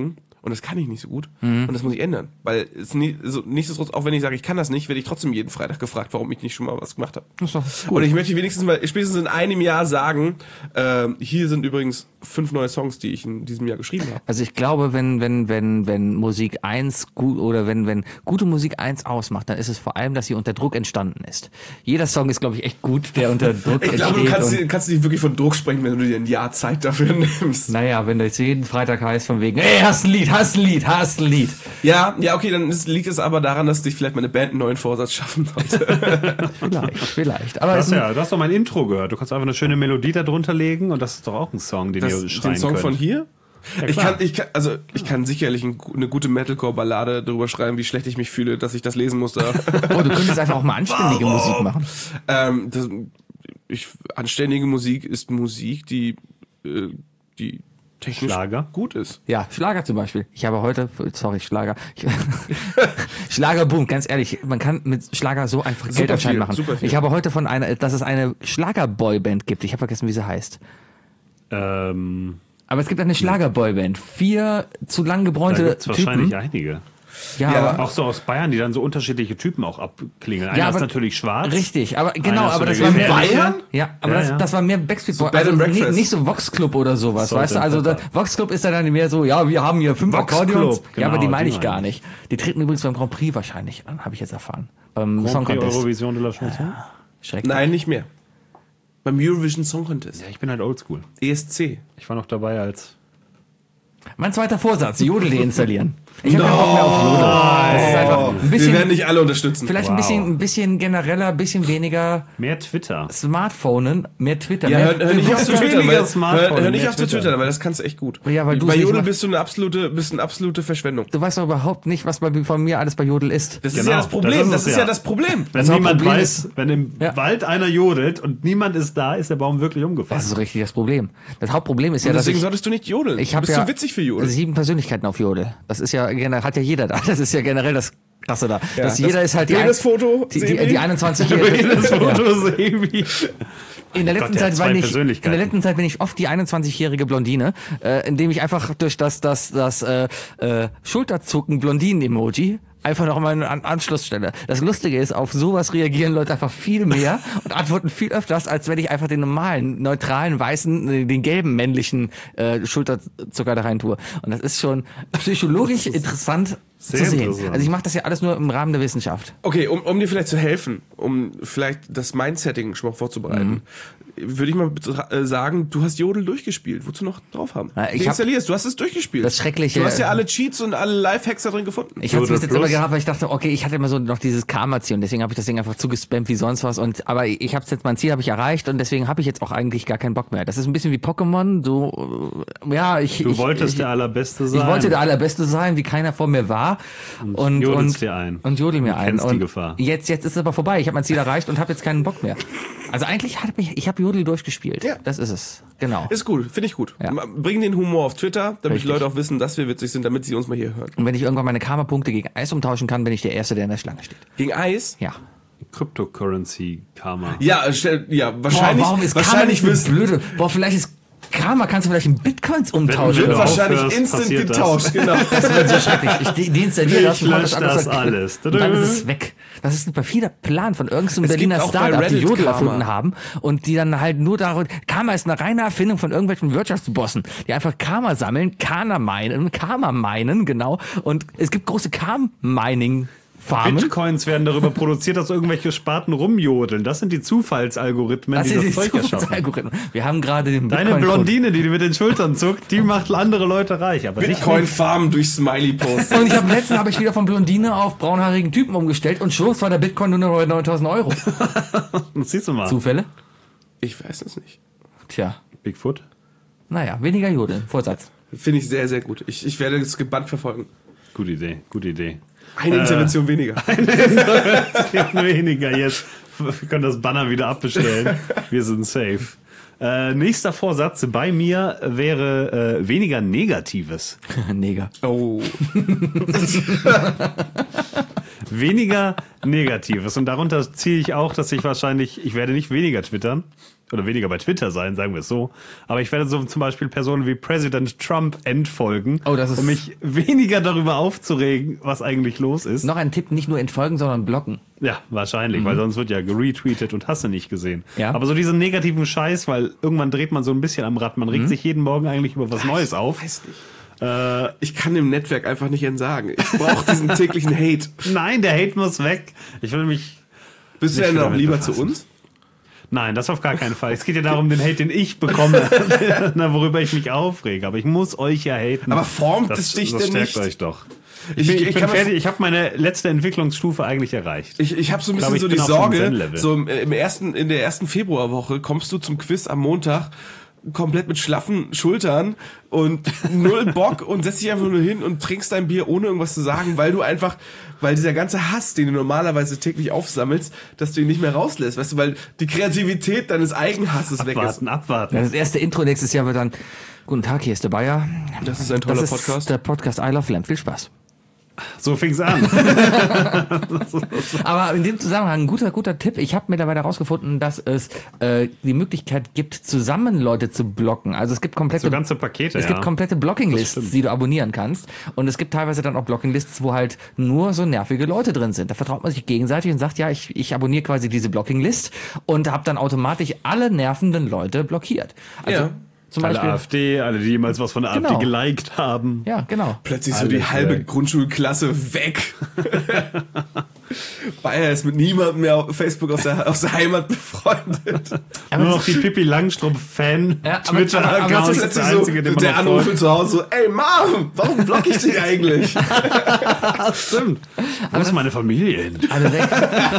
Und das kann ich nicht so gut. Mhm. Und das muss ich ändern. Weil es nie, also nichtsdestotrotz, auch wenn ich sage, ich kann das nicht, werde ich trotzdem jeden Freitag gefragt, warum ich nicht schon mal was gemacht habe. Das ist doch gut. Und ich möchte wenigstens mal spätestens in einem Jahr sagen, äh, hier sind übrigens fünf neue Songs, die ich in diesem Jahr geschrieben habe. Also ich glaube, wenn, wenn, wenn, wenn Musik eins gut oder wenn, wenn gute Musik eins ausmacht, dann ist es vor allem, dass sie unter Druck entstanden ist. Jeder Song ist, glaube ich, echt gut, der unter Druck Ich entsteht. glaube, du kannst, und, kannst nicht wirklich von Druck sprechen, wenn du dir ein Jahr Zeit dafür nimmst. naja, wenn das jeden Freitag heißt von wegen, ey, hast ein Lied, hast ein Lied, hast ein Lied. Ja, ja, okay, dann ist, liegt es aber daran, dass dich vielleicht meine Band einen neuen Vorsatz schaffen sollte. Vielleicht, vielleicht. Aber Du es hast, ist ja, du hast doch mein Intro gehört. Du kannst einfach eine schöne Melodie da drunter legen und das ist doch auch ein Song, den Das, ihr den schreien Song könnt. von hier? Ja, ich klar. kann, ich kann, also ich kann sicherlich ein, eine gute Metalcore-Ballade darüber schreiben, wie schlecht ich mich fühle, dass ich das lesen musste. oh, du könntest einfach auch mal anständige Musik machen. ähm, das, ich, anständige Musik ist Musik, die, äh, die technisch Schlager? gut ist. Ja, Schlager zum Beispiel. Ich habe heute, sorry, Schlager. Ich, Schlagerboom, ganz ehrlich, man kann mit Schlager so einfach Geld Super anscheinend viel, machen. super viel. Ich habe heute von einer, dass es eine Schlagerboyband gibt. Ich habe vergessen, wie sie heißt. Ähm, Aber es gibt eine Schlagerboyband. Vier zu lang da gebräunte gibt es wahrscheinlich Typen. einige. Ja, Ja, aber, Auch so aus Bayern, die dann so unterschiedliche Typen auch abklingeln. Einer Ja, ist aber- natürlich schwarz. richtig, aber genau, Einer ist so aber das der war mehr gefährliche. Bayern? Ja, aber Ja, das, ja. das war mehr Backstreet Boys, Bed also and nicht, Breakfast. nicht so Vox Club oder sowas, Salt weißt du? and Also Pepper. da, Vox Club ist ja dann mehr so, ja, wir haben hier fünf Vox Akkordeons. Club, ja, aber die genau, meine die ich gar meine nicht. Die treten übrigens beim Grand Prix wahrscheinlich an, habe ich jetzt erfahren. Beim Song Grand Prix Contest. Eurovision de la Chanson. Schrecklich. Nein, nicht mehr. Beim Eurovision Song Contest. Ja, ich bin halt oldschool. E S C. Ich war noch dabei als... Mein zweiter Vorsatz, Jodel deinstallieren. Ich habe keinen Bock mehr auf Jodel. Das ist einfach ein Wir bisschen, werden nicht alle unterstützen. vielleicht ein Wow. bisschen, ein bisschen genereller, ein bisschen weniger Mehr Twitter. Smartphonen, mehr Twitter. Ja, mehr, hör, hör nicht auf zu twittern, weniger weil, Smartphone, hör, hör nicht mehr auf zu Twitter. twittern, weil das kannst du echt gut. Ja, weil du's bei nicht Jodel machst. bist du eine absolute, bist eine absolute Verschwendung. Du weißt doch überhaupt nicht, was bei, von mir alles bei Jodel ist. Das ist Genau, ja das Problem. das Das ist ist, es ja ja. das Problem. Wenn Das niemand Problem weiß, wenn im Ja. Wald einer jodelt und niemand ist da, ist der Baum wirklich umgefallen. Das ist so richtig das Problem. Das Hauptproblem ist ja, Und dass deswegen ich, solltest du nicht jodeln. ich du habe bist ja so witzig für Jodel. sieben Persönlichkeiten auf Jodel. Das ist ja generell, hat ja jeder da. Das ist ja generell das Krasse da. Ja, dass jeder das- ist halt die, jedes Foto, die, die, Sebi. die einundzwanzigjährige. das Ja. Foto sehen wie... In der Gott, letzten der hat Zeit war zwei ich, in der Persönlichkeiten. letzten Zeit bin ich oft die einundzwanzigjährige Blondine, äh, indem ich einfach durch das das das äh, äh, Schulterzucken Blondinen-Emoji einfach noch mal einen An Anschluss stelle. Das Lustige ist, auf sowas reagieren Leute einfach viel mehr und antworten viel öfters, als wenn ich einfach den normalen, neutralen, weißen, äh, den gelben männlichen äh, Schulterzucker da rein tue. Und das ist schon psychologisch interessant Sehr zu sehen. interessant. Also ich mache das ja alles nur im Rahmen der Wissenschaft. Okay, um, um dir vielleicht zu helfen, um vielleicht das Mindsetting schon mal vorzubereiten, Mhm. würde ich mal betra- äh, sagen, du hast Jodel durchgespielt. Wozu noch drauf haben? Ja, ich Du hab- installierst, du hast es durchgespielt. Das Schreckliche- Du hast ja alle Cheats und alle Lifehacks da drin gefunden. Ich habe es Jodel bis jetzt Plus. immer gehabt, weil ich dachte, okay, ich hatte immer so noch dieses Karma-Ziel und deswegen habe ich das Ding einfach zugespammt wie sonst was. Und aber ich habe jetzt mein Ziel habe ich erreicht und deswegen habe ich jetzt auch eigentlich gar keinen Bock mehr. Das ist ein bisschen wie Pokémon. Du, äh, ja, ich. Du ich, wolltest ich, der Allerbeste sein. Ich wollte der Allerbeste sein, wie keiner vor mir war. Und jodelst und, dir ein. und jodel mir Du ein. kennst die Und Gefahr. Jetzt, jetzt ist es aber vorbei. Ich habe mein Ziel erreicht und habe jetzt keinen Bock mehr. Also eigentlich hat mich, ich habe Jodel durchgespielt. Ja. Das ist es. Genau. Ist gut, finde ich gut. Ja. Bring den Humor auf Twitter, damit Richtig. die Leute auch wissen, dass wir witzig sind, damit sie uns mal hier hören. Und wenn ich irgendwann meine Karma-Punkte gegen Eis umtauschen kann, bin ich der Erste, der in der Schlange steht. Gegen Eis? Ja. Cryptocurrency Karma. Ja, stell- ja, wahrscheinlich. Boah, warum ist Karma wahrscheinlich nicht wirst, eine blöde? Boah, vielleicht ist Karma, kannst du vielleicht in Bitcoins umtauschen. Wenn du oder was? wahrscheinlich aufhörst, instant passiert das. getauscht, genau. Das wird so schrecklich. Ich de- deinstalliere das Ich und mach lösch alles das an- alles. Und dann ist es weg. Das ist ein perfider Plan von irgendeinem Es Berliner gibt auch bei Startup, die Reddit Jodel Karma. erfunden haben und die dann halt nur darüber. Karma ist eine reine Erfindung von irgendwelchen Wirtschaftsbossen, die einfach Karma sammeln, Kana meinen, Karma meinen, genau. Und es gibt große Karm-Mining. Farmen. Bitcoins werden darüber produziert, dass irgendwelche Sparten rumjodeln. Das sind die Zufallsalgorithmen, Das die sind das die Zeug erschaffen. Zufallsalgorithmen. Wir haben gerade den Deine Bitcoin-Code. Blondine, die mit den Schultern zuckt, die macht andere Leute reich. Aber nicht Bitcoin Farm durch Smiley Post. Und ich habe letztens habe ich wieder von Blondine auf braunhaarigen Typen umgestellt und schwupps war der Bitcoin nur noch neuntausend Euro. Das siehst du mal. Zufälle? Ich weiß es nicht. Tja, Bigfoot. naja, weniger Jodeln. Vorsatz. Finde ich sehr, sehr gut. Ich, ich werde das gebannt verfolgen. Gute Idee, gute Idee. Eine Intervention weniger. Weniger jetzt. Wir können das Banner wieder abbestellen. Wir sind safe. Äh, nächster Vorsatz bei mir wäre äh, weniger Negatives. Neger. Oh. Weniger Negatives. Und darunter ziehe ich auch, dass ich wahrscheinlich, ich werde nicht weniger twittern. oder weniger bei Twitter sein, sagen wir es so. Aber ich werde so zum Beispiel Personen wie Präsident Trump entfolgen, Oh, das ist- um mich weniger darüber aufzuregen, was eigentlich los ist. Noch ein Tipp, nicht nur entfolgen, sondern blocken. Ja, wahrscheinlich, weil sonst wird ja geretweetet und hast du nicht gesehen. Ja. Aber so diesen negativen Scheiß, weil irgendwann dreht man so ein bisschen am Rad, man regt sich jeden Morgen eigentlich über was Neues auf. Weiß nicht. Äh, Ich kann dem Netzwerk einfach nicht entsagen. Ich brauche diesen täglichen Hate. nein, der Hate muss weg. Ich will mich... Bist du Nicht denn noch damit lieber befassen. zu uns? Nein, das auf gar keinen Fall. Es geht ja darum, den Hate, den ich bekomme, na, worüber ich mich aufrege. Aber ich muss euch ja haten. Aber formt das, es dich das denn stärkt nicht? euch doch. Ich- Ich, bin, ich ich, bin kann mir fertig. Ich habe meine letzte Entwicklungsstufe eigentlich erreicht. Ich, ich habe so ein Ich glaube, bisschen ich so bin die auf so einem Sorge, Zen-Level. so im, im ersten, in der ersten Februarwoche kommst du zum Quiz am Montag komplett mit schlaffen Schultern und null Bock und setzt dich einfach nur hin und trinkst dein Bier, ohne irgendwas zu sagen, weil du einfach, weil dieser ganze Hass, den du normalerweise täglich aufsammelst, dass du ihn nicht mehr rauslässt, weißt du, weil die Kreativität deines Eigenhasses weg ist. Abwarten, abwarten. Ja, das erste Intro nächstes Jahr wird dann, guten Tag, hier ist der Bayer. Das ist ein toller Das ist Podcast. der Podcast I Love Lamp. Viel Spaß. So fing's an. Aber in dem Zusammenhang ein guter, guter Tipp. Ich habe mittlerweile herausgefunden, dass es äh, die Möglichkeit gibt, zusammen Leute zu blocken. Also es gibt komplette, So ganze Pakete, es ja. gibt komplette Blocking-Lists, die du abonnieren kannst. Und es gibt teilweise dann auch Blocking-Lists, wo halt nur so nervige Leute drin sind. Da vertraut man sich gegenseitig und sagt, ja, ich, ich abonniere quasi diese Blocking-List und habe dann automatisch alle nervenden Leute blockiert. Also Ja. zum Alle Beispiel. AfD, alle, die jemals was von der Genau. AfD geliked haben. Ja, genau. Plötzlich so Alles die halbe weg. Grundschulklasse weg. Bayer ist mit niemandem mehr auf Facebook aus der, aus der Heimat befreundet. Nur noch die Pippi Langstrumpf-Fan. Ja, aber- Twitter-Account aber- aber ist Plötzlich der so, einzige, den man der noch Anruf folgt. zu Hause so, ey Mom, warum block ich dich eigentlich? Stimmt. Wo ist meine Familie hin? Alle weg.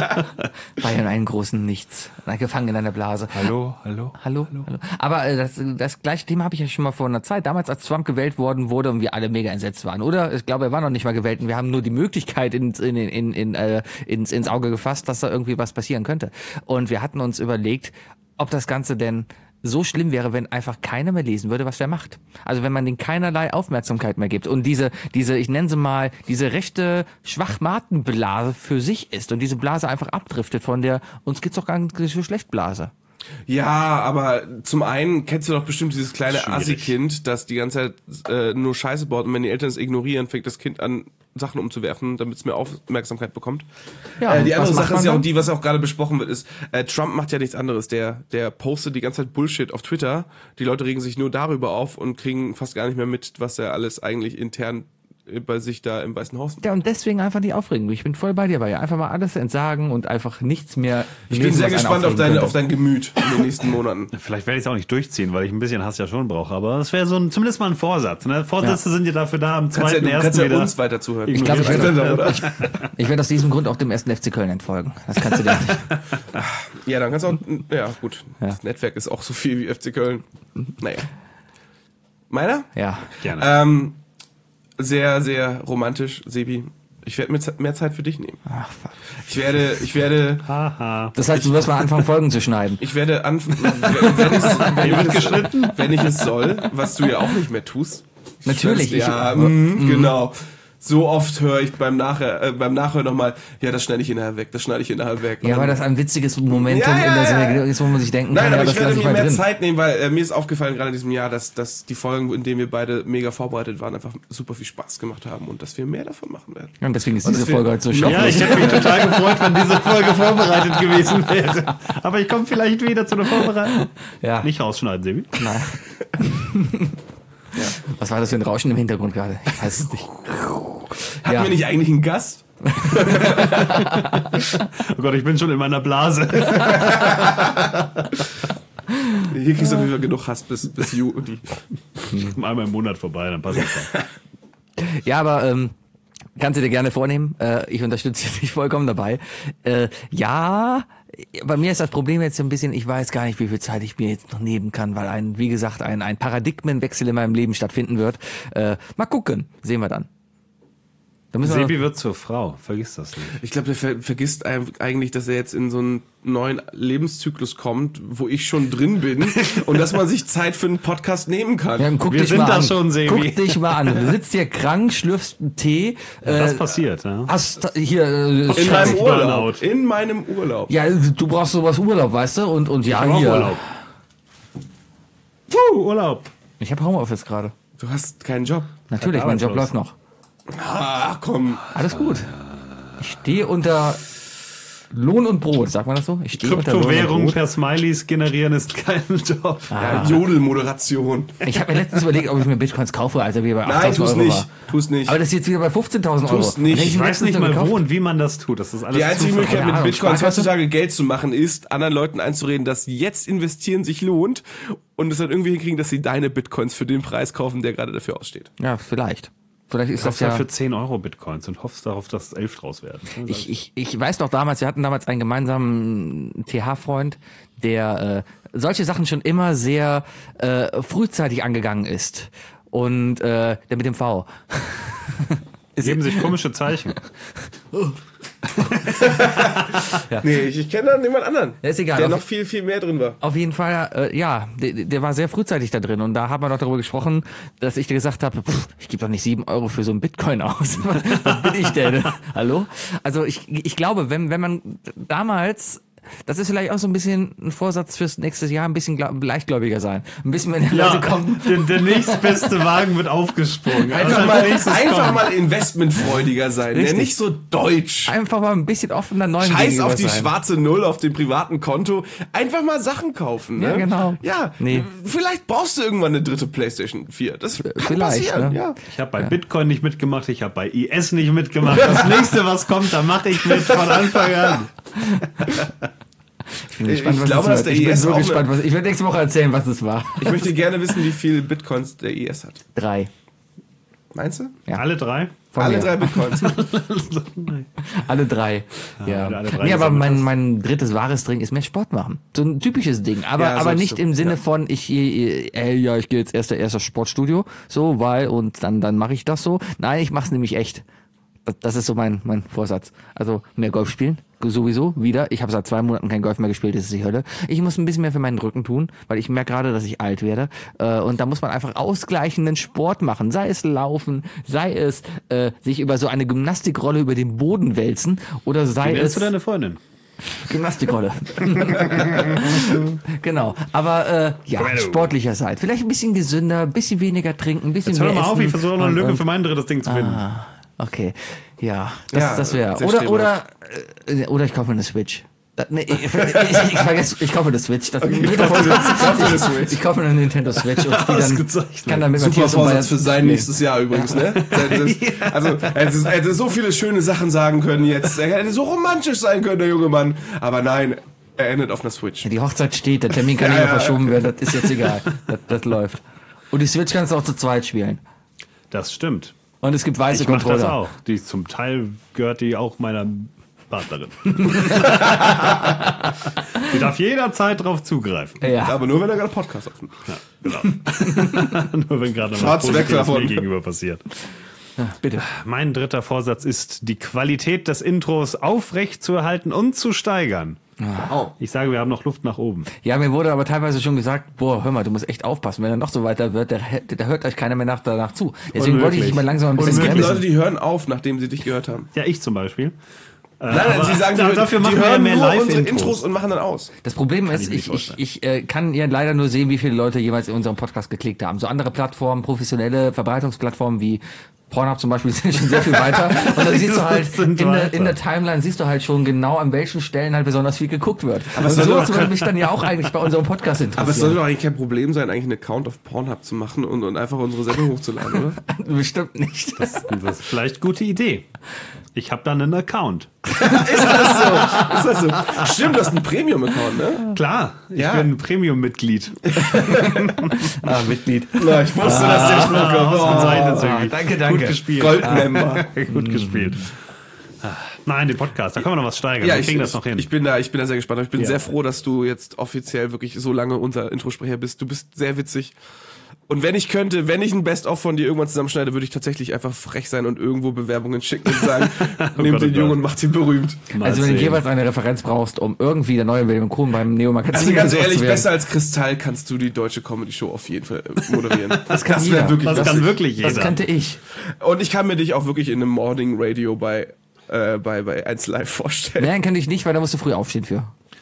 War ja in einem großen Nichts. Gefangen in einer Blase. Hallo, hallo. Hallo, hallo. Aber äh, das, das gleiche Thema habe ich ja schon mal vor einer Zeit. Damals, als Trump gewählt worden wurde und wir alle mega entsetzt waren. Oder? Ich glaube, er war noch nicht mal gewählt und wir haben nur die Möglichkeit in, in, in, in, äh, ins, ins Auge gefasst, dass da irgendwie was passieren könnte. Und wir hatten uns überlegt, ob das Ganze denn so schlimm wäre, wenn einfach keiner mehr lesen würde, was der macht. Also wenn man denen keinerlei Aufmerksamkeit mehr gibt und diese, diese, ich nenne sie mal, diese rechte Schwachmatenblase für sich ist und diese Blase einfach abdriftet von der uns geht's doch gar nicht so schlecht Blase. Ja, aber zum einen kennst du doch bestimmt dieses kleine Schwierig. Assi-Kind, das die ganze Zeit äh, nur Scheiße baut und wenn die Eltern es ignorieren, fängt das Kind an, Sachen umzuwerfen, damit es mehr Aufmerksamkeit bekommt. Ja, äh, die und andere was macht Sache ist man ja auch dann? die, was auch gerade besprochen wird, ist, äh, Trump macht ja nichts anderes. Der, der postet die ganze Zeit Bullshit auf Twitter. Die Leute regen sich nur darüber auf und kriegen fast gar nicht mehr mit, was er alles eigentlich intern bei sich da im Weißen Haus. Ja, und deswegen einfach die Aufregung. Ich bin voll bei dir, weil einfach mal alles entsagen und einfach nichts mehr. Ich bin lesen, sehr was einen gespannt auf, aufregen deine, könnte. auf dein Gemüt in den nächsten Monaten. Vielleicht werde ich es auch nicht durchziehen, weil ich ein bisschen Hass ja schon brauche. Aber es wäre so ein, zumindest mal ein Vorsatz. Ne? Vorsätze Ja. sind ja dafür da, am Kannst ja, zweiten du kannst ersten ja wieder. uns weiter zuhören. Ich glaube, ich Weiter, werde oder? ich werd aus diesem Grund auch dem ersten F C Köln entfolgen. Das kannst du dir nicht. Ja, dann kannst du auch, ja gut, das Netzwerk ist auch so viel wie F C Köln. Naja. Meiner? Ja. Gerne. Ähm, sehr, sehr romantisch, Sebi. Ich werde mir Ze- mehr Zeit für dich nehmen. Ach, fuck. Ich werde, ich werde, Haha. Das heißt, du wirst mal anfangen, Folgen zu schneiden. ich werde anfangen, wenn, ich es- wenn, ich es- wenn ich es soll, was du ja auch nicht mehr tust. Natürlich. Ich- Ja, mm, genau. So oft höre ich beim Nachher, äh, beim Nachhören nochmal, ja, das schneide ich hinterher weg, das schneide ich hinterher weg. Ja, Und weil das ein witziges Momentum Ja, ja, in der ja. Serie ist, wo man sich denken Nein, kann, aber ja, ich das werde lasse ich mir mal mehr drin. Zeit nehmen, weil äh, mir ist aufgefallen, gerade in diesem Jahr, dass, dass die Folgen, in denen wir beide mega vorbereitet waren, einfach super viel Spaß gemacht haben und dass wir mehr davon machen werden. Und deswegen ist Und diese deswegen- Folge heute so Ja, Ja, schön. ich hätte mich total gefreut, wenn diese Folge vorbereitet gewesen wäre. Aber ich komme vielleicht wieder zu einer Vorbereitung. Ja. Nicht rausschneiden, Sebi. Nein. Was war das für ein Rauschen im Hintergrund gerade? Ich weiß es nicht. Hatten Ja. wir nicht eigentlich einen Gast? Oh Gott, ich bin schon in meiner Blase. Hier kriegst du auf jeden Fall genug Hass bis, bis Juli. Einmal im Monat vorbei, dann passt das. Ja, aber ähm, kannst du dir gerne vornehmen. Äh, ich unterstütze dich vollkommen dabei. Äh, ja, bei mir ist das Problem jetzt so ein bisschen, ich weiß gar nicht, wie viel Zeit ich mir jetzt noch nehmen kann, weil ein, wie gesagt, ein, ein Paradigmenwechsel in meinem Leben stattfinden wird. Äh, mal gucken, sehen wir dann. Da müssen wir Sebi wird zur Frau, vergiss das nicht. Ich glaube, der ver vergisst ein- eigentlich, dass er jetzt in so einen neuen Lebenszyklus kommt, wo ich schon drin bin und dass man sich Zeit für einen Podcast nehmen kann. Ja, guck Wir dich sind mal da an. schon, Sebi. Guck dich mal an. Du sitzt hier krank, schlürfst einen Tee. Das äh, passiert, ja. hast hier äh, in Scheiß- meinem Urlaub. Burnout. In meinem Urlaub. Ja, du brauchst sowas Urlaub, weißt du? Und und ja, hab auch hier. Urlaub. Puh, Urlaub. Ich habe Homeoffice gerade. Du hast keinen Job. Natürlich, mein Job arbeitslos. läuft noch. Ach komm. Alles gut. Ich stehe unter Lohn und Brot, sagt man das so? Ich stehe unter Lohn und Kryptowährung Brot. per Smileys generieren ist kein Job. Ja, Jodelmoderation. Ich habe mir letztens überlegt, ob ich mir Bitcoins kaufe, als er wieder bei Nein, achttausend tu's Euro nicht. war. Tu's nicht. Aber das ist jetzt wieder bei fünfzehntausend Euro. Tu's nicht. Und dann hab Ich mir weiß letztens nicht so mal gekauft. wo und wie man das tut. Das ist alles Die einzige Zufall. Möglichkeit, Keine mit Ahnung, Bitcoins Sparkasse? heutzutage Geld zu machen, ist, anderen Leuten einzureden, dass jetzt investieren sich lohnt und es dann irgendwie hinkriegen, dass sie deine Bitcoins für den Preis kaufen, der gerade dafür aussteht. Ja, vielleicht. Vielleicht ist Kaufst das ja ja... für zehn Euro Bitcoins und hoffst darauf, dass elf draus werden. Ich, ich, ich weiß noch damals, wir hatten damals einen gemeinsamen T H-Freund, der äh, solche Sachen schon immer sehr äh, frühzeitig angegangen ist. Und äh, der mit dem V. Geben sich komische Zeichen. Nee, ich, ich kenne da jemand anderen, Ja, ist egal. der Auf- noch viel, viel mehr drin war. Auf jeden Fall, äh, ja, der, der war sehr frühzeitig da drin und da haben wir doch darüber gesprochen, dass ich dir gesagt habe, pff, ich gebe doch nicht sieben Euro für so einen Bitcoin aus. Was, was bin ich denn? Hallo? Also ich, ich glaube, wenn, wenn man damals, das ist vielleicht auch so ein bisschen ein Vorsatz fürs nächste Jahr, ein bisschen glaub, leichtgläubiger sein. Ein bisschen, wenn die Leute kommen. der, der nächstbeste Wagen wird aufgesprungen. Einfach Also mal, als nächstes einfach kommt- mal investmentfreudiger sein, der Richtig. nicht so deutsch. Einfach mal ein bisschen offener neuen Scheiß gegenüber auf die sein. schwarze Null auf dem privaten Konto. Einfach mal Sachen kaufen. Ne? Ja, genau. Ja, Nee. vielleicht brauchst du irgendwann eine dritte PlayStation vier. Das kann Vielleicht, passieren. ne? Ja. Ich habe bei Bitcoin nicht mitgemacht, ich habe bei I S nicht mitgemacht. Das nächste, was kommt, da mache ich mit von Anfang an. Ich bin gespannt, Ich was glaube, es dass wird. der Ich I bin S so auch gespannt, was ich werde nächste Woche erzählen, was es war. Ich möchte gerne wissen, wie viel Bitcoins der I S hat. Drei. Meinst du? Ja. Alle drei? Von Alle mir. drei Bitcoins. Alle drei. Ja. alle- alle drei nee, aber gesammelt mein, hast. mein drittes wahres Ding ist mehr Sport machen. So ein typisches Ding. Aber, Ja, aber sagst nicht du. im Sinne Ja. von, ich, äh, ey, ja, ich gehe jetzt erst erst aufs Sportstudio, so, weil, und dann, dann mache ich das so. Nein, ich mache es nämlich echt. Das, das ist so mein, mein Vorsatz. Also mehr Golf spielen, sowieso, wieder. Ich habe seit zwei Monaten kein Golf mehr gespielt, das ist die Hölle. Ich muss ein bisschen mehr für meinen Rücken tun, weil ich merke gerade, dass ich alt werde. Äh, und da muss man einfach ausgleichenden Sport machen. Sei es Laufen, sei es äh, sich über so eine Gymnastikrolle über den Boden wälzen oder sei Wie nennst es... du deine Freundin? Gymnastikrolle. Genau. Aber äh, ja, Bueno. sportlicher seid. Vielleicht ein bisschen gesünder, ein bisschen weniger trinken, ein bisschen Jetzt hör mehr doch mal auf, essen. ich versuche noch eine Und- Lücke und- für mein drittes Ding zu finden. Ah, okay. Ja, das, Ja, das wäre. sehr Oder, still oder, äh, oder ich kaufe eine Switch. Das, nee, ich, ich, ich vergesse, ich kaufe eine Switch. Das okay, dritter Vorsatz. eine Switch. Ich kaufe eine Nintendo Switch und spiele dann, Ausgezeichnet. kann dann mit Super Matthias und Vorsatz Bayern- für sein nächstes Jahr übrigens, ne? Das, also, er hätte, er hätte so viele schöne Sachen sagen können jetzt. Er hätte so romantisch sein können, der junge Mann. Aber nein, er endet auf einer Switch. Die Hochzeit steht, der Termin kann nicht Ja, mehr ja. verschoben werden, das ist jetzt egal. Das, das läuft. Und die Switch kannst du auch zu zweit spielen. Das stimmt. Und es gibt weiße Ich mache das Controller. auch. Die zum Teil gehört die auch meiner Partnerin. Die darf jederzeit drauf zugreifen. Ja. Aber nur, wenn er gerade Podcast aufnimmt. Ja, genau. Nur wenn gerade noch was Schwarz weg Positives davon. mir gegenüber passiert. Bitte. Mein dritter Vorsatz ist, die Qualität des Intros aufrecht zu erhalten und zu steigern. Oh. Ich sage, wir haben noch Luft nach oben. Ja, mir wurde aber teilweise schon gesagt, boah, hör mal, du musst echt aufpassen, wenn er noch so weiter wird, da, da hört euch keiner mehr nach, danach zu. Deswegen Unmöglich. wollte ich dich mal langsam ein Und bisschen es gibt Leute, bremsen. die hören auf, nachdem sie dich gehört haben. Ja, ich zum Beispiel. Nein, nein, sie sagen, da- die, dafür die machen wir ja hören mehr nur unsere Live-Intros. Intros und machen dann aus. Das Problem ist, ich mir nicht ich, ich, vorstellen. ich äh, kann ja leider nur sehen, wie viele Leute jeweils in unserem Podcast geklickt haben. So andere Plattformen, professionelle Verbreitungsplattformen wie Pornhub zum Beispiel sind schon sehr viel weiter. Und dann siehst du halt in Sind der, weiter. in der Timeline siehst du halt schon genau, an welchen Stellen halt besonders viel geguckt wird. Aber es so soll sowas doch würde kein- mich dann ja auch eigentlich bei unserem Podcast Aber es interessieren. sollte doch eigentlich kein Problem sein, eigentlich einen Account auf Pornhub zu machen und, und einfach unsere Sendung hochzuladen, oder? Bestimmt nicht. Das ist vielleicht eine gute Idee. Ich habe dann einen Account. Ist das so? Stimmt, du hast einen Premium-Account, ne? Klar, ich Ja. bin Premium-Mitglied. Ah, Mitglied. Na, ich wusste, dass der Spruch kommt. Ausgezeichnet, Oh, Sergei. danke, danke. Gut gespielt. Goldmember. Gut gespielt. Nein, den Podcast, da können wir noch was steigern. Ja, wir ich, kriegen das noch hin. ich bin da, ich bin da sehr gespannt. Ich bin Ja. sehr froh, dass du jetzt offiziell wirklich so lange unser Introsprecher bist. Du bist sehr witzig. Und wenn ich könnte, wenn ich ein Best-of von dir irgendwann zusammenschneide, würde ich tatsächlich einfach frech sein und irgendwo Bewerbungen schicken und sagen, nehmt Gott, den oh Jungen Gott. und macht ihn berühmt. Mal Also wenn du sehen. jeweils eine Referenz brauchst, um irgendwie der neue William Kuhn beim Neo-Magazin Also ganz gesucht ehrlich, zu werden. besser als Kristall kannst du die deutsche Comedy-Show auf jeden Fall äh, moderieren. Das, kann wäre jeder. wirklich Das lustig. kann wirklich jeder. Das könnte ich. Und ich kann mir dich auch wirklich in einem Morning Radio bei, äh, bei, bei eins Live vorstellen. Nein, könnte ich nicht, weil da musst du früh aufstehen für.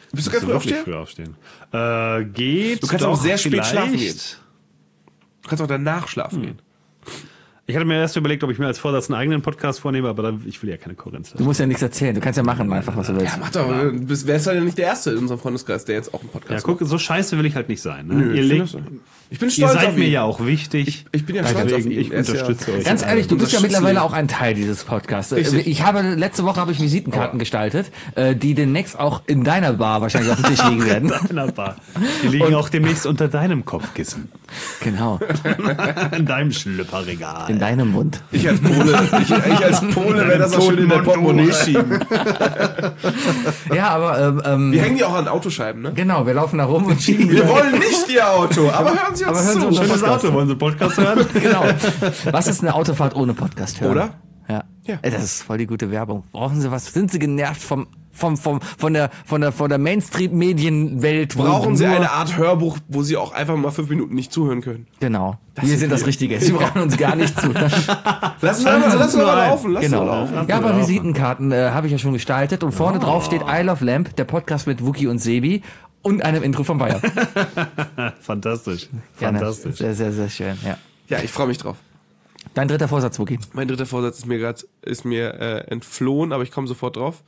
Bist du ganz früh wirklich aufstehen? früh aufstehen. Äh, geht. Du kannst auch doch sehr spät vielleicht. schlafen gehen. Du kannst auch danach schlafen gehen. Ich hatte mir erst überlegt, ob ich mir als Vorsatz einen eigenen Podcast vornehme, aber da, ich will ja keine Kohärenz. Du musst ja nichts erzählen. Du kannst ja machen einfach, was du willst. Ja, mach doch. Du bist, wärst ja nicht der Erste in unserem Freundeskreis, der jetzt auch einen Podcast Ja, guck, so scheiße will ich halt nicht sein. Ne? Nö, ihr ich, legt, find das so. Ich bin ihr stolz seid auf mir ihn. ja auch wichtig. Ich, ich bin ja stolz auf ihn. Deswegen, ich Er ist unterstütze ja, euch. Ganz ehrlich, du bist ja Unterstützen mittlerweile ihn. auch ein Teil dieses Podcasts. Richtig. Ich habe letzte Woche habe ich Visitenkarten gestaltet, äh, die demnächst auch in deiner Bar wahrscheinlich auf dem Tisch liegen werden. Wunderbar. Die liegen auch demnächst unter deinem Kopfkissen. Genau, In deinem Schlüpperregal. in deinem Mund. Ich als Pole, ich, ich als Pole werde das auch schön in der Portemonnaie schieben. Ja, aber ähm, ähm, Wir hängen die auch an Autoscheiben, ne? genau, wir laufen da rum und schieben. Wir wollen nicht Ihr Auto, aber hören Sie uns Aber hören Sie zu. uns Schönes Podcast. Auto, wollen Sie einen Podcast hören? Genau. Was ist eine Autofahrt ohne Podcast hören? Oder? Ja. Ja. Ey, das ist voll die gute Werbung. Brauchen Sie was? Sind Sie genervt vom, vom, vom, von der, von der, von der Mainstream-Medienwelt? wo Brauchen Sie nur- eine Art Hörbuch, wo Sie auch einfach mal fünf Minuten nicht zuhören können? Genau. Wir sind das Richtige. Sie brauchen uns gar nicht zu. Lass uns mal, lass uns mal laufen. Lass Genau. uns mal laufen. Ja, aber Visitenkarten äh, habe ich ja schon gestaltet und vorne drauf steht I Love Lamp, der Podcast mit Wookie und Sebi und einem Intro von Bayer. Fantastisch. Gerne. Fantastisch. Sehr, sehr, sehr schön. Ja. Ja, ich freue mich drauf. Dein dritter Vorsatz, Wookie. Mein dritter Vorsatz ist mir gerade ist mir äh, entflohen, aber ich komme sofort drauf.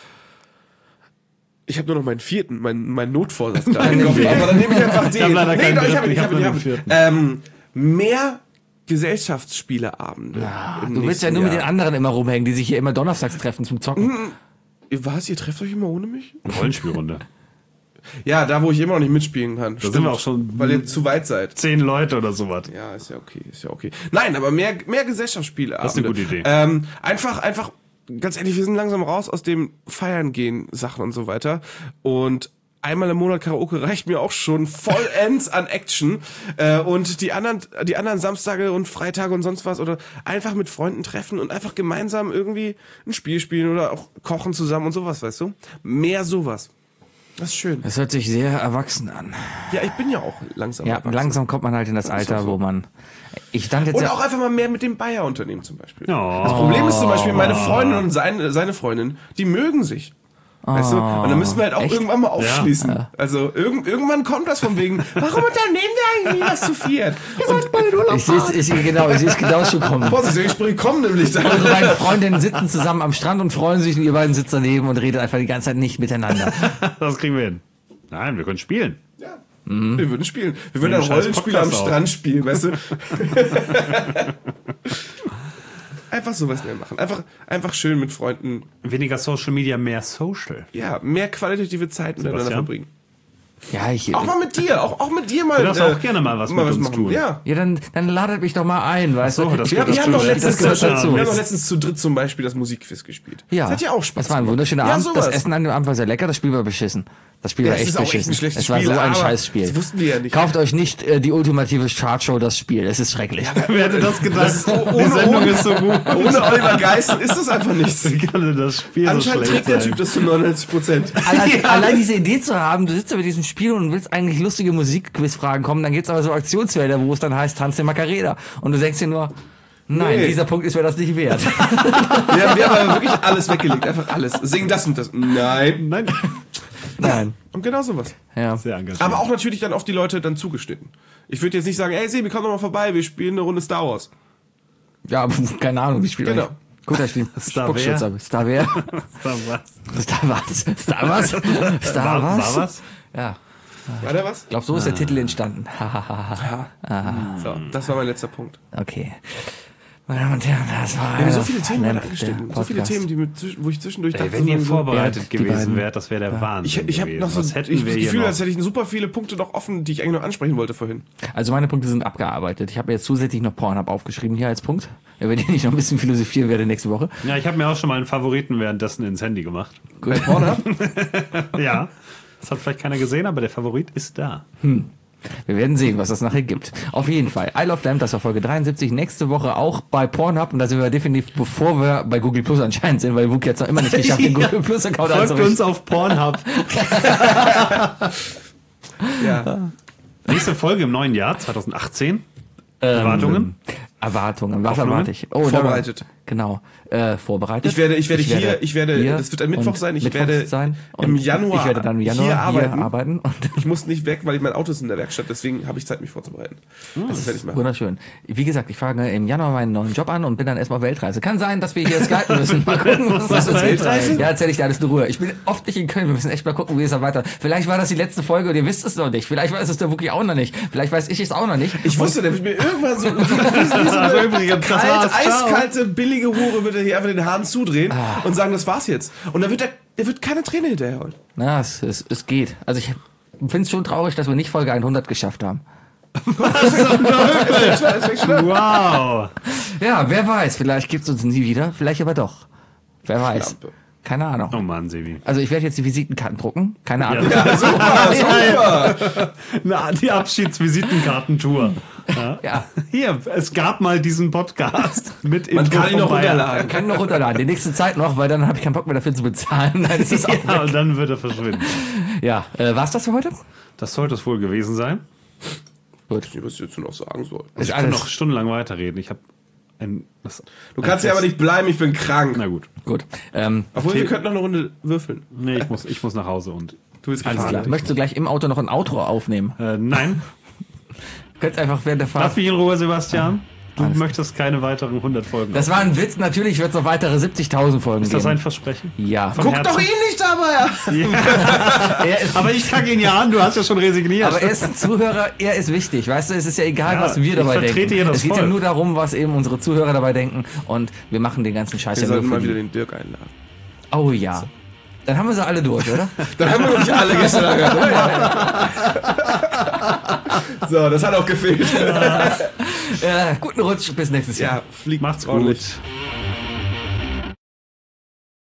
Ich habe nur noch meinen vierten, meinen meinen Notvorsatz gerade im Kopf, aber dann nehme ich einfach den. hab leider keinen doch, ich dritten, habe ich ich hab habe nur ich den habe vierten. ähm, mehr Gesellschaftsspieleabende. im Du willst ja nächsten nur mit den Jahr. anderen immer rumhängen, die sich hier immer donnerstags treffen zum Zocken. Was, ihr trefft euch immer ohne mich? Rollenspielrunde. Ja, da wo ich immer noch nicht mitspielen kann. Da sind wir auch schon- weil ihr zu weit seid. Zehn Leute oder sowas. Ja, ist ja okay, ist ja okay. Nein, aber mehr, mehr Gesellschaftsspiele. Das ist eine gute Idee. Ähm, einfach, einfach, ganz ehrlich, wir sind langsam raus aus dem Feiern gehen Sachen und so weiter. Und einmal im Monat Karaoke reicht mir auch schon vollends an Action. Äh, und die anderen, die anderen Samstage und Freitage und sonst was oder einfach mit Freunden treffen und einfach gemeinsam irgendwie ein Spiel spielen oder auch kochen zusammen und sowas, weißt du? Mehr sowas. Das ist schön. Das hört sich sehr erwachsen an. Ja, ich bin ja auch langsam. Ja, erwachsen. langsam kommt man halt in das Alter, so. wo man. Ich stand jetzt Und ja, auch einfach mal mehr mit dem Bayer-Unternehmen zum Beispiel. Oh. Das Problem ist zum Beispiel, meine Freundin und seine, seine Freundin, die mögen sich. Weißt du? Und dann müssen wir halt auch Echt? irgendwann mal aufschließen. Also irg irgendwann kommt das von wegen, warum unternehmen wir eigentlich was zu viert? Und ich sehe es ich, genau, ich sehe es genau schon kommen. Vorsicht, die Gespräche kommen nämlich dann. Unsere beiden Freundinnen sitzen zusammen am Strand und freuen sich und ihr beiden sitzt daneben und redet einfach die ganze Zeit nicht miteinander. Das kriegen wir hin. Nein, wir können spielen. Ja. Wir würden spielen. Wir würden Nehmen ein scheiß Rollenspiel am Podcast auf. Strand spielen, weißt du? Einfach sowas mehr machen. Einfach, einfach schön mit Freunden, Weniger Social Media, mehr Social. ja, mehr qualitative Zeit miteinander Sebastian? verbringen. Ja, ich. Auch mal mit dir, auch, auch mit dir mal. Du darfst auch gerne mal was mit uns machen. tun. Ja. Ja, dann, dann ladet mich doch mal ein, weißt so, du? das Wir, gehört wir, haben doch dazu. letztens, Das gehört dazu. wir haben doch letztens zu dritt zum Beispiel das Musikquiz gespielt. Ja. Das hat ja auch Spaß Das war ein gemacht. wunderschöner ja, Abend. sowas. Das Essen an dem Abend war sehr lecker, das Spiel war beschissen. Das Spiel Ja, war es echt ist auch echt beschissen. ein schlechtes es war Spiel, so ein aber Scheißspiel. das wussten wir ja nicht. Kauft euch nicht äh, die ultimative Chartshow, das Spiel. Es ist schrecklich. Wer hätte das gedacht? ist- Die ohne- Sendung ohne- ist so gut. Ohne Oliver Geißen ist das einfach nichts. Wie kann denn das Spiel so Anscheinend schlecht trägt der sein? Typ das zu neunundneunzig Prozent. Allein, allein diese Idee zu haben, du sitzt mit diesem Spiel und willst eigentlich lustige Musikquizfragen kommen, dann geht's aber so Aktionsfelder, wo es dann heißt, tanz den Macarena. Und du denkst dir nur, nein, Nee. dieser Punkt ist mir das nicht wert. Wir haben, wir haben aber wirklich alles weggelegt, einfach alles. Sing das und das. Nein. Nein. Nein. Und genau sowas. Ja. Sehr engagiert. Aber auch natürlich dann auf die Leute dann zugeschnitten. Ich würde jetzt nicht sagen, ey Sebi, komm doch mal vorbei, wir spielen eine Runde Star Wars. Ja, pf, keine Ahnung, wie spielt Genau. er? Guter Spiel. Star Spuckschutz, wer? aber Star wer? Da was? Star was? Star was? Star War, was? war was? Ja. War da was? Ich glaube, so ist der Titel entstanden. Hahaha. So, das war mein letzter Punkt. Okay. Meine Damen und Herren, das war Wir haben so viele Themen Lamp, gerade angeschnitten. der So viele Podcast. Themen, die mit, zwisch- wo ich zwischendurch Ey, dachte, wenn ihr so- vorbereitet die gewesen beiden. wärt, das wäre der Wahnsinn Ich, ich habe gewesen. noch so Was hätten ich wir das hier Gefühl, noch? als hätte ich super viele Punkte noch offen, die ich eigentlich noch ansprechen wollte vorhin. Also meine Punkte sind abgearbeitet. Ich habe jetzt zusätzlich noch Pornhub aufgeschrieben hier als Punkt, über den ich noch ein bisschen philosophieren werde nächste Woche. Ja, ich habe mir auch schon mal einen Favoriten währenddessen ins Handy gemacht. Bei Pornhub? Ja, das hat vielleicht keiner gesehen, aber der Favorit ist da. Wir werden sehen, was das nachher gibt. Auf jeden Fall. I Love Lamp, das war Folge dreiundsiebzig. Nächste Woche auch bei Pornhub. Und da sind wir definitiv, bevor wir bei Google Plus anscheinend sind, weil Wookie jetzt noch immer nicht geschafft, den Google Plus Account Folgt anzurichten. uns auf Pornhub. Ja. Nächste Folge im neuen Jahr, zwanzig achtzehn. Erwartungen? Erwartungen. Was Hoffnungen? erwarte ich? Oh, da, Vorbereitet. Genau. Äh, vorbereitet. Ich werde, ich werde hier, ich werde, hier das wird ein Mittwoch und sein, ich Mittwoch werde sein und im Januar, ich werde dann im Januar hier arbeiten. Hier arbeiten und Ich muss nicht weg, weil mein Auto ist in der Werkstatt, deswegen habe ich Zeit, mich vorzubereiten. Das werde ich machen. wunderschön. Wie gesagt, ich fange im Januar meinen neuen Job an und bin dann erstmal auf Weltreise. Kann sein, dass wir hier skypen müssen. Mal gucken, was, Was das ist Weltreise? Ja, erzähl ich dir alles in Ruhe. Ich bin oft nicht in Köln. Wir müssen echt mal gucken, wie es da weiter. Vielleicht war das die letzte Folge und ihr wisst es noch nicht. Vielleicht weiß es der Wookie auch noch nicht. Vielleicht weiß ich es auch noch nicht. Ich wusste, der wird mir irgendwann so, wie, wie so Also eine übrigens, das kalt, war's. Ciao. eiskalte, billige Hure wird er hier einfach den Hahn zudrehen und sagen, das war's jetzt. Und dann wird er, der wird keine Träne hinterher holen. Na, es, es, es geht. Also ich finde es schon traurig, dass wir nicht Folge hundert geschafft haben. Wow. Ja, wer weiß. Vielleicht gibt es uns nie wieder. Vielleicht aber doch. Wer weiß. Lampe. Keine Ahnung. Oh Mann, Sebi. Also ich werde jetzt die Visitenkarten drucken. Keine Ahnung. Ja, super, super. Na, die Abschiedsvisitenkartentour. Ja. Ja. Hier, es gab mal diesen Podcast mit Man Info kann ihn vom noch Bayern. runterladen. Kann noch runterladen. Die nächste Zeit noch, weil dann habe ich keinen Bock mehr dafür zu bezahlen. Dann ist es auch Ja, und dann wird er verschwinden. Ja, äh, war's das für heute? Das sollte es wohl gewesen sein. Gut. Ich weiß nicht, was ich jetzt noch sagen soll. Also ich kann noch stundenlang weiterreden. Ich habe ein. Das, Du kannst ja aber nicht bleiben, ich bin krank. Na gut. Gut. Ähm, Obwohl, wir könnten noch eine Runde würfeln. Nee, ich muss, ich muss nach Hause und. Du bist Alles gefahren. klar. möchtest du gleich im Auto noch ein Outro aufnehmen? Äh, nein. Du könntest einfach während der Lass Fahrt. mich in Ruhe, Sebastian. Du Alles möchtest keine weiteren hundert Folgen. Das war ein Witz. Natürlich wird es noch weitere siebzigtausend Folgen ist das geben. ein Versprechen? Ja. Von Guck Herzen? doch ihn nicht dabei. Er ist, Aber ich kacke ihn ja an, du hast ja schon resigniert. aber er ist ein Zuhörer, er ist wichtig. Weißt du, es ist ja egal, Ja, was wir ich dabei vertrete denken. hier das Es geht ja Volk. nur darum, was eben unsere Zuhörer dabei denken. Und wir machen den ganzen Scheiß Wir ja nur sollten für mal wieder die. den Dirk einladen. Oh ja. Dann haben wir sie alle durch, oder? Dann haben wir noch nicht alle gestern gehört. So, das hat auch gefehlt. äh, guten Rutsch, bis nächstes Jahr. Ja, fliegt Macht's ordentlich. gut.